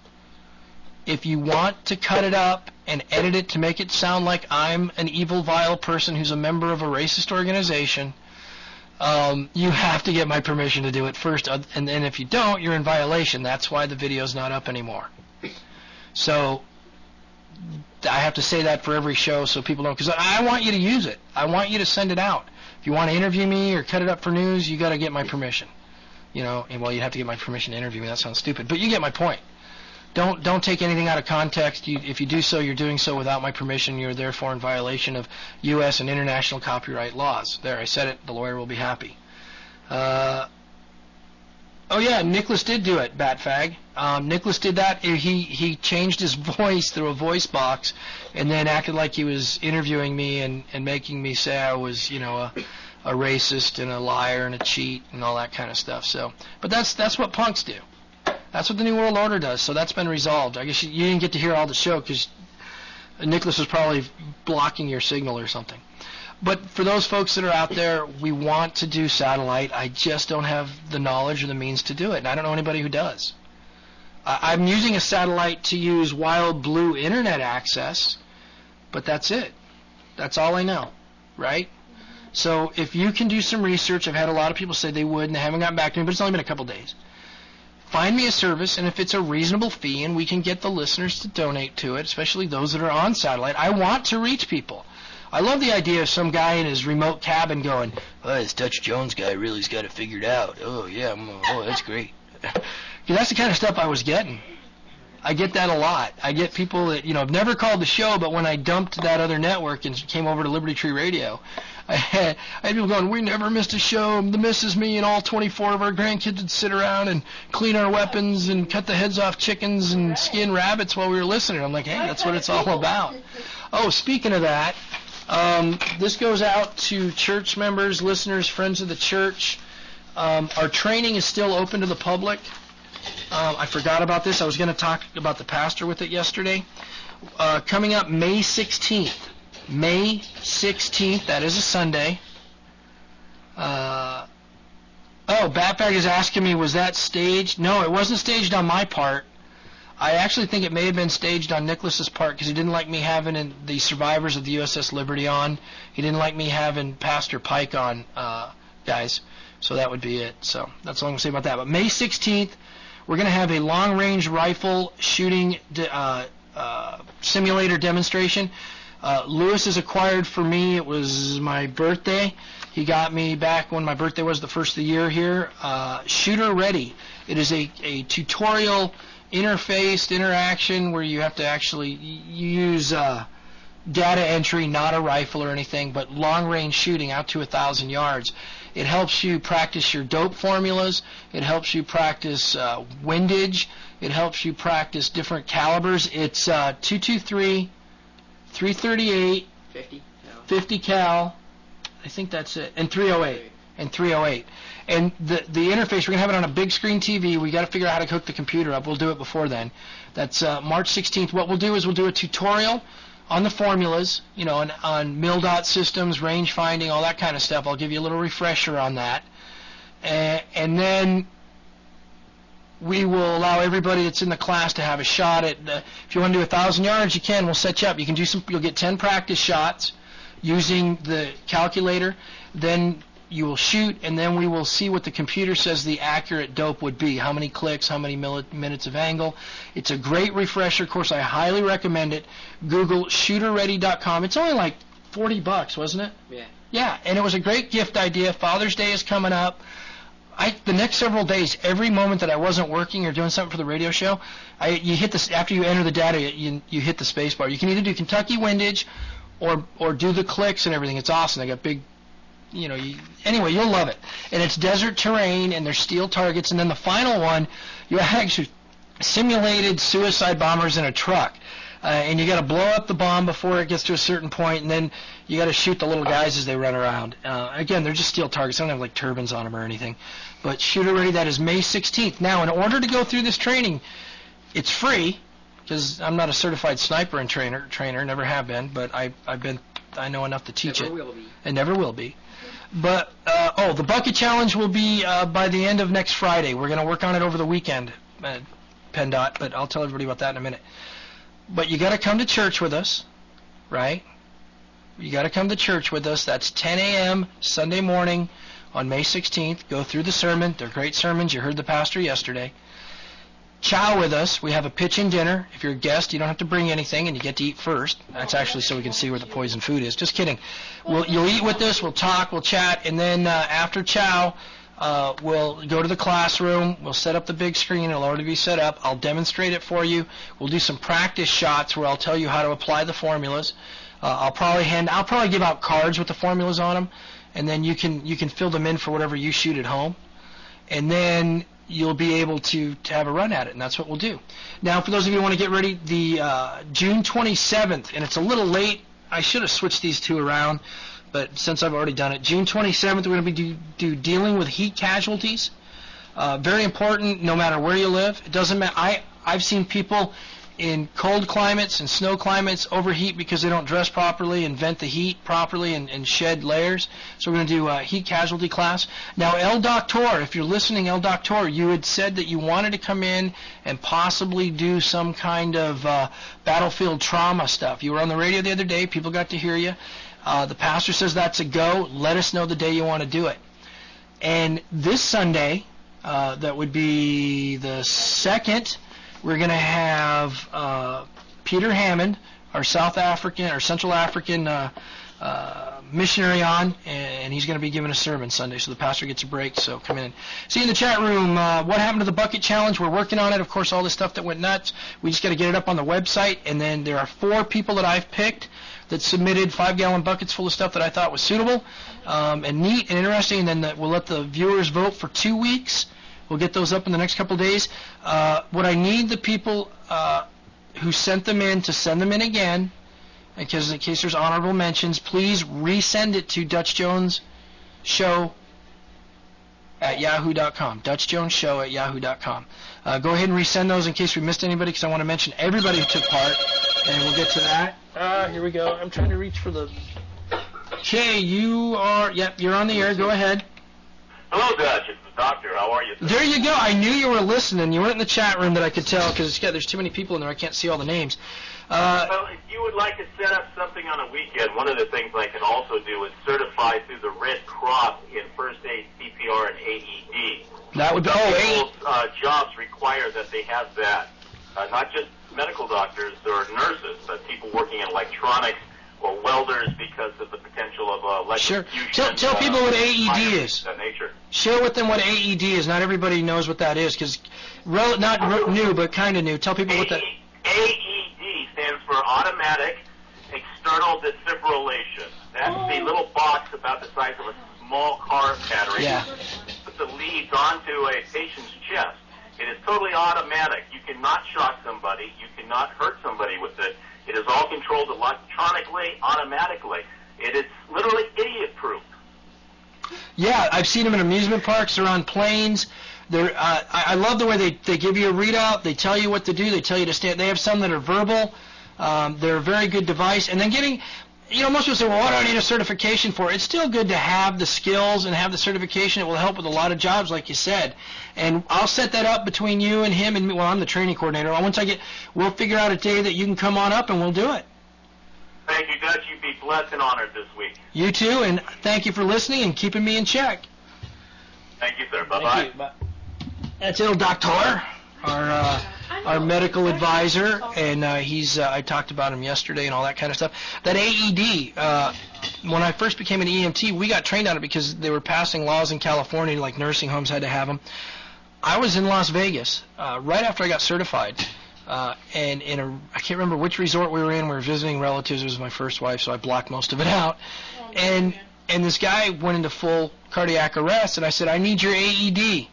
[SPEAKER 11] If you want to cut it up and edit it to make it sound like I'm an evil, vile person who's a member of a racist organization, um, you have to get my permission to do it first. And then if you don't, you're in violation. That's why the video's not up anymore. So I have to say that for every show so people don't, because I want you to use it. I want you to send it out. If you want to interview me or cut it up for news, you got to get my permission. You know, and well, you have to get my permission to interview me. That sounds stupid, but you get my point. Don't don't take anything out of context. You, if you do so, you're doing so without my permission. You're therefore in violation of U S and international copyright laws. There, I said it. The lawyer will be happy. Uh, Oh yeah, Nicholas did do it, Batfag. Um, Nicholas did that. He he changed his voice through a voice box, and then acted like he was interviewing me and, and making me say I was, you know, a, a racist and a liar and a cheat and all that kind of stuff. So, but that's that's what punks do. That's what the New World Order does. So that's been resolved. I guess you, you didn't get to hear all the show because Nicholas was probably blocking your signal or something. But for those folks that are out there, we want to do satellite. I just don't have the knowledge or the means to do it, and I don't know anybody who does. I, I'm using a satellite to use Wild Blue internet access, but that's it. That's all I know, right? So if you can do some research, I've had a lot of people say they would, and they haven't gotten back to me, but it's only been a couple days. Find me a service, and if it's a reasonable fee, and we can get the listeners to donate to it, especially those that are on satellite, I want to reach people. I love the idea of some guy in his remote cabin going, oh, this Dutch Jones guy really's got it figured out. Oh, yeah, oh, that's great. Because that's the kind of stuff I was getting. I get that a lot. I get people that, you know, have never called the show, but when I dumped that other network and came over to Liberty Tree Radio, I had, I had people going, we never missed a show. The missus, me, and all twenty-four of our grandkids would sit around and clean our weapons and cut the heads off chickens and skin rabbits while we were listening. I'm like, hey, that's what it's all about. Oh, speaking of that, Um, this goes out to church members, listeners, friends of the church. Um, our training is still open to the public. Um, I forgot about this. I was going to talk about the pastor with it yesterday. Uh, coming up May sixteenth. May sixteenth, that is a Sunday. Uh, oh, Batbag is asking me, was that staged? No, it wasn't staged on my part. I actually think it may have been staged on Nicholas's part because he didn't like me having in the survivors of the U S S Liberty on. He didn't like me having Pastor Pike on, uh, guys. So that would be it. So that's all I'm going to say about that. But May sixteenth, we're going to have a long-range rifle shooting de- uh, uh, simulator demonstration. Uh, Lewis is acquired for me. It was my birthday. He got me back when my birthday was the first of the year here. Uh, Shooter Ready. It is a, a tutorial interfaced interaction where you have to actually use uh, data entry, not a rifle or anything, but long-range shooting out to a thousand yards. It helps you practice your dope formulas. It helps you practice uh, windage. It helps you practice different calibers. It's uh, two twenty-three, three thirty-eight,
[SPEAKER 12] fifty, no.
[SPEAKER 11] fifty cal. I think that's it, and three oh eight, and three oh eight. And the the interface, we're going to have it on a big screen T V. we got to figure out how to hook the computer up. We'll do it before then. That's uh, March sixteenth. What we'll do is we'll do a tutorial on the formulas, you know, on, on mil-dot systems, range finding, all that kind of stuff. I'll give you a little refresher on that. And, and then we will allow everybody that's in the class to have a shot at, uh, if you want to do a thousand yards, you can. We'll set you up. You can do some, you'll get ten practice shots using the calculator. Then you will shoot, and then we will see what the computer says the accurate dope would be. How many clicks, how many mil- minutes of angle. It's a great refresher course. I highly recommend it. Google shooter ready dot com. It's only like forty bucks, wasn't it?
[SPEAKER 12] Yeah.
[SPEAKER 11] Yeah, and it was a great gift idea. Father's Day is coming up. I, the next several days, every moment that I wasn't working or doing something for the radio show, I, you hit this after you enter the data, you, you hit the space bar. You can either do Kentucky windage or or do the clicks and everything. It's awesome. They got big, you know, you, anyway, you'll love it. And it's desert terrain, and there's steel targets. And then the final one, you actually simulated suicide bombers in a truck. Uh, and you got to blow up the bomb before it gets to a certain point, and then you got to shoot the little guys as they run around. Uh, again, they're just steel targets. They don't have like turbines on them or anything. But Shooter Ready, that is May sixteenth. Now, in order to go through this training, it's free because I'm not a certified sniper and trainer. Trainer, never have been, but I, I've been. I know enough to teach
[SPEAKER 12] never
[SPEAKER 11] it.
[SPEAKER 12] Never will be.
[SPEAKER 11] And never will be. But uh, oh, the bucket challenge will be uh, by the end of next Friday. We're going to work on it over the weekend, uh, PennDOT. But I'll tell everybody about that in a minute. But you got to come to church with us, right? You got to come to church with us. That's ten a.m. Sunday morning on May sixteenth. Go through the sermon. They're great sermons. You heard the pastor yesterday. Chow with us. We have a pitch-in dinner. If you're a guest, you don't have to bring anything, and you get to eat first. That's actually so we can see where the poison food is. Just kidding. We'll, you'll eat with us. We'll talk. We'll chat. And then uh, after chow, Uh, we'll go to the classroom. We'll set up the big screen. It'll already be set up. I'll demonstrate it for you. We'll do some practice shots where I'll tell you how to apply the formulas. Uh, I'll probably hand. I'll probably give out cards with the formulas on them, and then you can you can fill them in for whatever you shoot at home, and then you'll be able to, to have a run at it, and that's what we'll do. Now, for those of you who want to get ready, the uh, June twenty-seventh, and it's a little late. I should have switched these two around. But since I've already done it, June twenty-seventh, we're going to be do, do dealing with heat casualties. Uh, very important, no matter where you live. It doesn't matter. I I've seen people in cold climates and snow climates overheat because they don't dress properly and vent the heat properly and, and shed layers. So we're going to do a heat casualty class. Now, El Doctor, if you're listening, El Doctor, you had said that you wanted to come in and possibly do some kind of uh, battlefield trauma stuff. You were on the radio the other day. People got to hear you. Uh, the pastor says that's a go. Let us know the day you want to do it. And this Sunday, uh, that would be the second, we're going to have uh, Peter Hammond, our South African, our Central African uh, uh, missionary on, and he's going to be giving a sermon Sunday, so the pastor gets a break, so come in. See you in the chat room. Uh, what happened to the bucket challenge? We're working on it. Of course, all the stuff that went nuts. We just got to get it up on the website, and then there are four people that I've picked that submitted five-gallon buckets full of stuff that I thought was suitable um, and neat and interesting, and then the, we'll let the viewers vote for two weeks. We'll get those up in the next couple of days. Uh, what I need the people uh, who sent them in to send them in again, because in case there's honorable mentions, please resend it to Dutch Jones Show at yahoo dot com. Dutch Jones Show at yahoo dot com. Uh, go ahead and resend those in case we missed anybody, because I want to mention everybody who took part, and we'll get to that. Uh, here we go. I'm trying to reach for the... Okay, you are... Yep, you're on the air. Go ahead.
[SPEAKER 17] Hello, Dutch. It's the doctor. How are you?
[SPEAKER 11] There you go. I knew you were listening. You weren't in the chat room that I could tell, because yeah, there's too many people in there. I can't see all the names. Uh,
[SPEAKER 17] well, if you would like to set up something on a weekend, one of the things I can also do is certify through the Red Cross in first aid, C P R, and A E D.
[SPEAKER 11] That would be... Oh,
[SPEAKER 17] People's uh, jobs require that they have that. Uh, not just medical doctors or nurses, but people working in electronics or welders because of the potential of uh, electrocution.
[SPEAKER 11] Sure. Tell, tell
[SPEAKER 17] uh,
[SPEAKER 11] people what A E D is.
[SPEAKER 17] That nature.
[SPEAKER 11] Share with them what A E D is. Not everybody knows what that is, because rel- not r- new, but kind of new. Tell people what that...
[SPEAKER 17] A E D stands for Automatic External Defibrillation. That's the little box about the size of a small car battery.
[SPEAKER 11] Yeah.
[SPEAKER 17] Put the leads onto a patient's chest. It is totally automatic. You cannot shock somebody. You cannot hurt somebody with it. It is all controlled electronically, automatically. It is literally idiot-proof.
[SPEAKER 11] Yeah, I've seen them in amusement parks. They're on planes. They're, uh, I, I love the way they, they give you a readout. They tell you what to do. They tell you to stand. They have some that are verbal. Um, they're a very good device. And then getting, you know, most people say, well, what do I need a certification for? It's still good to have the skills and have the certification. It will help with a lot of jobs, like you said. And I'll set that up between you and him and me. Well, I'm the training coordinator. Once I get, we'll figure out a day that you can come on up and we'll do it.
[SPEAKER 17] Thank you, Dutch. You'd be blessed and honored this week.
[SPEAKER 11] You too, and thank you for listening and keeping me in check.
[SPEAKER 17] Thank you, sir. Bye-bye.
[SPEAKER 11] Bye. That's Il Doctor, our uh, our medical advisor, and uh, he's uh, I talked about him yesterday and all that kind of stuff. That A E D, uh, when I first became an E M T, we got trained on it because they were passing laws in California, like nursing homes had to have them. I was in Las Vegas uh, right after I got certified, uh, and in a I can't remember which resort we were in. We were visiting relatives. It was my first wife, so I blocked most of it out. And and this guy went into full cardiac arrest, and I said, I need your A E D.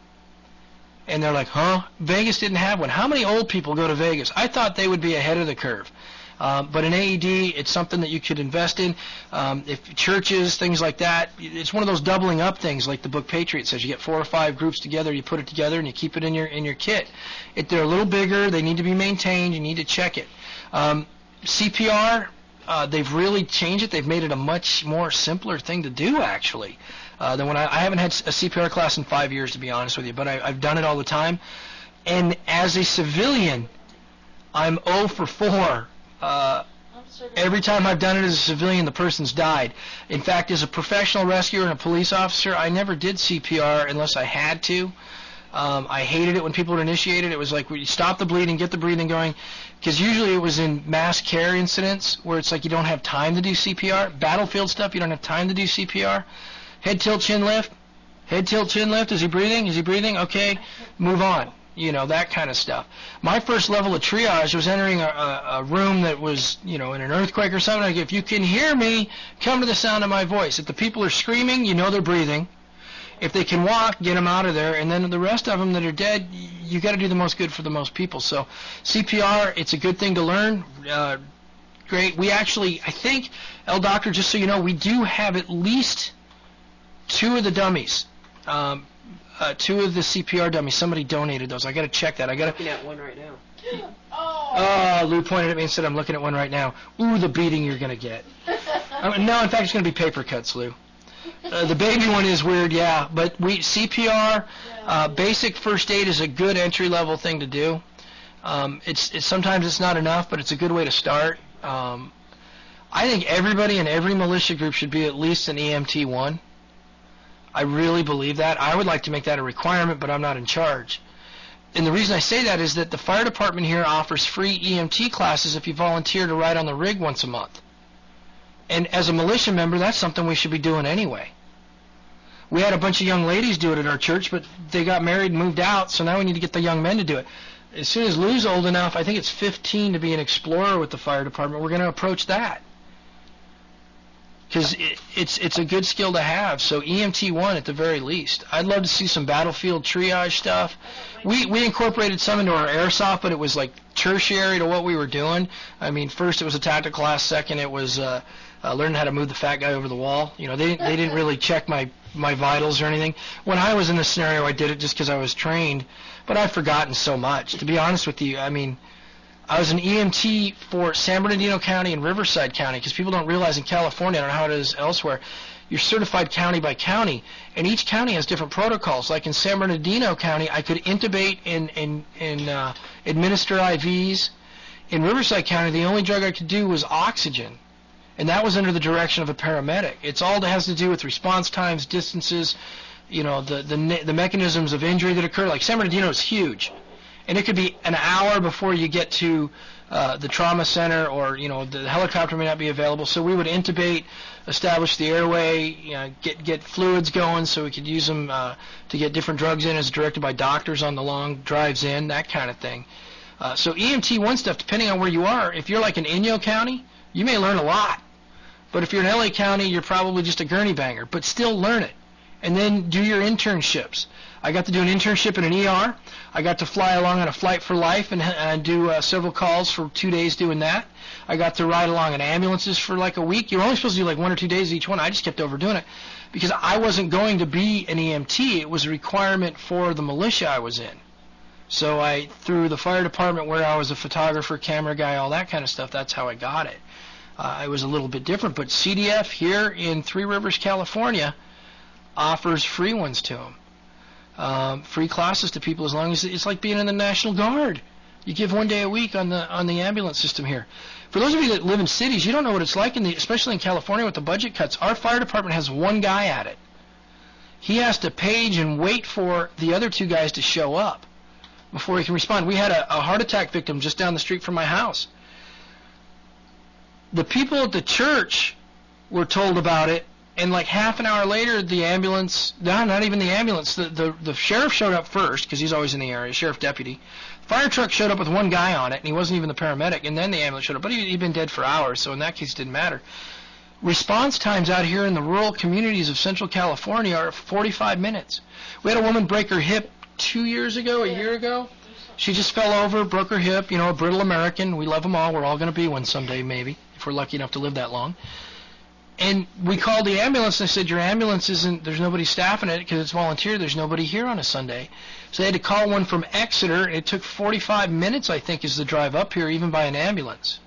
[SPEAKER 11] And they're like, huh? Vegas didn't have one. How many old people go to Vegas? I thought they would be ahead of the curve. Um, but an A E D, it's something that you could invest in. Um, if churches, things like that, it's one of those doubling up things, like the book Patriot says. You get four or five groups together, you put it together, and you keep it in your in your kit. If they're a little bigger, they need to be maintained. You need to check it. Um, C P R, uh, they've really changed it. They've made it a much more simpler thing to do, actually. Uh, than when I, I haven't had a C P R class in five years, to be honest with you, but I, I've done it all the time. And as a civilian, I'm oh for four. Uh, every time I've done it as a civilian, the person's died. In fact, as a professional rescuer and a police officer, I never did C P R unless I had to. Um, I hated it when people would initiate it. It was like, we stop the bleeding, get the breathing going, because usually it was in mass care incidents where it's like you don't have time to do C P R. Battlefield stuff, you don't have time to do C P R. Head tilt, chin lift. Head tilt, chin lift. Is he breathing? Is he breathing? Okay, move on. You know, that kind of stuff. My first level of triage was entering a, a, a room that was, you know, in an earthquake or something. Like, if you can hear me, come to the sound of my voice. If the people are screaming, you know they're breathing. If they can walk, get them out of there. And then the rest of them that are dead, you got to do the most good for the most people. So C P R, it's a good thing to learn. Uh, great. We actually, I think, El Doctor, just so you know, we do have at least two of the dummies, um, uh, two of the C P R dummies. Somebody donated those. I got to check that. I got to.
[SPEAKER 12] Looking at one right now.
[SPEAKER 11] Oh, Lou pointed at me and said, "I'm looking at one right now." Ooh, the beating you're gonna get. I mean, no, in fact, it's gonna be paper cuts, Lou. Uh, the baby one is weird, yeah. But we C P R, uh, basic first aid is a good entry level thing to do. Um, it's, it's sometimes it's not enough, but it's a good way to start. Um, I think everybody in every militia group should be at least an E M T one. I really believe that. I would like to make that a requirement, but I'm not in charge. And the reason I say that is that the fire department here offers free E M T classes if you volunteer to ride on the rig once a month. And as a militia member, that's something we should be doing anyway. We had a bunch of young ladies do it at our church, but they got married and moved out, so now we need to get the young men to do it. As soon as Lou's old enough, I think it's fifteen, to be an explorer with the fire department, we're going to approach that. because it, it's it's a good skill to have. So E M T one at the very least. I'd love to see some battlefield triage stuff. We we incorporated some into our airsoft, but it was like tertiary to what we were doing. I mean, first it was a tactical class. Second, it was uh, uh, learning how to move the fat guy over the wall. You know, they they didn't really check my my vitals or anything. When I was in this scenario, I did it just because I was trained. But I've forgotten so much. To be honest with you, I mean, I was an E M T for San Bernardino County and Riverside County, because people don't realize in California, I don't know how it is elsewhere, you're certified county by county, and each county has different protocols. Like in San Bernardino County, I could intubate and, and, and uh, administer I Vs. In Riverside County, the only drug I could do was oxygen, and that was under the direction of a paramedic. It's all that has to do with response times, distances, you know, the, the, the mechanisms of injury that occur. Like San Bernardino is huge. And it could be an hour before you get to uh, the trauma center, or, you know, the helicopter may not be available. So we would intubate, establish the airway, you know, get get fluids going so we could use them uh, to get different drugs in as directed by doctors on the long drives in, that kind of thing. Uh, so E M T one stuff, depending on where you are, if you're like in Inyo County, you may learn a lot. But if you're in L A County, you're probably just a gurney banger. But still learn it. And then do your internships. I got to do an internship in an E R. I got to fly along on a Flight for Life and, and do uh, several calls for two days doing that. I got to ride along in ambulances for like a week. You're only supposed to do like one or two days each one. I just kept overdoing it because I wasn't going to be an E M T. It was a requirement for the militia I was in. So I, through the fire department where I was a photographer, camera guy, all that kind of stuff, that's how I got it. Uh, it was a little bit different. But C D F here in Three Rivers, California, offers free ones to them. Um, free classes to people as long as it's like being in the National Guard. You give one day a week on the on the ambulance system here. For those of you that live in cities, you don't know what it's like, in the, especially in California with the budget cuts. Our fire department has one guy at it. He has to page and wait for the other two guys to show up before he can respond. We had a, a heart attack victim just down the street from my house. The people at the church were told about it, and like half an hour later, the ambulance, no, not even the ambulance, the, the, the sheriff showed up first, because he's always in the area, sheriff deputy. Fire truck showed up with one guy on it, and he wasn't even the paramedic, and then the ambulance showed up. But he, he'd been dead for hours, so in that case it didn't matter. Response times out here in the rural communities of Central California are forty-five minutes. We had a woman break her hip two years ago, a year ago. She just fell over, broke her hip, you know, a brittle American. We love them all. We're all going to be one someday, maybe, if we're lucky enough to live that long. And we called the ambulance, and they said, your ambulance isn't, there's nobody staffing it because it's volunteer. There's nobody here on a Sunday. So they had to call one from Exeter. It took forty-five minutes, I think, is the drive up here, even by an ambulance.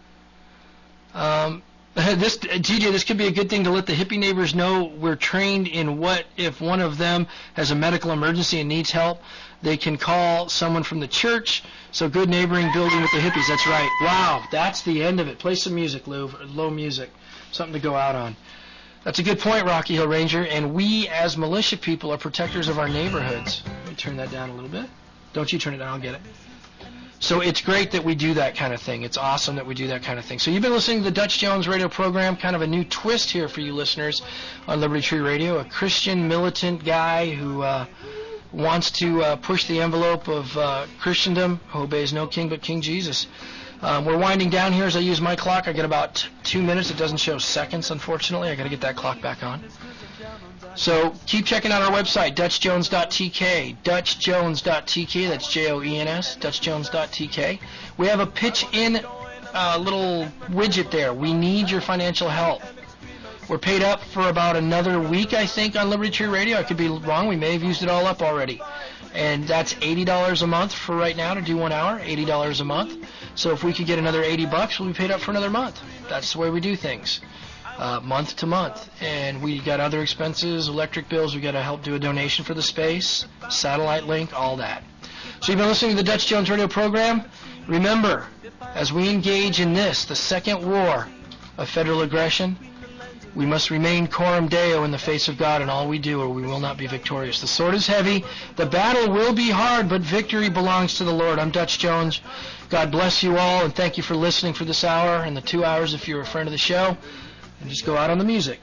[SPEAKER 11] Um, this, T J, this could be a good thing to let the hippie neighbors know we're trained in what if one of them has a medical emergency and needs help. They can call someone from the church. So good neighboring building with the hippies. That's right. Wow, that's the end of it. Play some music, Lou. Low music. Something to go out on. That's a good point, Rocky Hill Ranger. And we, as militia people, are protectors of our neighborhoods. Let me turn that down a little bit. Don't you turn it down. I'll get it. So it's great that we do that kind of thing. It's awesome that we do that kind of thing. So you've been listening to the Dutch Jones radio program, kind of a new twist here for you listeners on Liberty Tree Radio. A Christian militant guy who uh, wants to uh, push the envelope of uh, Christendom, who obeys no king but King Jesus. Um, we're winding down here as I use my clock. I get about t- two minutes. It doesn't show seconds, unfortunately. I got to get that clock back on. So keep checking out our website, Dutch Jones dot T K, Dutch Jones dot T K. That's J O E N S, Dutch Jones dot T K. We have a pitch-in uh, little widget there. We need your financial help. We're paid up for about another week, I think, on Liberty Tree Radio. I could be wrong. We may have used it all up already. And that's eighty dollars a month for right now to do one hour, eighty dollars a month. So if we could get another eighty bucks, we'll be paid up for another month. That's the way we do things, uh, month to month. And we got other expenses, electric bills. We got to help do a donation for the space, satellite link, all that. So you've been listening to the Dutch Jones Radio program. Remember, as we engage in this, the second war of federal aggression, we must remain coram Deo in the face of God in all we do, or we will not be victorious. The sword is heavy. The battle will be hard, but victory belongs to the Lord. I'm Dutch Jones. God bless you all, and thank you for listening for this hour and the two hours if you're a friend of the show. And just go out on the music.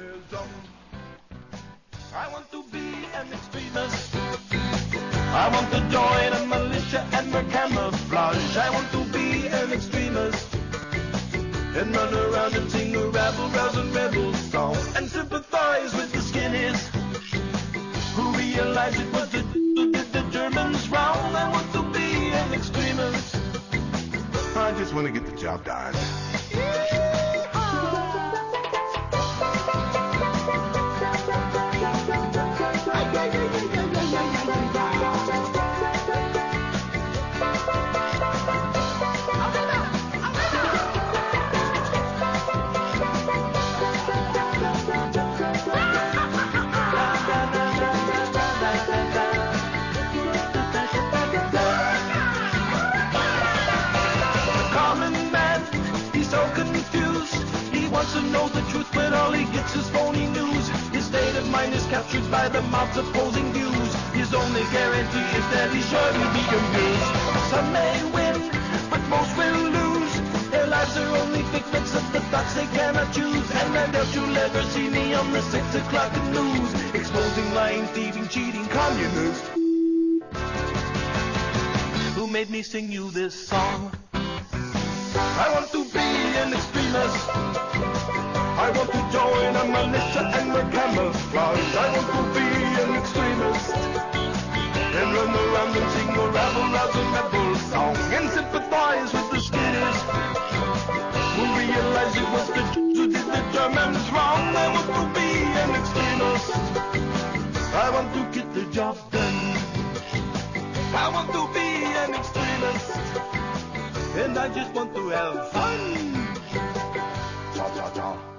[SPEAKER 15] I want to be an extremist. I want to join a militia and wear camouflage. I want to be an extremist. And run around and sing a rabble, rouse and rebel realized it was the who did the Germans wrong. I want to be an extremist.
[SPEAKER 18] I just want to get the job done.
[SPEAKER 15] To know the truth, but all he gets is phony news. His state of mind is captured by the mouth's opposing views. His only guarantee is that he's sure to be amused. Some may win, but most will lose. Their lives are only figments of the thoughts they cannot choose. And I doubt you'll ever see me on the six o'clock news, exposing lying, thieving, cheating communists. Who made me sing you this song? I want to be an extremist. I want to join a militia and wear camouflage. I want to be an extremist and run around and sing a rabble-rousing rebel song and sympathize with the skinnies who realize it was the Jews who did the Germans wrong. I want to be an extremist. I want to get the job done. I want to be an extremist, and I just want to have fun. Cha cha cha.